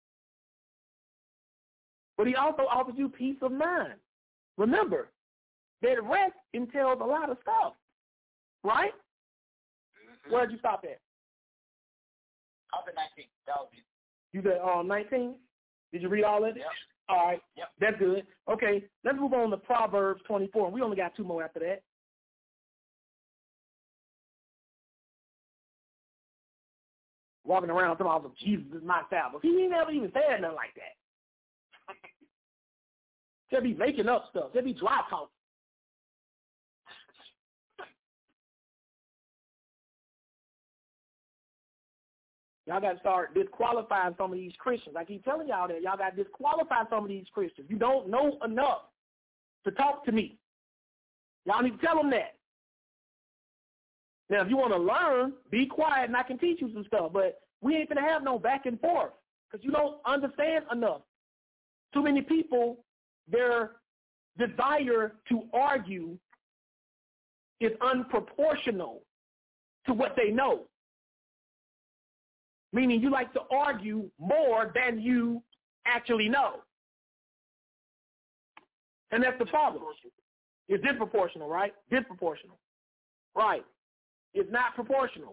But he also offers you peace of mind. Remember, that rest entails a lot of stuff, right? Mm-hmm. Where did you stop at? I was at nineteen. That was it. You said um, nineteen? Did you read all of it? Yep. All right. Yep. That's good. Okay, let's move on to Proverbs twenty-four. We only got two more after that. Walking around talking about Jesus is my Sabbath. He never even said nothing like that. They'll be making up stuff. They'll be dry talking. Y'all got to start disqualifying some of these Christians. I keep telling y'all that. Y'all got to disqualify some of these Christians. You don't know enough to talk to me. Y'all need to tell them that. Now, if you want to learn, be quiet and I can teach you some stuff. But we ain't going to have no back and forth because you don't understand enough. Too many people, their desire to argue is unproportional to what they know. Meaning you like to argue more than you actually know. And that's the problem. It's disproportional, right? Disproportional. Right. It's not proportional.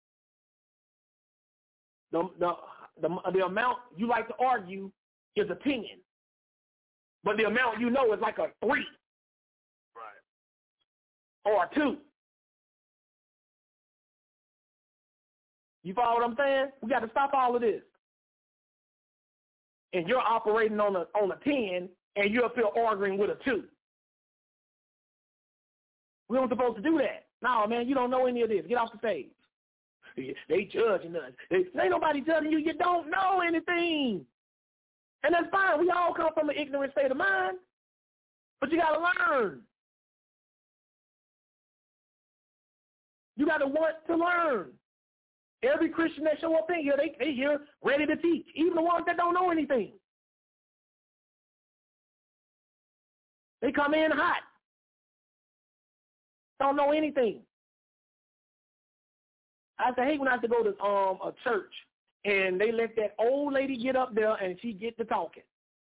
The, the, the, the amount you like to argue is opinion. But the amount you know is like a three. Right. Or a two. You follow what I'm saying? We got to stop all of this. And you're operating on a on a ten, and you're up here arguing with a two. We aren't supposed to do that. No, man, you don't know any of this. Get off the stage. They judging us. They, ain't nobody judging you. You don't know anything. And that's fine. We all come from an ignorant state of mind. But you got to learn. You got to want to learn. Every Christian that show up in here, they they here ready to teach, even the ones that don't know anything. They come in hot, don't know anything. I used to hate when I had to go to um a church and they let that old lady get up there and she get to talking.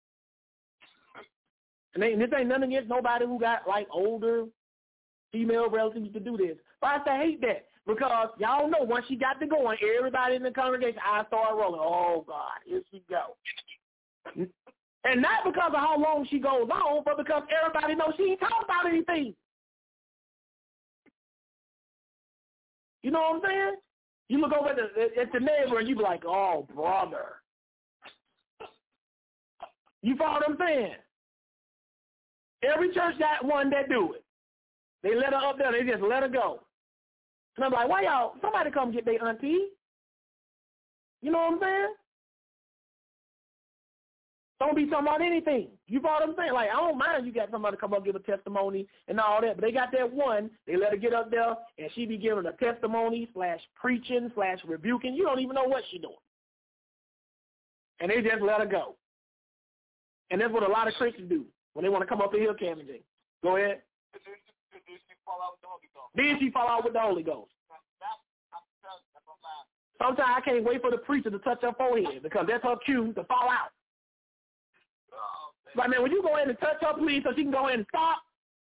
And, they, and this ain't nothing against nobody who got like older female relatives to do this. But I used to hate that. Because y'all know once she got to going, everybody in the congregation, I started rolling. Oh, God, here she go. And not because of how long she goes on, but because everybody knows she ain't talking about anything. You know what I'm saying? You look over at the, at the neighbor and you be like, oh, brother. You follow what I'm saying? Every church got one that do it. They let her up there. They just let her go. And I'm like, why y'all, somebody come get their auntie. You know what I'm saying? Don't be talking about anything. You follow what I'm saying? Like, I don't mind you got somebody come up give a testimony and all that, but they got that one, they let her get up there, and she be giving a testimony slash preaching slash rebuking. You don't even know what she doing. And they just let her go. And that's what a lot of Christians do when they want to come up in here, Cam and J. Go ahead. Then she fall out with the Holy Ghost. Sometimes I can't wait for the preacher to touch her forehead because that's her cue to fall out. Like, man, when you go in and touch her, please, so she can go in and stop.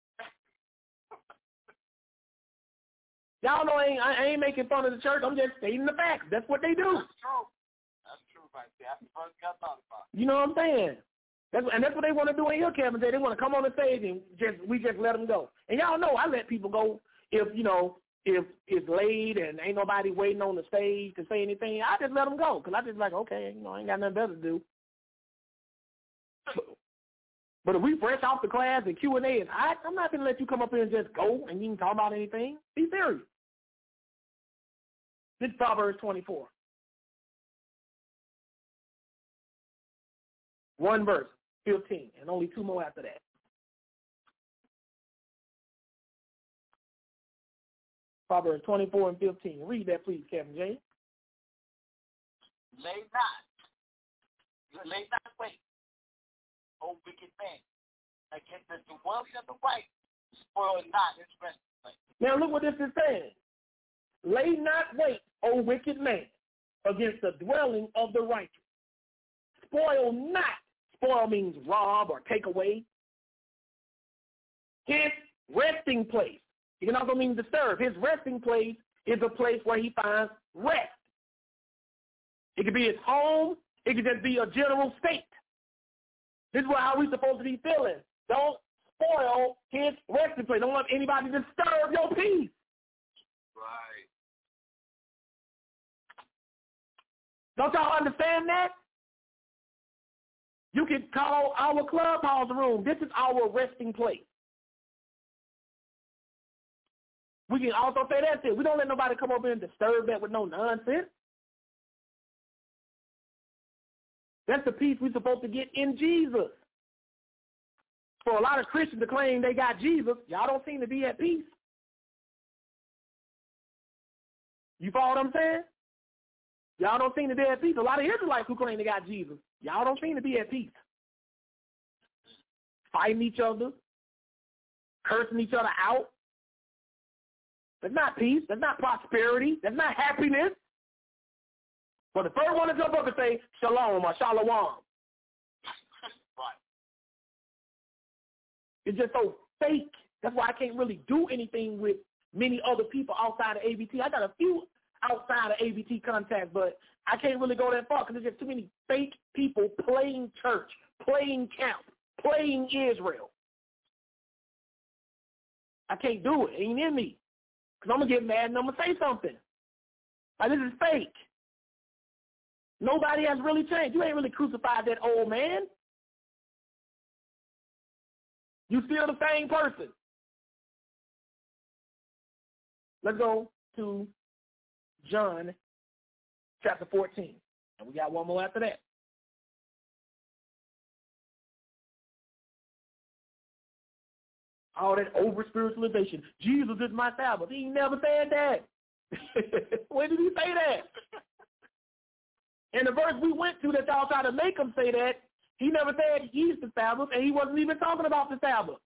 Y'all know I ain't, I ain't making fun of the church. I'm just stating the facts. That's what they do. That's true. That's true right there. That's the first got thought about. You know what I'm saying? That's, and that's what they want to do in here, Kevin. They want to come on the stage and just we just let them go. And y'all know I let people go if, you know, if it's late and ain't nobody waiting on the stage to say anything. I just let them go because I just like, okay, you know, I ain't got nothing better to do. But if we fresh off the class and Q and A is hot, I'm not going to let you come up here and just go and you can talk about anything. Be serious. This is Proverbs twenty-four. One verse, fifteen, and only two more after that. Proverbs twenty-four and fifteen. Read that, please, Kevin J. Lay not, lay not wait, O wicked man, against the dwelling of the right, spoil not his resting place. Now look what this is saying. Lay not wait, O wicked man, against the dwelling of the righteous. Spoil not. Spoil means rob or take away. His resting place. It can also mean disturb. His resting place is a place where he finds rest. It could be his home. It could just be a general state. This is how we're supposed to be feeling. Don't spoil his resting place. Don't let anybody disturb your peace. Right. Don't y'all understand that? You can call our clubhouse room. This is our resting place. We can also say that's it. We don't let nobody come over and disturb that with no nonsense. That's the peace we're supposed to get in Jesus. For a lot of Christians to claim they got Jesus, y'all don't seem to be at peace. You follow what I'm saying? Y'all don't seem to be at peace. A lot of Israelites who claim they got Jesus, y'all don't seem to be at peace. Fighting each other, cursing each other out. That's not peace. That's not prosperity. That's not happiness. But the first one to jump up and say shalom or shalom. Right. It's just so fake. That's why I can't really do anything with many other people outside of A B T. I got a few outside of A B T contacts, but I can't really go that far because there's just too many fake people playing church, playing camp, playing Israel. I can't do it. It ain't in me. Because I'm going to get mad and I'm going to say something. Like, this is fake. Nobody has really changed. You ain't really crucified that old man. You still the same person. Let's go to John chapter fourteen. And we got one more after that. All that over-spiritualization. Jesus is my Sabbath. He never said that. When did he say that? In the verse we went to that y'all tried to make him say that, he never said he's the Sabbath, and he wasn't even talking about the Sabbath.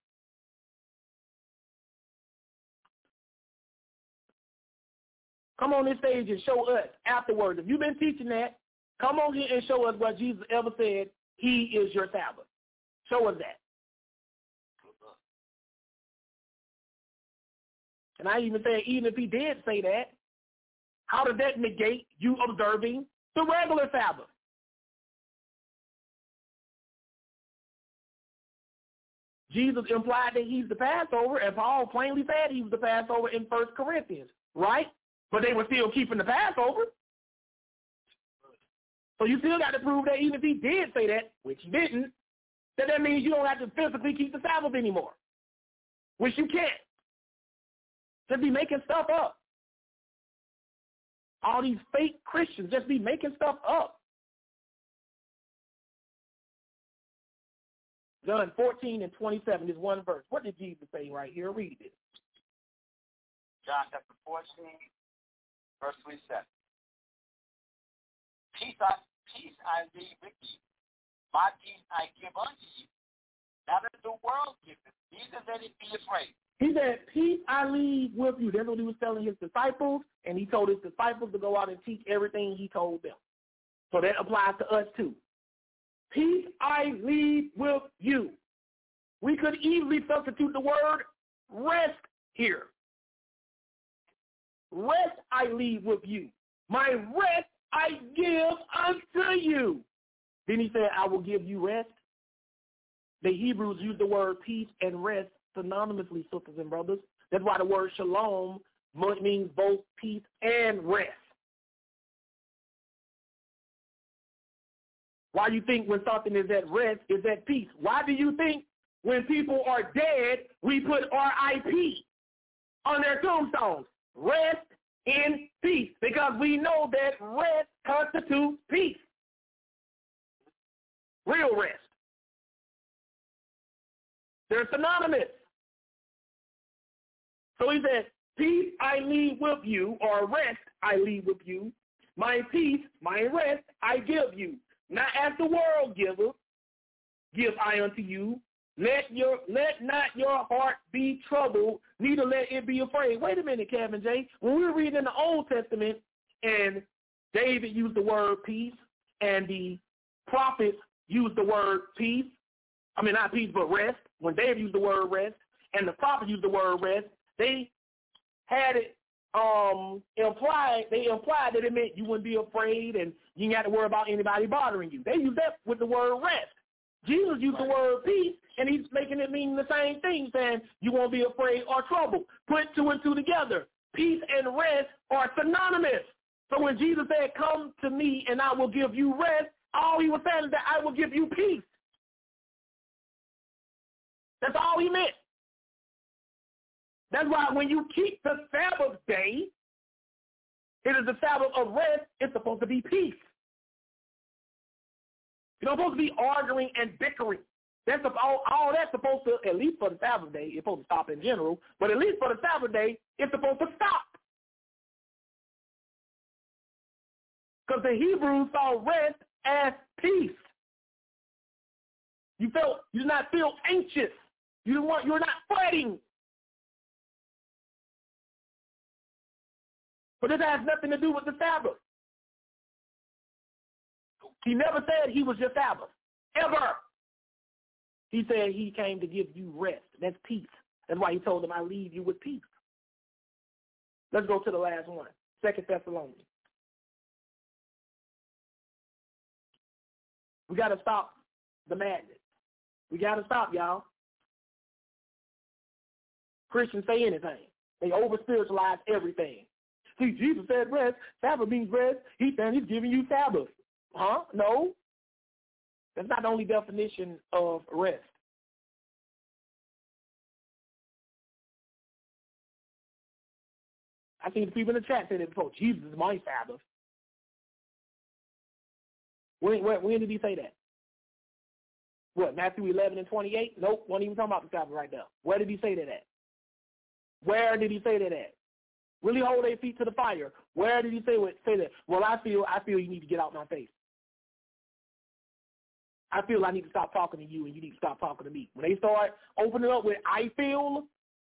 Come on this stage and show us afterwards. If you've been teaching that, come on here and show us what Jesus ever said, he is your Sabbath. Show us that. And I even said, even if he did say that, how does that negate you observing the regular Sabbath? Jesus implied that he's the Passover, and Paul plainly said he was the Passover in First Corinthians, right? But they were still keeping the Passover. So you still got to prove that even if he did say that, which he didn't, that that means you don't have to physically keep the Sabbath anymore, which you can't. Just be making stuff up. All these fake Christians just be making stuff up. John fourteen and twenty-seven is one verse. What did Jesus say right here? Read it. John chapter fourteen, verse twenty-seven. Peace I, peace I leave with you. My peace I give unto you. Not as the world giveth, neither let it be afraid. He said, peace I leave with you. That's what he was telling his disciples, and he told his disciples to go out and teach everything he told them. So that applies to us too. Peace I leave with you. We could easily substitute the word rest here. Rest I leave with you. My rest I give unto you. Then he said, I will give you rest. The Hebrews use the word peace and rest synonymously, sisters and brothers. That's why the word shalom means both peace and rest. Why do you think when something is at rest, is at peace? Why do you think when people are dead, we put R I P on their tombstones? Rest in peace. Because we know that rest constitutes peace. Real rest. They're synonymous. So he said, peace I leave with you, or rest I leave with you. My peace, my rest I give you. Not as the world giveth, give I unto you. Let your let not your heart be troubled, neither let it be afraid. Wait a minute, Kevin J. When we were reading in the Old Testament, and David used the word peace, and the prophets used the word peace, I mean, not peace, but rest. When David used the word rest, and the prophets used the word rest, they had it um, implied, they implied that it meant you wouldn't be afraid and you didn't have to worry about anybody bothering you. They used that with the word rest. Jesus used the word peace, and he's making it mean the same thing, saying you won't be afraid or troubled. Put two and two together. Peace and rest are synonymous. So when Jesus said, come to me and I will give you rest, all he was saying is that I will give you peace. That's all he meant. That's why when you keep the Sabbath day, it is the Sabbath of rest. It's supposed to be peace. You're not supposed to be arguing and bickering. That's all, all that's supposed to, at least for the Sabbath day, it's supposed to stop in general, but at least for the Sabbath day, it's supposed to stop. Because the Hebrews saw rest as peace. You felt, you did not feel anxious. You don't want, you're not fretting. But this has nothing to do with the Sabbath. He never said he was your Sabbath, ever. He said he came to give you rest. That's peace. That's why he told them, I leave you with peace. Let's go to the last one, Second Thessalonians. We got to stop the madness. We got to stop, y'all. Christians say anything. They over-spiritualize everything. See, Jesus said rest. Sabbath means rest. He's saying he's giving you Sabbath. Huh? No. That's not the only definition of rest. I seen the people in the chat say that before. Jesus is my Sabbath. When, when, when did he say that? What, Matthew eleven and twenty-eight? Nope, wasn't even talking about the Sabbath right now. Where did he say that at? Where did he say that at? Really hold their feet to the fire. Where did he say say that? Well, I feel I feel you need to get out my face. I feel I need to stop talking to you and you need to stop talking to me. When they start opening up with I feel,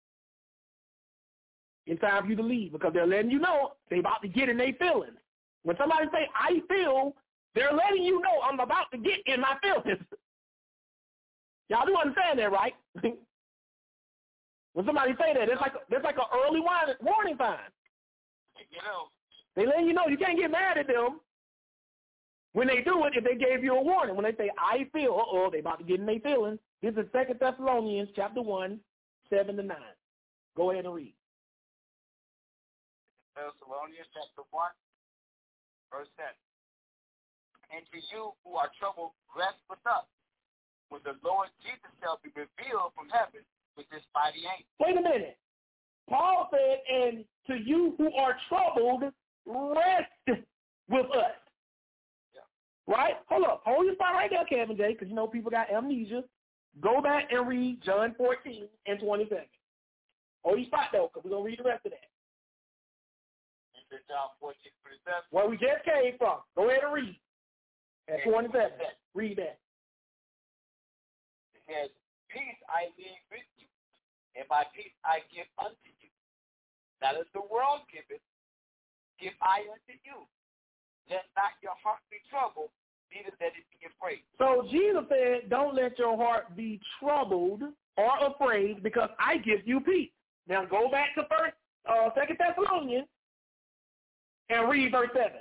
it's time for you to leave because they're letting you know they about to get in their feelings. When somebody say I feel, they're letting you know I'm about to get in my feelings. Y'all do understand that, right? When somebody say that, it's like it's like an early warning sign. You know, they letting you know you can't get mad at them when they do it if they gave you a warning. When they say, I feel, uh-oh, they about to get in their feelings. This is Second Thessalonians chapter one, seven to nine. Go ahead and read. Thessalonians chapter one, verse seven. And to you who are troubled, rest with us, when the Lord Jesus shall be revealed from heaven with this mighty angel. Wait a minute. Paul said, and to you who are troubled, rest with us. Yeah. Right? Hold up. Hold your spot right there, Kevin J., because you know people got amnesia. Go back and read John fourteen and twenty-seven. On each spot, though, because we're going to read the rest of that. John fourteen, twenty-seven. Where we just came from. Go ahead and read. At twenty-seven. Read that. It says, peace I leave with you, and my peace I give unto you. Not as the world giveth, give I unto you. Let not your heart be troubled, neither let it be afraid. So Jesus said, don't let your heart be troubled or afraid, because I give you peace. Now go back to first, uh, Second Thessalonians and read verse seven.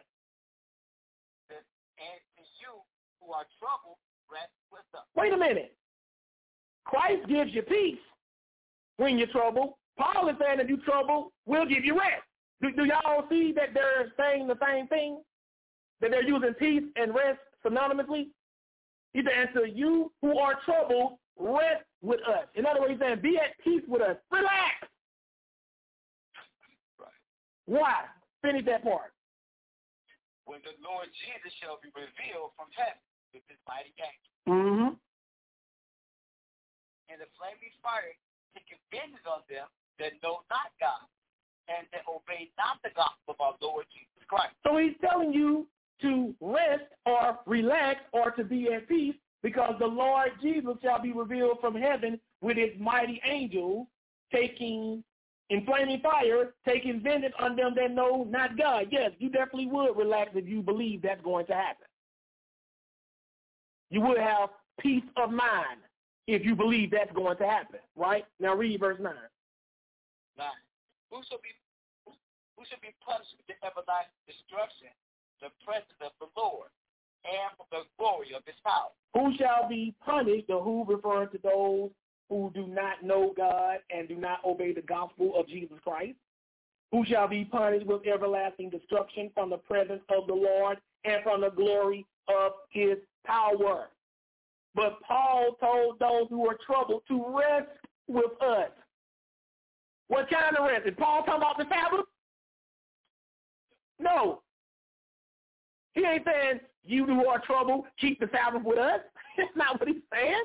And to you who are troubled, rest with us. Wait a minute. Christ gives you peace when you're troubled. Paul is saying if you're troubled, we'll give you rest. Do, do y'all see that they're saying the same thing? That they're using peace and rest synonymously? He's saying to you who are troubled, rest with us. In other words, he's saying be at peace with us. Relax. Right. Why? Finish that part. When the Lord Jesus shall be revealed from heaven with his mighty angels. Mm-hmm. And the flaming fire taking vengeance on them that know not God and that obey not the gospel of our Lord Jesus Christ. So he's telling you to rest or relax or to be at peace because the Lord Jesus shall be revealed from heaven with his mighty angels taking in flaming fire, taking vengeance on them that know not God. Yes, you definitely would relax if you believe that's going to happen. You would have peace of mind if you believe that's going to happen, right? Now read verse nine. Nine. Who shall be who shall be punished with the everlasting destruction, the presence of the Lord, and from the glory of his power? Who shall be punished, the who referring to those who do not know God and do not obey the gospel of Jesus Christ? Who shall be punished with everlasting destruction from the presence of the Lord and from the glory of his power? But Paul told those who are troubled to rest with us. What kind of rest? Is Paul talking about the Sabbath? No. He ain't saying, you who are troubled, keep the Sabbath with us. That's not what he's saying.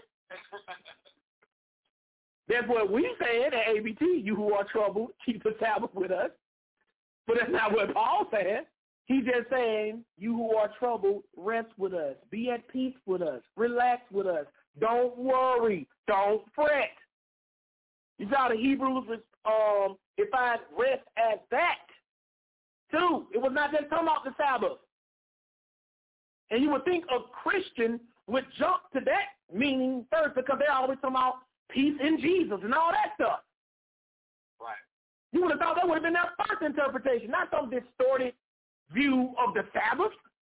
That's what we said at A B T, you who are troubled, keep the Sabbath with us. But that's not what Paul said. He's just saying, you who are troubled, rest with us. Be at peace with us. Relax with us. Don't worry. Don't fret. You saw the Hebrews um, defined rest as that, too. It was not just talking about the Sabbath. And you would think a Christian would jump to that meaning first because they're always talking about peace in Jesus and all that stuff. Right. You would have thought that would have been their first interpretation, not some distorted view of the Sabbath.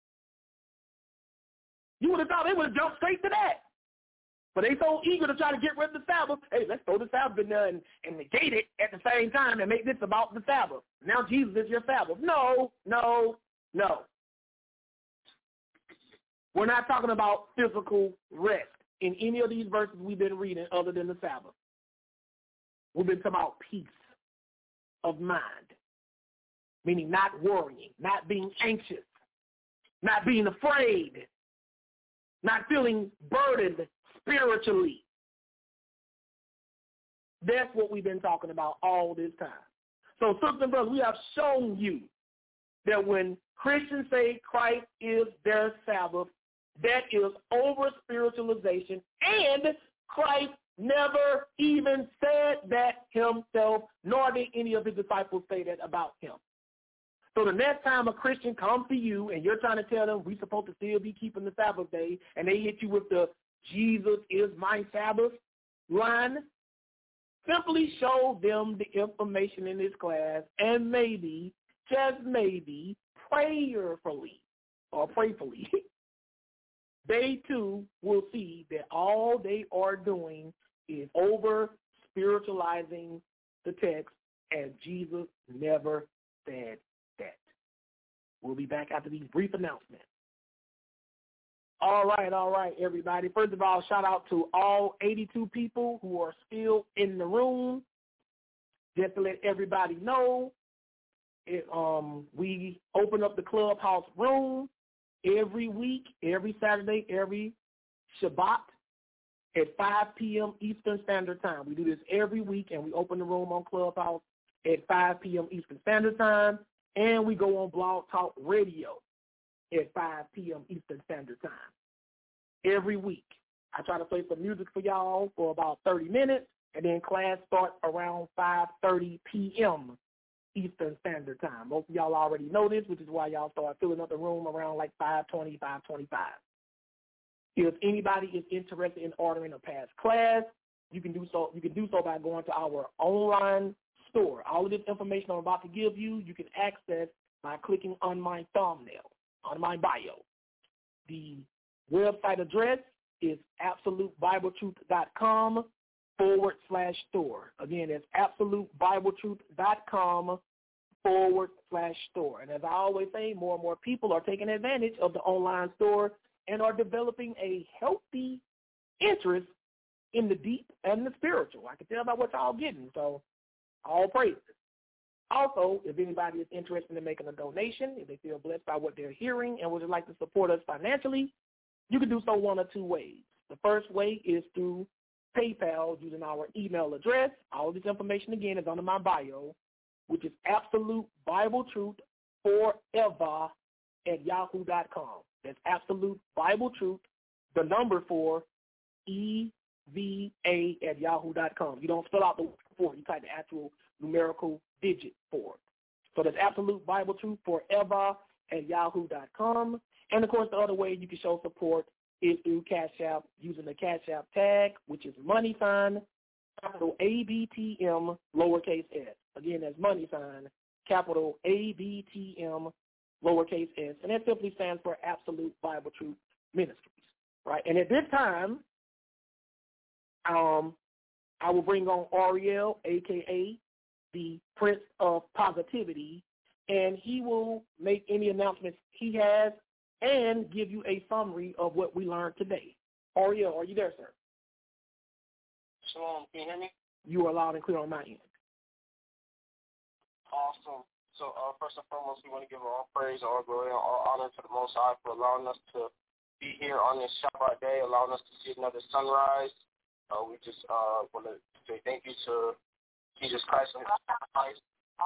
You would have thought they would have jumped straight to that. But they so eager to try to get rid of the Sabbath, hey, let's throw the Sabbath in there and, and negate it at the same time and make this about the Sabbath. Now Jesus is your Sabbath. No, no, no. We're not talking about physical rest in any of these verses we've been reading other than the Sabbath. We've been talking about peace of mind, meaning not worrying, not being anxious, not being afraid, not feeling burdened spiritually. That's what we've been talking about all this time. So, sisters and brothers, we have shown you that when Christians say Christ is their Sabbath, that is over-spiritualization, and Christ never even said that himself, nor did any of his disciples say that about him. So the next time a Christian comes to you and you're trying to tell them we're supposed to still be keeping the Sabbath day, and they hit you with the Jesus is my Sabbath line, simply show them the information in this class and maybe, just maybe, prayerfully or prayfully, they too will see that all they are doing is over-spiritualizing the text, and Jesus never said that. We'll be back after these brief announcements. All right, all right, everybody. First of all, shout out to all eighty-two people who are still in the room. Just to let everybody know, it, um, we open up the Clubhouse room every week, every Saturday, every Shabbat, at five p.m. Eastern Standard Time. We do this every week, and we open the room on Clubhouse at five p.m. Eastern Standard Time, and we go on Blog Talk Radio at five p.m. Eastern Standard Time every week. I try to play some music for y'all for about thirty minutes, and then class starts around five thirty p.m. Eastern Standard Time. Most of y'all already know this, which is why y'all start filling up the room around like five twenty, five twenty-five. If anybody is interested in ordering a past class, you can do so. You can do so by going to our online store. All of this information I'm about to give you, you can access by clicking on my thumbnail, on my bio. The website address is absolutebibletruth.com forward slash store. Again, it's absolutebibletruth.com forward slash store. And as I always say, more and more people are taking advantage of the online store and are developing a healthy interest in the deep and the spiritual. I can tell by what y'all getting, so all praises. Also, if anybody is interested in making a donation, if they feel blessed by what they're hearing and would like to support us financially, you can do so one of two ways. The first way is through PayPal using our email address. All this information, again, is under my bio, which is absolutebibletruthforever at yahoo dot com. That's Absolute Bible Truth, the number four, E V A at yahoo dot com. You don't spell out the four. You type the actual numerical digit four. So that's Absolute Bible Truth forever at yahoo dot com. And, of course, the other way you can show support is through Cash App using the Cash App tag, which is money sign, capital A B T M, lowercase s. Again, that's money sign, capital A B T M, lowercase s. And that simply stands for Absolute Bible Truth Ministries, right? And at this time, um, I will bring on Ariel, a k a the Prince of Positivity, and he will make any announcements he has and give you a summary of what we learned today. Ariel, are you there, sir? Shalom, can you hear me? You are loud and clear on my end. Awesome. So uh, first and foremost, we want to give all praise, all glory, and all honor to the Most High for allowing us to be here on this Shabbat day, allowing us to see another sunrise. Uh, we just uh, want to say thank you to Jesus Christ and His Christ.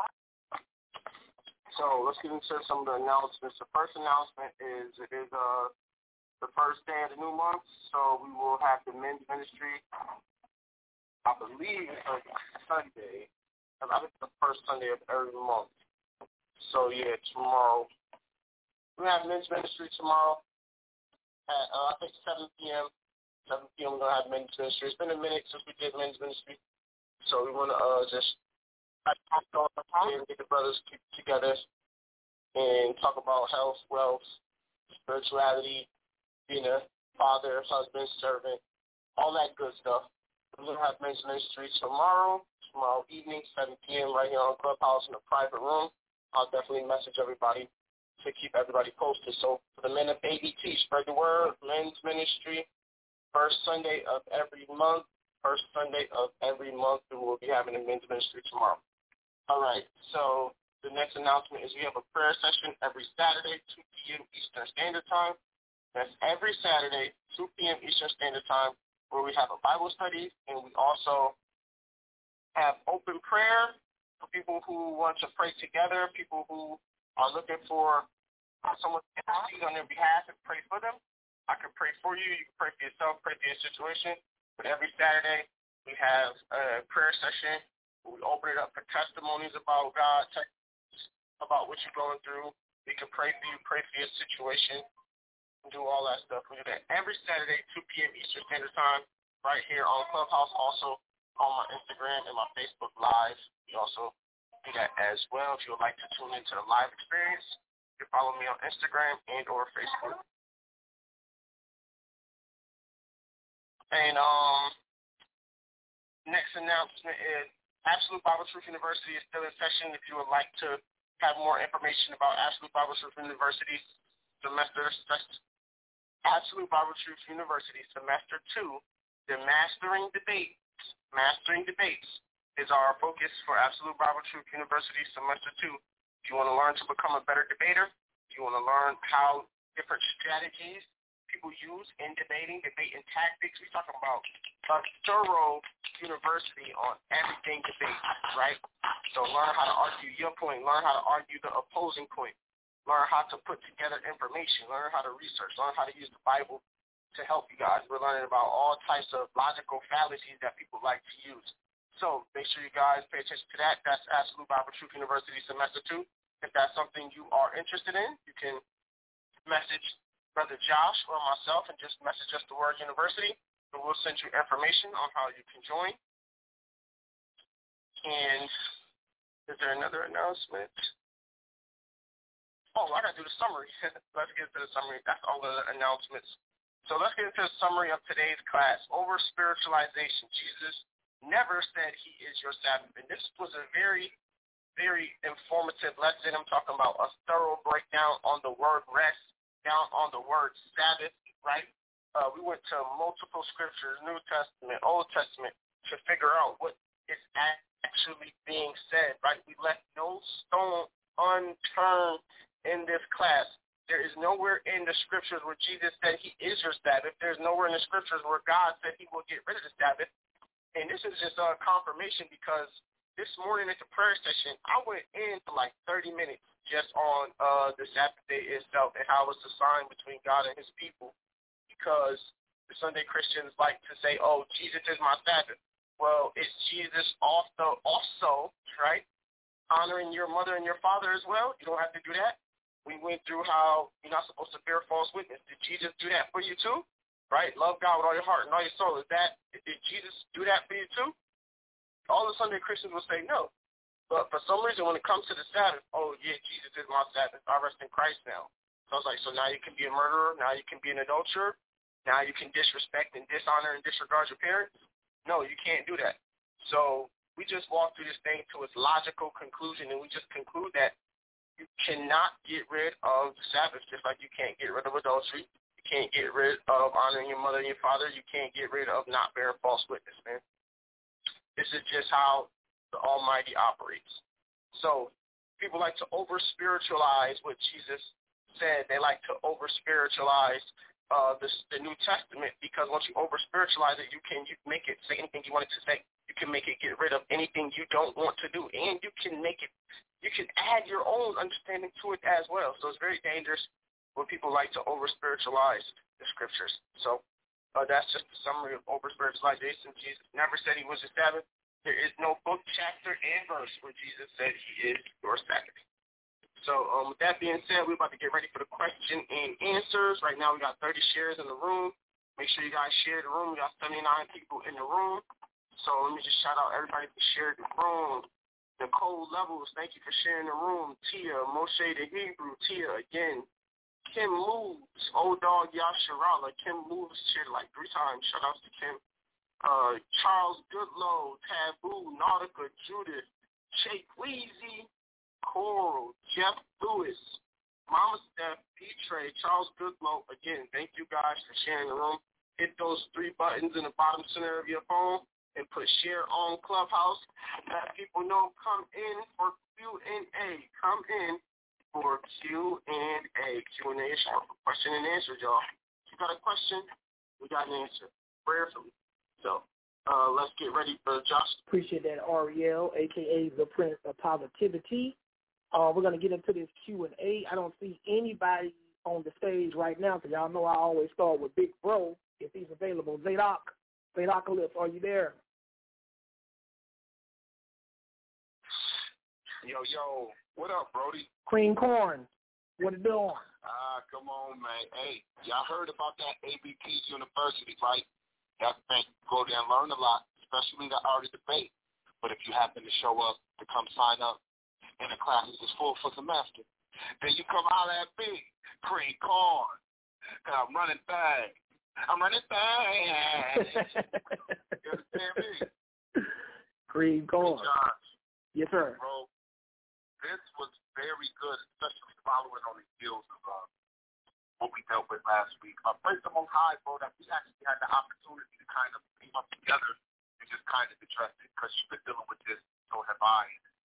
So let's get into some of the announcements. The first announcement is it is uh, the first day of the new month, so we will have the men's ministry. I believe it's a Sunday. I think it's the first Sunday of every month. So yeah, tomorrow we have men's ministry tomorrow at uh, I think seven p.m. seven p.m. we're gonna have men's ministry. It's been a minute since we did men's ministry, so we want to uh, just and get the brothers together and talk about health, wealth, spirituality, being a father, husband, servant, all that good stuff. We're going to have men's ministry tomorrow, tomorrow evening, seven p.m. right here on Clubhouse in a private room. I'll definitely message everybody to keep everybody posted. So for the men of A B T, spread the word, men's ministry, first Sunday of every month, first Sunday of every month, we will be having a men's ministry tomorrow. All right, so the next announcement is we have a prayer session every Saturday, two p.m. Eastern Standard Time. That's every Saturday, two p.m. Eastern Standard Time, where we have a Bible study, and we also have open prayer for people who want to pray together, people who are looking for someone to intercede on their behalf and pray for them. I can pray for you. You can pray for yourself, pray for your situation. But every Saturday, we have a prayer session. We open it up for testimonies about God, about what you're going through. We can pray for you, pray for your situation, and do all that stuff. We do that every Saturday, two p.m. Eastern Standard Time, right here on Clubhouse, also on my Instagram and my Facebook Live. We also do that as well. If you would like to tune into the live experience, you can follow me on Instagram and or Facebook. And um, next announcement is Absolute Bible Truth University is still in session. If you would like to have more information about Absolute Bible Truth University semester, Absolute Bible Truth University semester two, the Mastering Debates. Mastering Debates is our focus for Absolute Bible Truth University semester two. If you want to learn to become a better debater, if you want to learn how different strategies people use in debating, debating tactics. We're talking about a thorough university on everything debate, right? So learn how to argue your point, learn how to argue the opposing point, learn how to put together information, learn how to research, learn how to use the Bible to help you guys. We're learning about all types of logical fallacies that people like to use. So make sure you guys pay attention to that. That's Absolute Bible Truth University Semester two. If that's something you are interested in, you can message Brother Josh or myself and just message us the word university, and we'll send you information on how you can join. And is there another announcement? Oh, I got to do the summary. Let's get into the summary. That's all the announcements. So let's get into the summary of today's class. Over spiritualization. Jesus never said he is your Sabbath. And this was a very, very informative lesson. I'm talking about a thorough breakdown on the word rest, down on the word Sabbath, right? Uh, we went to multiple scriptures, New Testament, Old Testament, to figure out what is actually being said, right? We left no stone unturned in this class. There is nowhere in the scriptures where Jesus said he is your Sabbath. There's nowhere in the scriptures where God said he will get rid of the Sabbath. And this is just a confirmation because this morning at the prayer session, I went in for like thirty minutes just on uh, the Sabbath day itself and how it's assigned between God and his people, because the Sunday Christians like to say, oh, Jesus is my Sabbath. Well, is Jesus also, also, right, honoring your mother and your father as well? You don't have to do that. We went through how you're not supposed to bear false witness. Did Jesus do that for you too? Right? Love God with all your heart and all your soul. Is that, did Jesus do that for you too? All the Sunday Christians will say no. But for some reason, when it comes to the Sabbath, oh, yeah, Jesus is my Sabbath. I rest in Christ now. So I was like, so now you can be a murderer. Now you can be an adulterer. Now you can disrespect and dishonor and disregard your parents. No, you can't do that. So we just walk through this thing to its logical conclusion, and we just conclude that you cannot get rid of the Sabbath, just like you can't get rid of adultery. You can't get rid of honoring your mother and your father. You can't get rid of not bearing false witness, man. This is just how the Almighty operates. So people like to over-spiritualize what Jesus said. They like to over-spiritualize uh, this, the New Testament, because once you over-spiritualize it, you can you make it say anything you want it to say. You can make it get rid of anything you don't want to do, and you can make it, you can add your own understanding to it as well. So it's very dangerous when people like to over-spiritualize the scriptures. So uh, that's just a summary of over-spiritualization. Jesus never said he was a Sabbath. There is no book, chapter, and verse where Jesus said he is your Sabbath. So um, with that being said, we're about to get ready for the question and answers. Right now we got thirty shares in the room. Make sure you guys share the room. We got seventy-nine people in the room. So let me just shout out everybody who shared the room. Nicole Levels, thank you for sharing the room. Tia, Moshe the Hebrew, Tia again. Kim Moves, Old Dog Yasharala. Kim Moves shared like three times. Shout outs to Kim. Uh, Charles Goodlow, Taboo, Nautica, Judith, Shake Weezy, Coral, Jeff Lewis, Mama Steph, B-Trey, Charles Goodlow. Again, thank you guys for sharing the room. Hit those three buttons in the bottom center of your phone and put share on Clubhouse. Let people know, come in for Q and A. Come in for Q and A. Q and A is short for question and answer, y'all. If you got a question, we got an answer. Prayerfully. So uh, let's get ready for Josh. Appreciate that, Ariel, a k a the Prince of Positivity. Uh, we're going to get into this Q and A. I don't see anybody on the stage right now, because y'all know I always start with Big Bro, if he's available. Zadok, Zadocalypse, are you there? Yo, yo, what up, Brody? Cream Corn, what it doing? Ah, come on, man. Hey, y'all heard about that A B P University, right? Y'all think go there and learn a lot, especially the art of debate. But if you happen to show up to come sign up and the classes is full for semester, then you come out at me, Cream Corn, because I'm running bang. I'm running bang. You understand me? Cream Corn. Hey, yes, sir. Bro, this was very good, especially following on the heels of uh, what we dealt with last week. Uh, praise the Most High, bro, that we actually had the opportunity to kind of team up together and just kind of address it, because you've been dealing with this, so have I. And